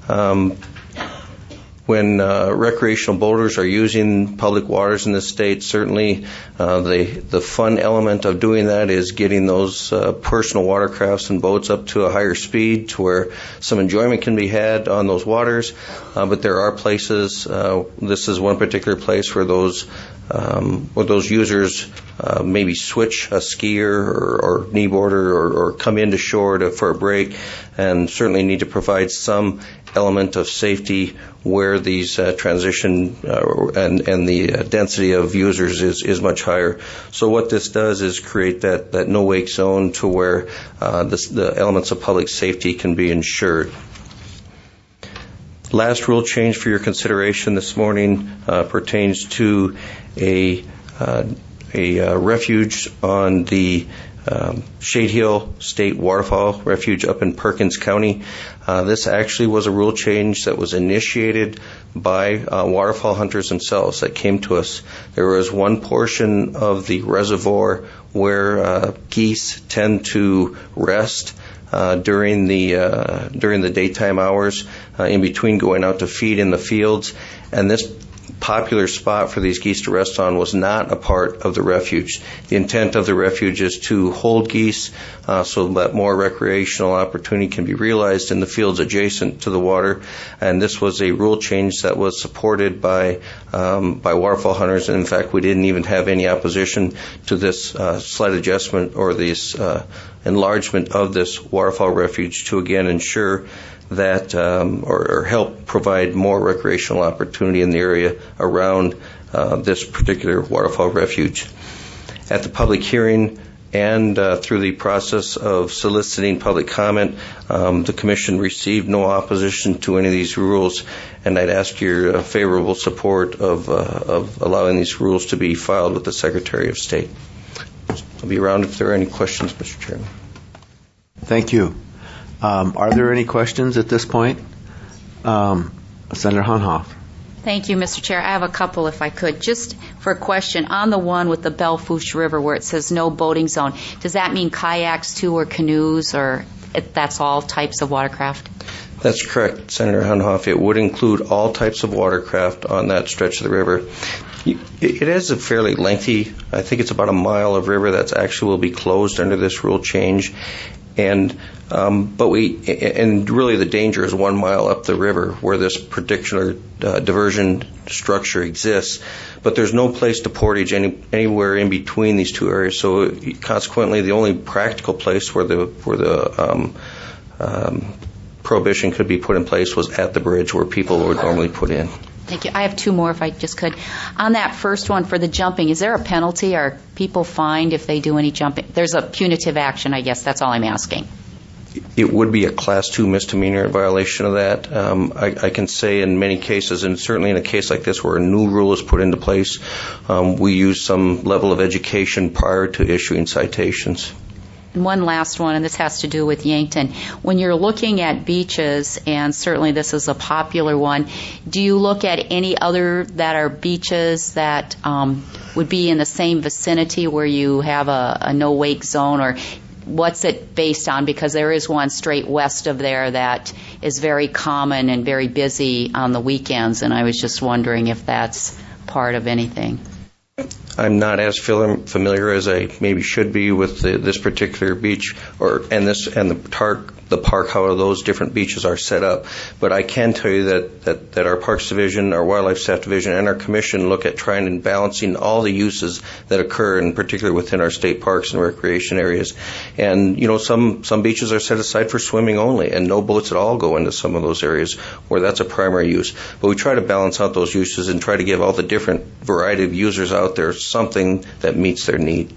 When recreational boaters are using public waters in the state, certainly the fun element of doing that is getting those personal watercrafts and boats up to a higher speed to where some enjoyment can be had on those waters. But there are places, this is one particular place where those users maybe switch a skier or kneeboarder or come into shore for a break, and certainly need to provide some element of safety where these transition and the density of users is much higher. So what this does is create that no-wake zone to where the elements of public safety can be ensured. Last rule change for your consideration this morning pertains to a refuge on the Shade Hill State Waterfowl Refuge up in Perkins County. This actually was a rule change that was initiated by waterfowl hunters themselves that came to us. There was one portion of the reservoir where geese tend to rest during the daytime hours in between going out to feed in the fields, and this popular spot for these geese to rest on was not a part of the refuge. The intent of the refuge is to hold geese so that more recreational opportunity can be realized in the fields adjacent to the water. And this was a rule change that was supported by waterfowl hunters. And in fact, we didn't even have any opposition to this slight adjustment or this enlargement of this waterfowl refuge to again ensure that or help provide more recreational opportunity in the area around this particular waterfowl refuge. At the public hearing and through the process of soliciting public comment, the Commission received no opposition to any of these rules, and I'd ask your favorable support of allowing these rules to be filed with the Secretary of State. I'll be around if there are any questions, Mr. Chairman. Thank you. Are there any questions at this point? Senator Honhoff. Thank you, Mr. Chair. I have a couple, if I could. Just for a question, on the one with the Belle Fourche River where it says no boating zone, does that mean kayaks too, or canoes, or that's all types of watercraft? That's correct, Senator Honhoff. It would include all types of watercraft on that stretch of the river. It is a fairly lengthy, I think it's about a mile of river that's actually will be closed under this rule change. And really the danger is 1 mile up the river where this particular diversion structure exists. But there's no place to portage anywhere in between these two areas. So consequently, the only practical place where the prohibition could be put in place was at the bridge where people would normally put in. Thank you. I have two more if I just could. On that first one for the jumping, is there a penalty? Are people fined if they do any jumping? There's a punitive action, I guess. That's all I'm asking. It would be a Class 2 misdemeanor violation of that. I can say in many cases, and certainly in a case like this where a new rule is put into place, we use some level of education prior to issuing citations. And one last one, and this has to do with Yankton. When you're looking at beaches, and certainly this is a popular one, do you look at any other that are beaches that would be in the same vicinity where you have a no-wake zone, or what's it based on? Because there is one straight west of there that is very common and very busy on the weekends, and I was just wondering if that's part of anything. I'm not as familiar as I maybe should be with this particular beach and the park, how those different beaches are set up. But I can tell you that our Parks Division, our Wildlife Staff Division, and our Commission look at trying and balancing all the uses that occur, in particular within our state parks and recreation areas. And some beaches are set aside for swimming only, and no boats at all go into some of those areas where that's a primary use. But we try to balance out those uses and try to give all the different variety of users out there something that meets their need.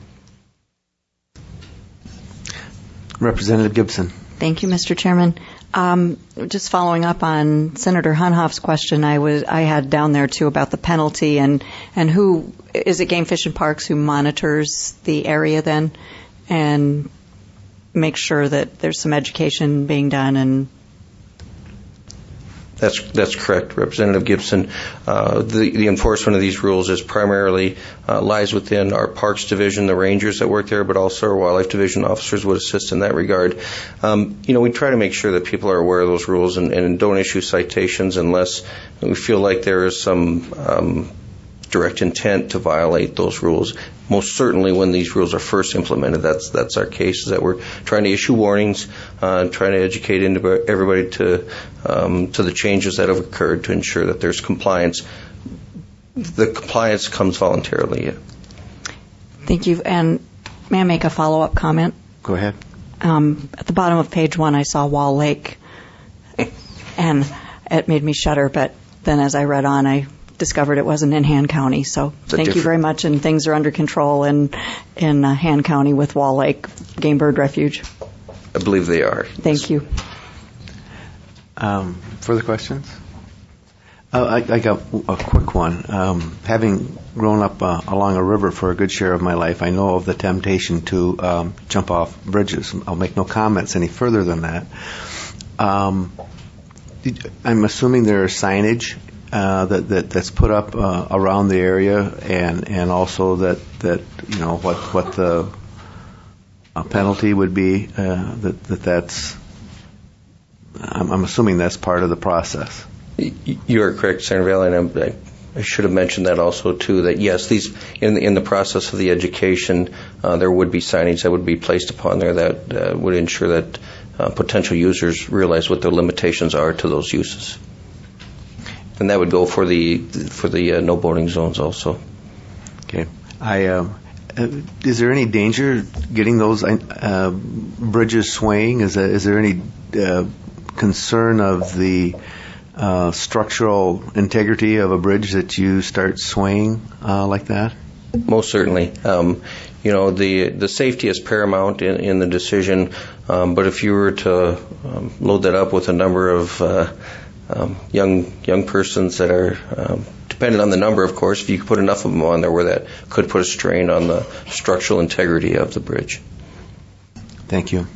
Representative Gibson. Thank you, Mr. Chairman. Just following up on Senator Hunhoff's question, I had down there too about the penalty and who is it? Game Fish and Parks who monitors the area then and makes sure that there's some education being done and. That's correct, Representative Gibson. The enforcement of these rules is primarily lies within our Parks Division, the rangers that work there, but also our Wildlife Division officers would assist in that regard. We try to make sure that people are aware of those rules and don't issue citations unless we feel like there is some direct intent to violate those rules. Most certainly when these rules are first implemented, that's our case, is that we're trying to issue warnings, trying to educate everybody to the changes that have occurred to ensure that there's compliance. The compliance comes voluntarily. Thank you. And may I make a follow-up comment? Go ahead. At the bottom of page 1, I saw Wall Lake, and it made me shudder, but then as I read on, I discovered it wasn't in Han County. So thank you very much, and things are under control in Han County with Wall Lake Game Bird Refuge. I believe they are. Thank you. Further questions? I got a quick one. Having grown up along a river for a good share of my life, I know of the temptation to jump off bridges. I'll make no comments any further than that. I'm assuming there is signage that's put up around the area, and also that what the penalty would be. That's. I'm assuming that's part of the process. You are correct, Senator Valley, and I should have mentioned that also too. That yes, these in the process of the education, there would be signage that would be placed upon there that would ensure that potential users realize what the limitations are to those uses. And that would go for the no boating zones also. Okay. Is there any danger getting those bridges swaying? Is there any concern of the structural integrity of a bridge that you start swaying like that? Most certainly. The safety is paramount in the decision. But if you were to load that up with a number of young persons that are dependent on the number, of course, if you could put enough of them on there where that could put a strain on the structural integrity of the bridge. Thank you.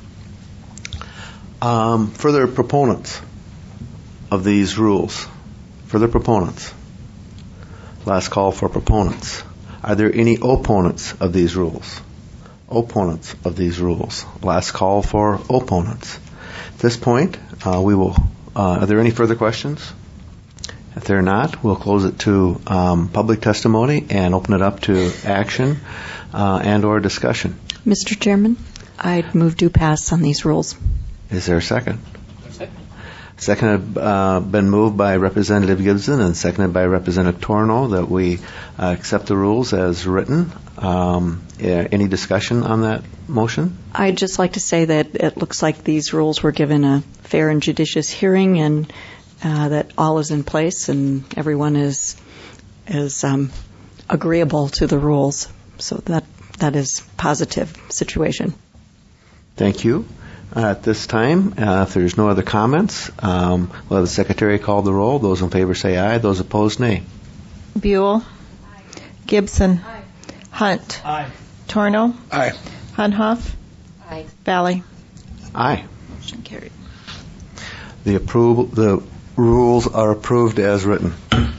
Further proponents of these rules? Further proponents? Last call for proponents. Are there any opponents of these rules? Opponents of these rules. Last call for opponents. At this point, we will. Are there any further questions? If there are not, we'll close it to public testimony and open it up to action and/or discussion. Mr. Chairman? I'd move to pass on these rules. Is there a second? Second, been moved by Representative Gibson and seconded by Representative Torno that we accept the rules as written. Any discussion on that motion? I'd just like to say that it looks like these rules were given a fair and judicious hearing, and that all is in place and everyone is agreeable to the rules. So that is a positive situation. Thank you. At this time, if there's no other comments, we'll have the Secretary call the roll. Those in favor say aye. Those opposed, nay. Buell. Aye. Gibson. Aye. Hunt. Aye. Torno. Aye. Hanhoff. Aye. Valley. Aye. Motion carried. The rules are approved as written.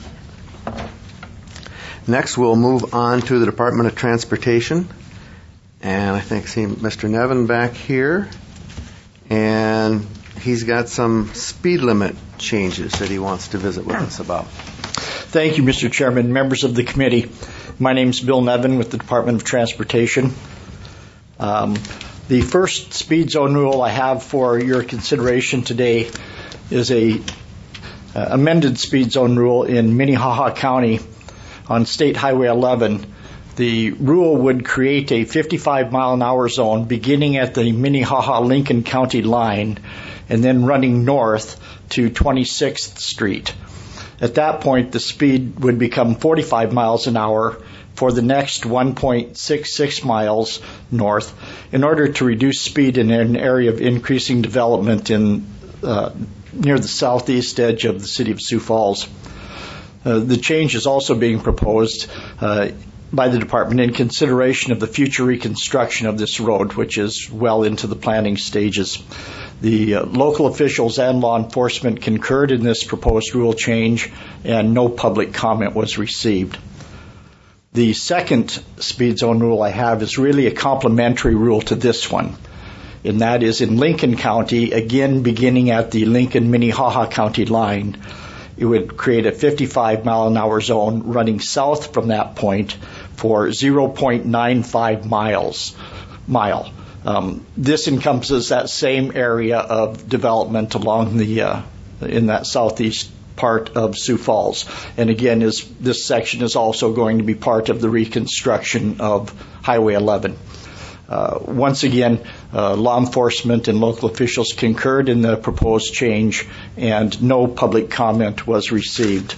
Next, we'll move on to the Department of Transportation. And I see Mr. Nevin back here. And he's got some speed limit changes that he wants to visit with us about. Thank you, Mr. Chairman, members of the committee. My name is Bill Nevin with the Department of Transportation. The first speed zone rule I have for your consideration today is a amended speed zone rule in Minnehaha County on State Highway 11. The rule would create a 55-mile-an-hour zone beginning at the Minnehaha-Lincoln County line and then running north to 26th Street. At that point, the speed would become 45 miles an hour for the next 1.66 miles north in order to reduce speed in an area of increasing development in near the southeast edge of the city of Sioux Falls. The change is also being proposed by the department in consideration of the future reconstruction of this road, which is well into the planning stages. The local officials and law enforcement concurred in this proposed rule change, and no public comment was received. The second speed zone rule I have is really a complementary rule to this one, and that is in Lincoln County, again beginning at the Lincoln-Minnehaha County line. It would create a 55-mile-an-hour zone running south from that point for 0.95 mile. This encompasses that same area of development along in that southeast part of Sioux Falls. And again, this section is also going to be part of the reconstruction of Highway 11. Once again, law enforcement and local officials concurred in the proposed change, and no public comment was received.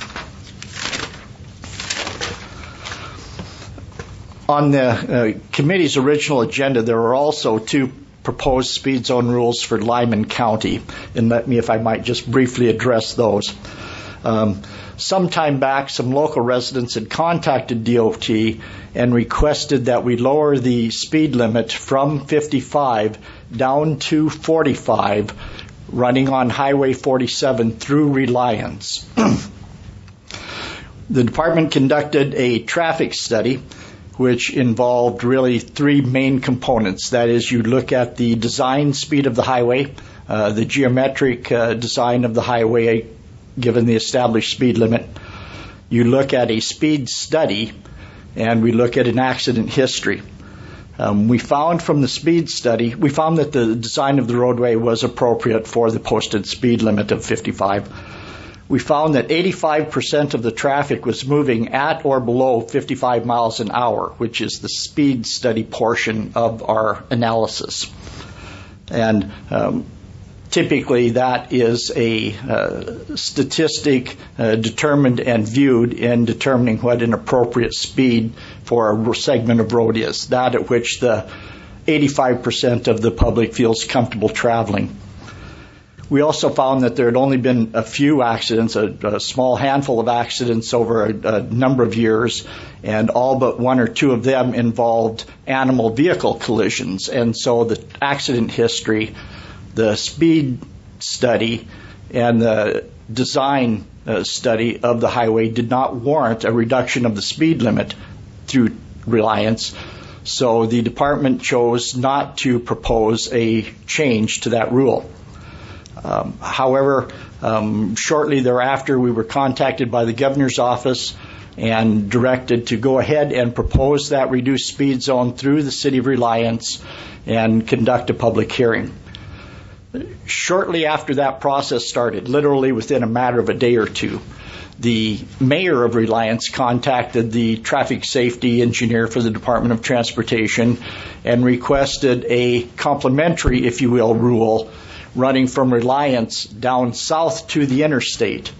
On the committee's original agenda, there were also two proposed speed zone rules for Lyman County, and let me, if I might, just briefly address those. Some time back, some local residents had contacted DOT and requested that we lower the speed limit from 55 down to 45, running on Highway 47 through Reliance. The department conducted a traffic study which involved really three main components. That is, you look at the design speed of the highway, the geometric design of the highway given the established speed limit. You look at a speed study, and we look at an accident history. We found from the speed study, we found that the design of the roadway was appropriate for the posted speed limit of 55. We found that 85% of the traffic was moving at or below 55 miles an hour, which is the speed study portion of our analysis. And typically that is a statistic determined and viewed in determining what an appropriate speed for a segment of road is, that at which the 85% of the public feels comfortable traveling. We also found that there had only been a few accidents, a small handful of accidents over a number of years, and all but one or two of them involved animal vehicle collisions. And so the accident history, the speed study, and the design study of the highway did not warrant a reduction of the speed limit through Reliance. So the department chose not to propose a change to that rule. However, shortly thereafter, we were contacted by the governor's office, and directed to go ahead and propose that reduced speed zone through the City of Reliance and conduct a public hearing. Shortly after that process started, literally within a matter of a day or two, the mayor of Reliance contacted the traffic safety engineer for the Department of Transportation and requested a complimentary, if you will, rule running from Reliance down south to the interstate.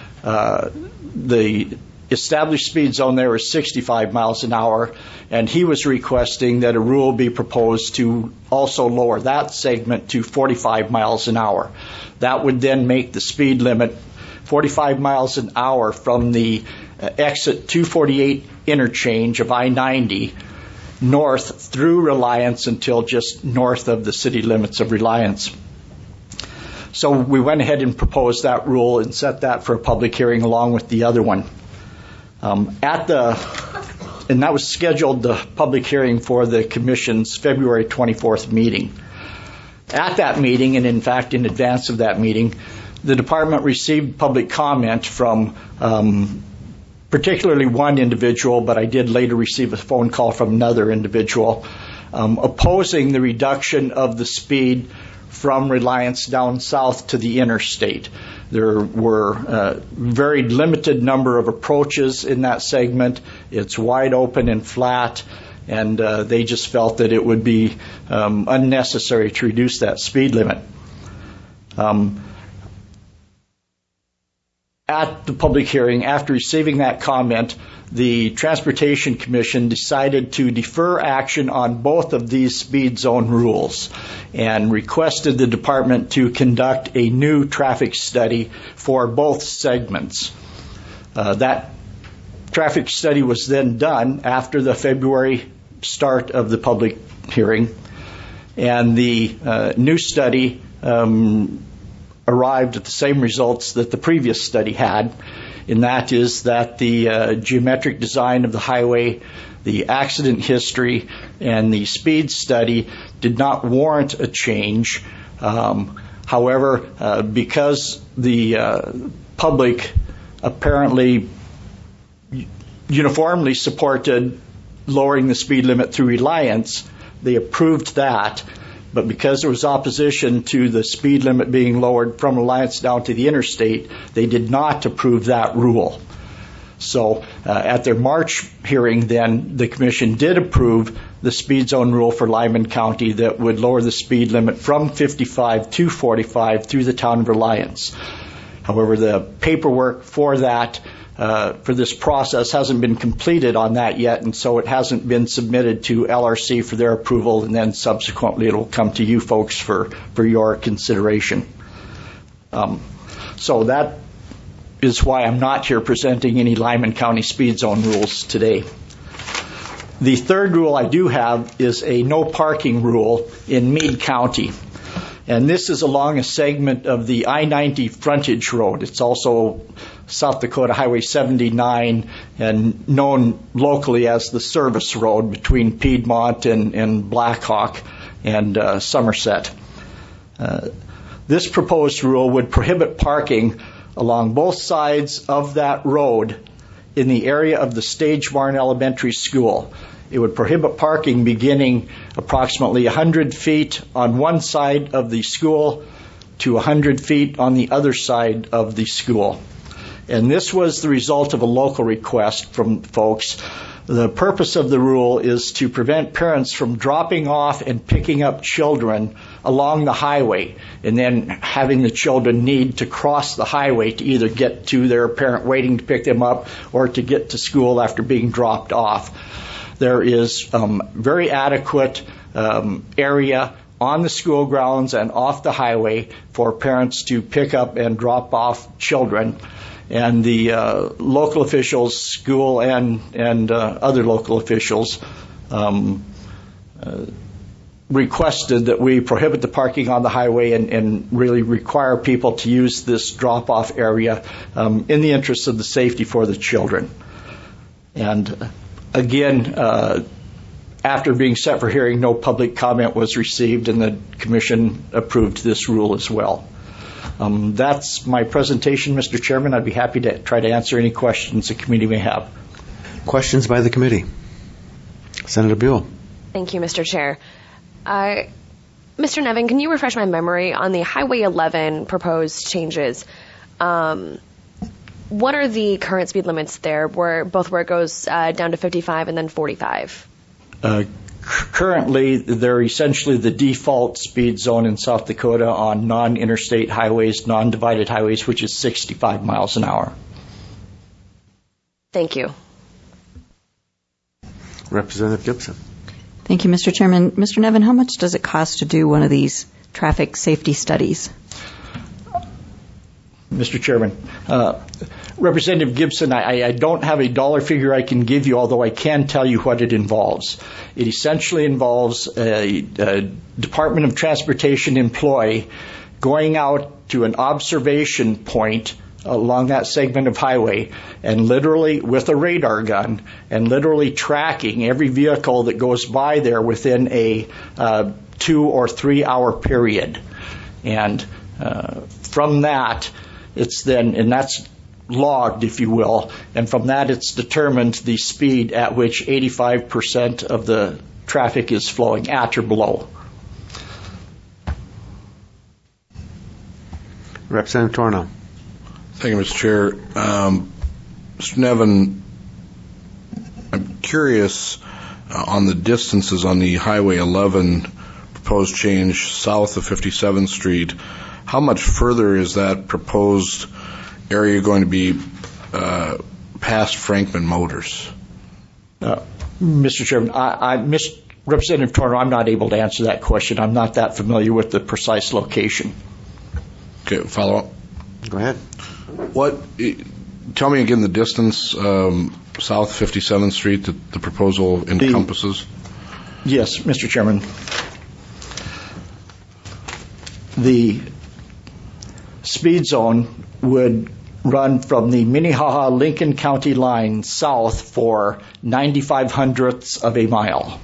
The established speed zone there is 65 miles an hour, and he was requesting that a rule be proposed to also lower that segment to 45 miles an hour. That would then make the speed limit 45 miles an hour from the exit 248 interchange of I-90 north through Reliance until just north of the city limits of Reliance. So we went ahead and proposed that rule and set that for a public hearing along with the other one. And that was scheduled, the public hearing, for the Commission's February 24th meeting. At that meeting, and in fact in advance of that meeting, the Department received public comment from particularly one individual, but I did later receive a phone call from another individual opposing the reduction of the speed from Reliance down south to the interstate. There were a very limited number of approaches in that segment. It's wide open and flat, and they just felt that it would be unnecessary to reduce that speed limit. At the public hearing, after receiving that comment, the Transportation Commission decided to defer action on both of these speed zone rules and requested the department to conduct a new traffic study for both segments. That traffic study was then done after the February start of the public hearing, and the new study arrived at the same results that the previous study had, and that is that the geometric design of the highway, the accident history, and the speed study did not warrant a change. However, because the public apparently uniformly supported lowering the speed limit through Reliance, they approved that. But because there was opposition to the speed limit being lowered from Reliance down to the interstate, they did not approve that rule. So at their March hearing then, the Commission did approve the speed zone rule for Lyman County that would lower the speed limit from 55 to 45 through the town of Reliance. However, the paperwork for that, for this process, hasn't been completed on that yet, and so it hasn't been submitted to LRC for their approval, and then subsequently it will come to you folks for your consideration. So that is why I'm not here presenting any Lyman County speed zone rules today. The third rule I do have is a no parking rule in Meade County. And this is along a segment of the I-90 frontage road. It's also South Dakota Highway 79 and known locally as the service road between Piedmont and Blackhawk and Somerset. This proposed rule would prohibit parking along both sides of that road in the area of the Stage Barn Elementary School. It would prohibit parking beginning approximately 100 feet on one side of the school to 100 feet on the other side of the school. And this was the result of a local request from folks. The purpose of the rule is to prevent parents from dropping off and picking up children along the highway and then having the children need to cross the highway to either get to their parent waiting to pick them up or to get to school after being dropped off. There is very adequate area on the school grounds and off the highway for parents to pick up and drop off children. And the local officials, school and other local officials requested that we prohibit the parking on the highway and really require people to use this drop-off area in the interest of the safety for the children. And again, after being set for hearing, no public comment was received, and the Commission approved this rule as well. That's my presentation, Mr. Chairman. I'd be happy to try to answer any questions the committee may have. Questions by the committee? Senator Buell. Thank you, Mr. Chair. Mr. Nevin, can you refresh my memory on the Highway 11 proposed changes? What are the current speed limits there, where it goes down to 55 and then 45? Currently, they're essentially the default speed zone in South Dakota on non-interstate highways, non-divided highways, which is 65 miles an hour. Thank you. Representative Gibson. Thank you, Mr. Chairman. Mr. Nevin, how much does it cost to do one of these traffic safety studies? Mr. Chairman, Representative Gibson, I don't have a dollar figure I can give you, although I can tell you what it involves. It essentially involves a Department of Transportation employee going out to an observation point along that segment of highway and literally with a radar gun and literally tracking every vehicle that goes by there within a 2 or 3 hour period. And from that, it's then, and that's logged, if you will, and from that it's determined the speed at which 85% of the traffic is flowing at or below. Representative Torno. Thank you, Mr. Chair. Mr. Nevin, I'm curious on the distances on the Highway 11 proposed change south of 57th Street. How much further is that proposed area going to be past Frankman Motors? Mr. Chairman, Representative Torno, I'm not able to answer that question. I'm not that familiar with the precise location. Okay, follow up. Go ahead. Tell me again the distance south 57th Street that the proposal encompasses. Yes, Mr. Chairman. The speed zone would run from the Minnehaha-Lincoln County line south for 95/100ths of a mile.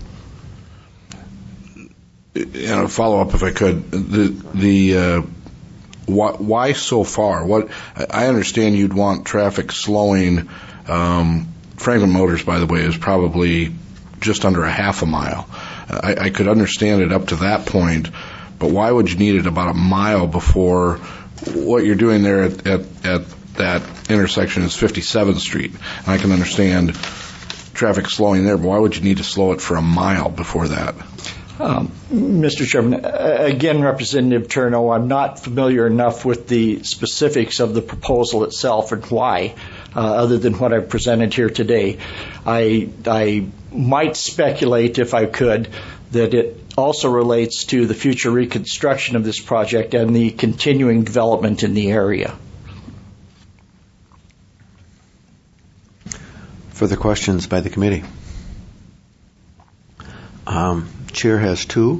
And a follow-up, if I could. Why so far? I understand you'd want traffic slowing. Franklin Motors, by the way, is probably just under a half a mile. I could understand it up to that point, but why would you need it about a mile before what you're doing there at that intersection is 57th Street? And I can understand traffic slowing there, but why would you need to slow it for a mile before that? Mr. Chairman, again, Representative Turno, I'm not familiar enough with the specifics of the proposal itself and why, other than what I've presented here today. I might speculate, if I could, that it also relates to the future reconstruction of this project and the continuing development in the area. Further questions by the committee? Chair has two.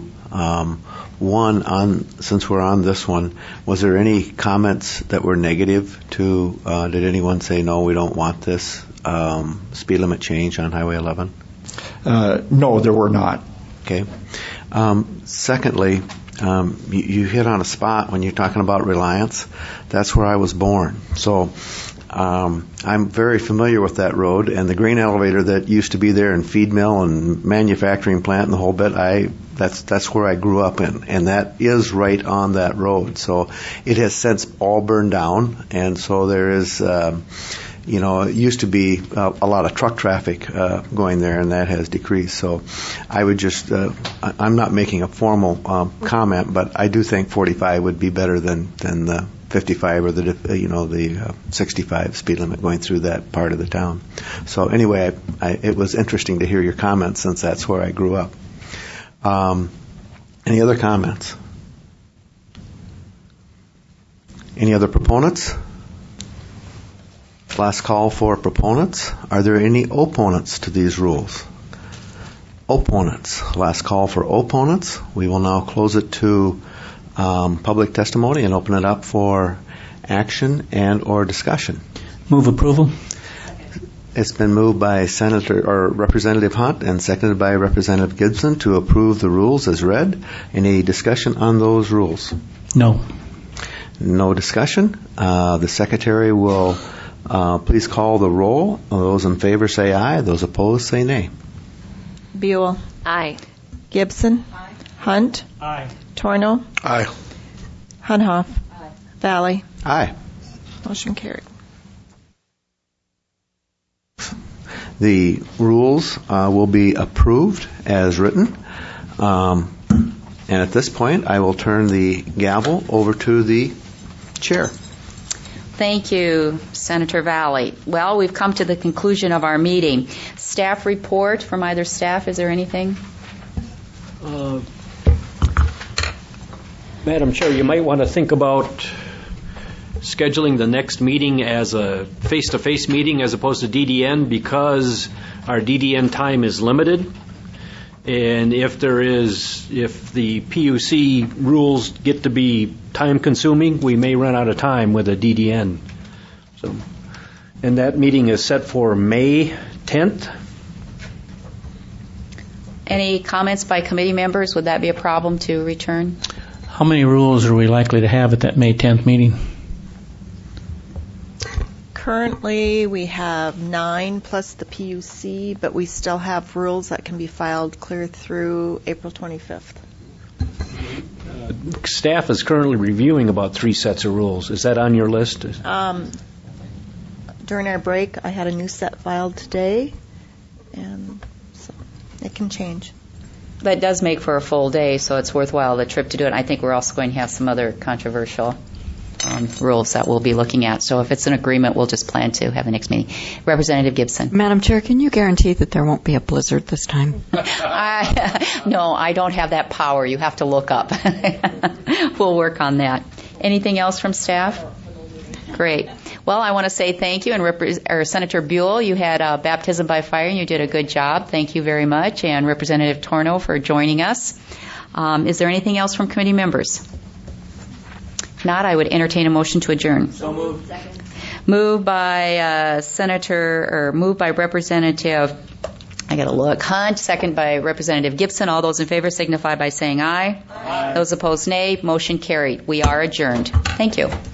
One, since we're on this one, was there any comments that were negative to, did anyone say, no, we don't want this speed limit change on Highway 11? No, there were not. Okay. Secondly, you hit on a spot when you're talking about Reliance. That's where I was born. So I'm very familiar with that road, and the grain elevator that used to be there, and feed mill and manufacturing plant and the whole bit, that's where I grew up in, and that is right on that road. So it has since all burned down, and so there is, it used to be a lot of truck traffic going there, and that has decreased. So I would just, I'm not making a formal comment, but I do think 45 would be better than the 55 or the 65 speed limit going through that part of the town. So anyway, it was interesting to hear your comments since that's where I grew up. Any other comments? Any other proponents? Last call for proponents. Are there any opponents to these rules? Opponents. Last call for opponents. We will now close it to public testimony and open it up for action and or discussion. Move approval. It's been moved by Representative Hunt and seconded by Representative Gibson to approve the rules as read. Any discussion on those rules? No. No discussion. The Secretary will Please call the roll. Those in favor say aye. Those opposed say nay. Buell. Aye. Gibson. Aye. Hunt. Aye. Torno. Aye. Hunhoff. Valley. Aye. Motion carried. The rules will be approved as written. And at this point, I will turn the gavel over to the chair. Thank you, Senator Valley. Well, we've come to the conclusion of our meeting. Staff report from either staff. Is there anything? Madam Chair, you might want to think about scheduling the next meeting as a face-to-face meeting as opposed to DDN, because our DDN time is limited. And if the PUC rules get to be time-consuming, we may run out of time with a DDN. And that meeting is set for May 10th. Any comments by committee members? Would that be a problem to return? How many rules are we likely to have at that May 10th meeting? Currently, we have 9 plus the PUC, but we still have rules that can be filed clear through April 25th. Staff is currently reviewing about 3 sets of rules. Is that on your list? During our break, I had a new set filed today, and so it can change. That does make for a full day, so it's worthwhile the trip to do it. I think we're also going to have some other controversial rules that we'll be looking at. So if it's an agreement, we'll just plan to have the next meeting. Representative Gibson. Madam Chair, can you guarantee that there won't be a blizzard this time? No, I don't have that power. You have to look up. We'll work on that. Anything else from staff? Great. Well, I want to say thank you. And Senator Buell, you had baptism by fire, and you did a good job. Thank you very much. And Representative Torno for joining us. Is there anything else from committee members? If not, I would entertain a motion to adjourn. So moved. Moved by Representative, I got to look, Hunt, second by Representative Gibson. All those in favor signify by saying aye. Those opposed, nay. Motion carried. We are adjourned. Thank you.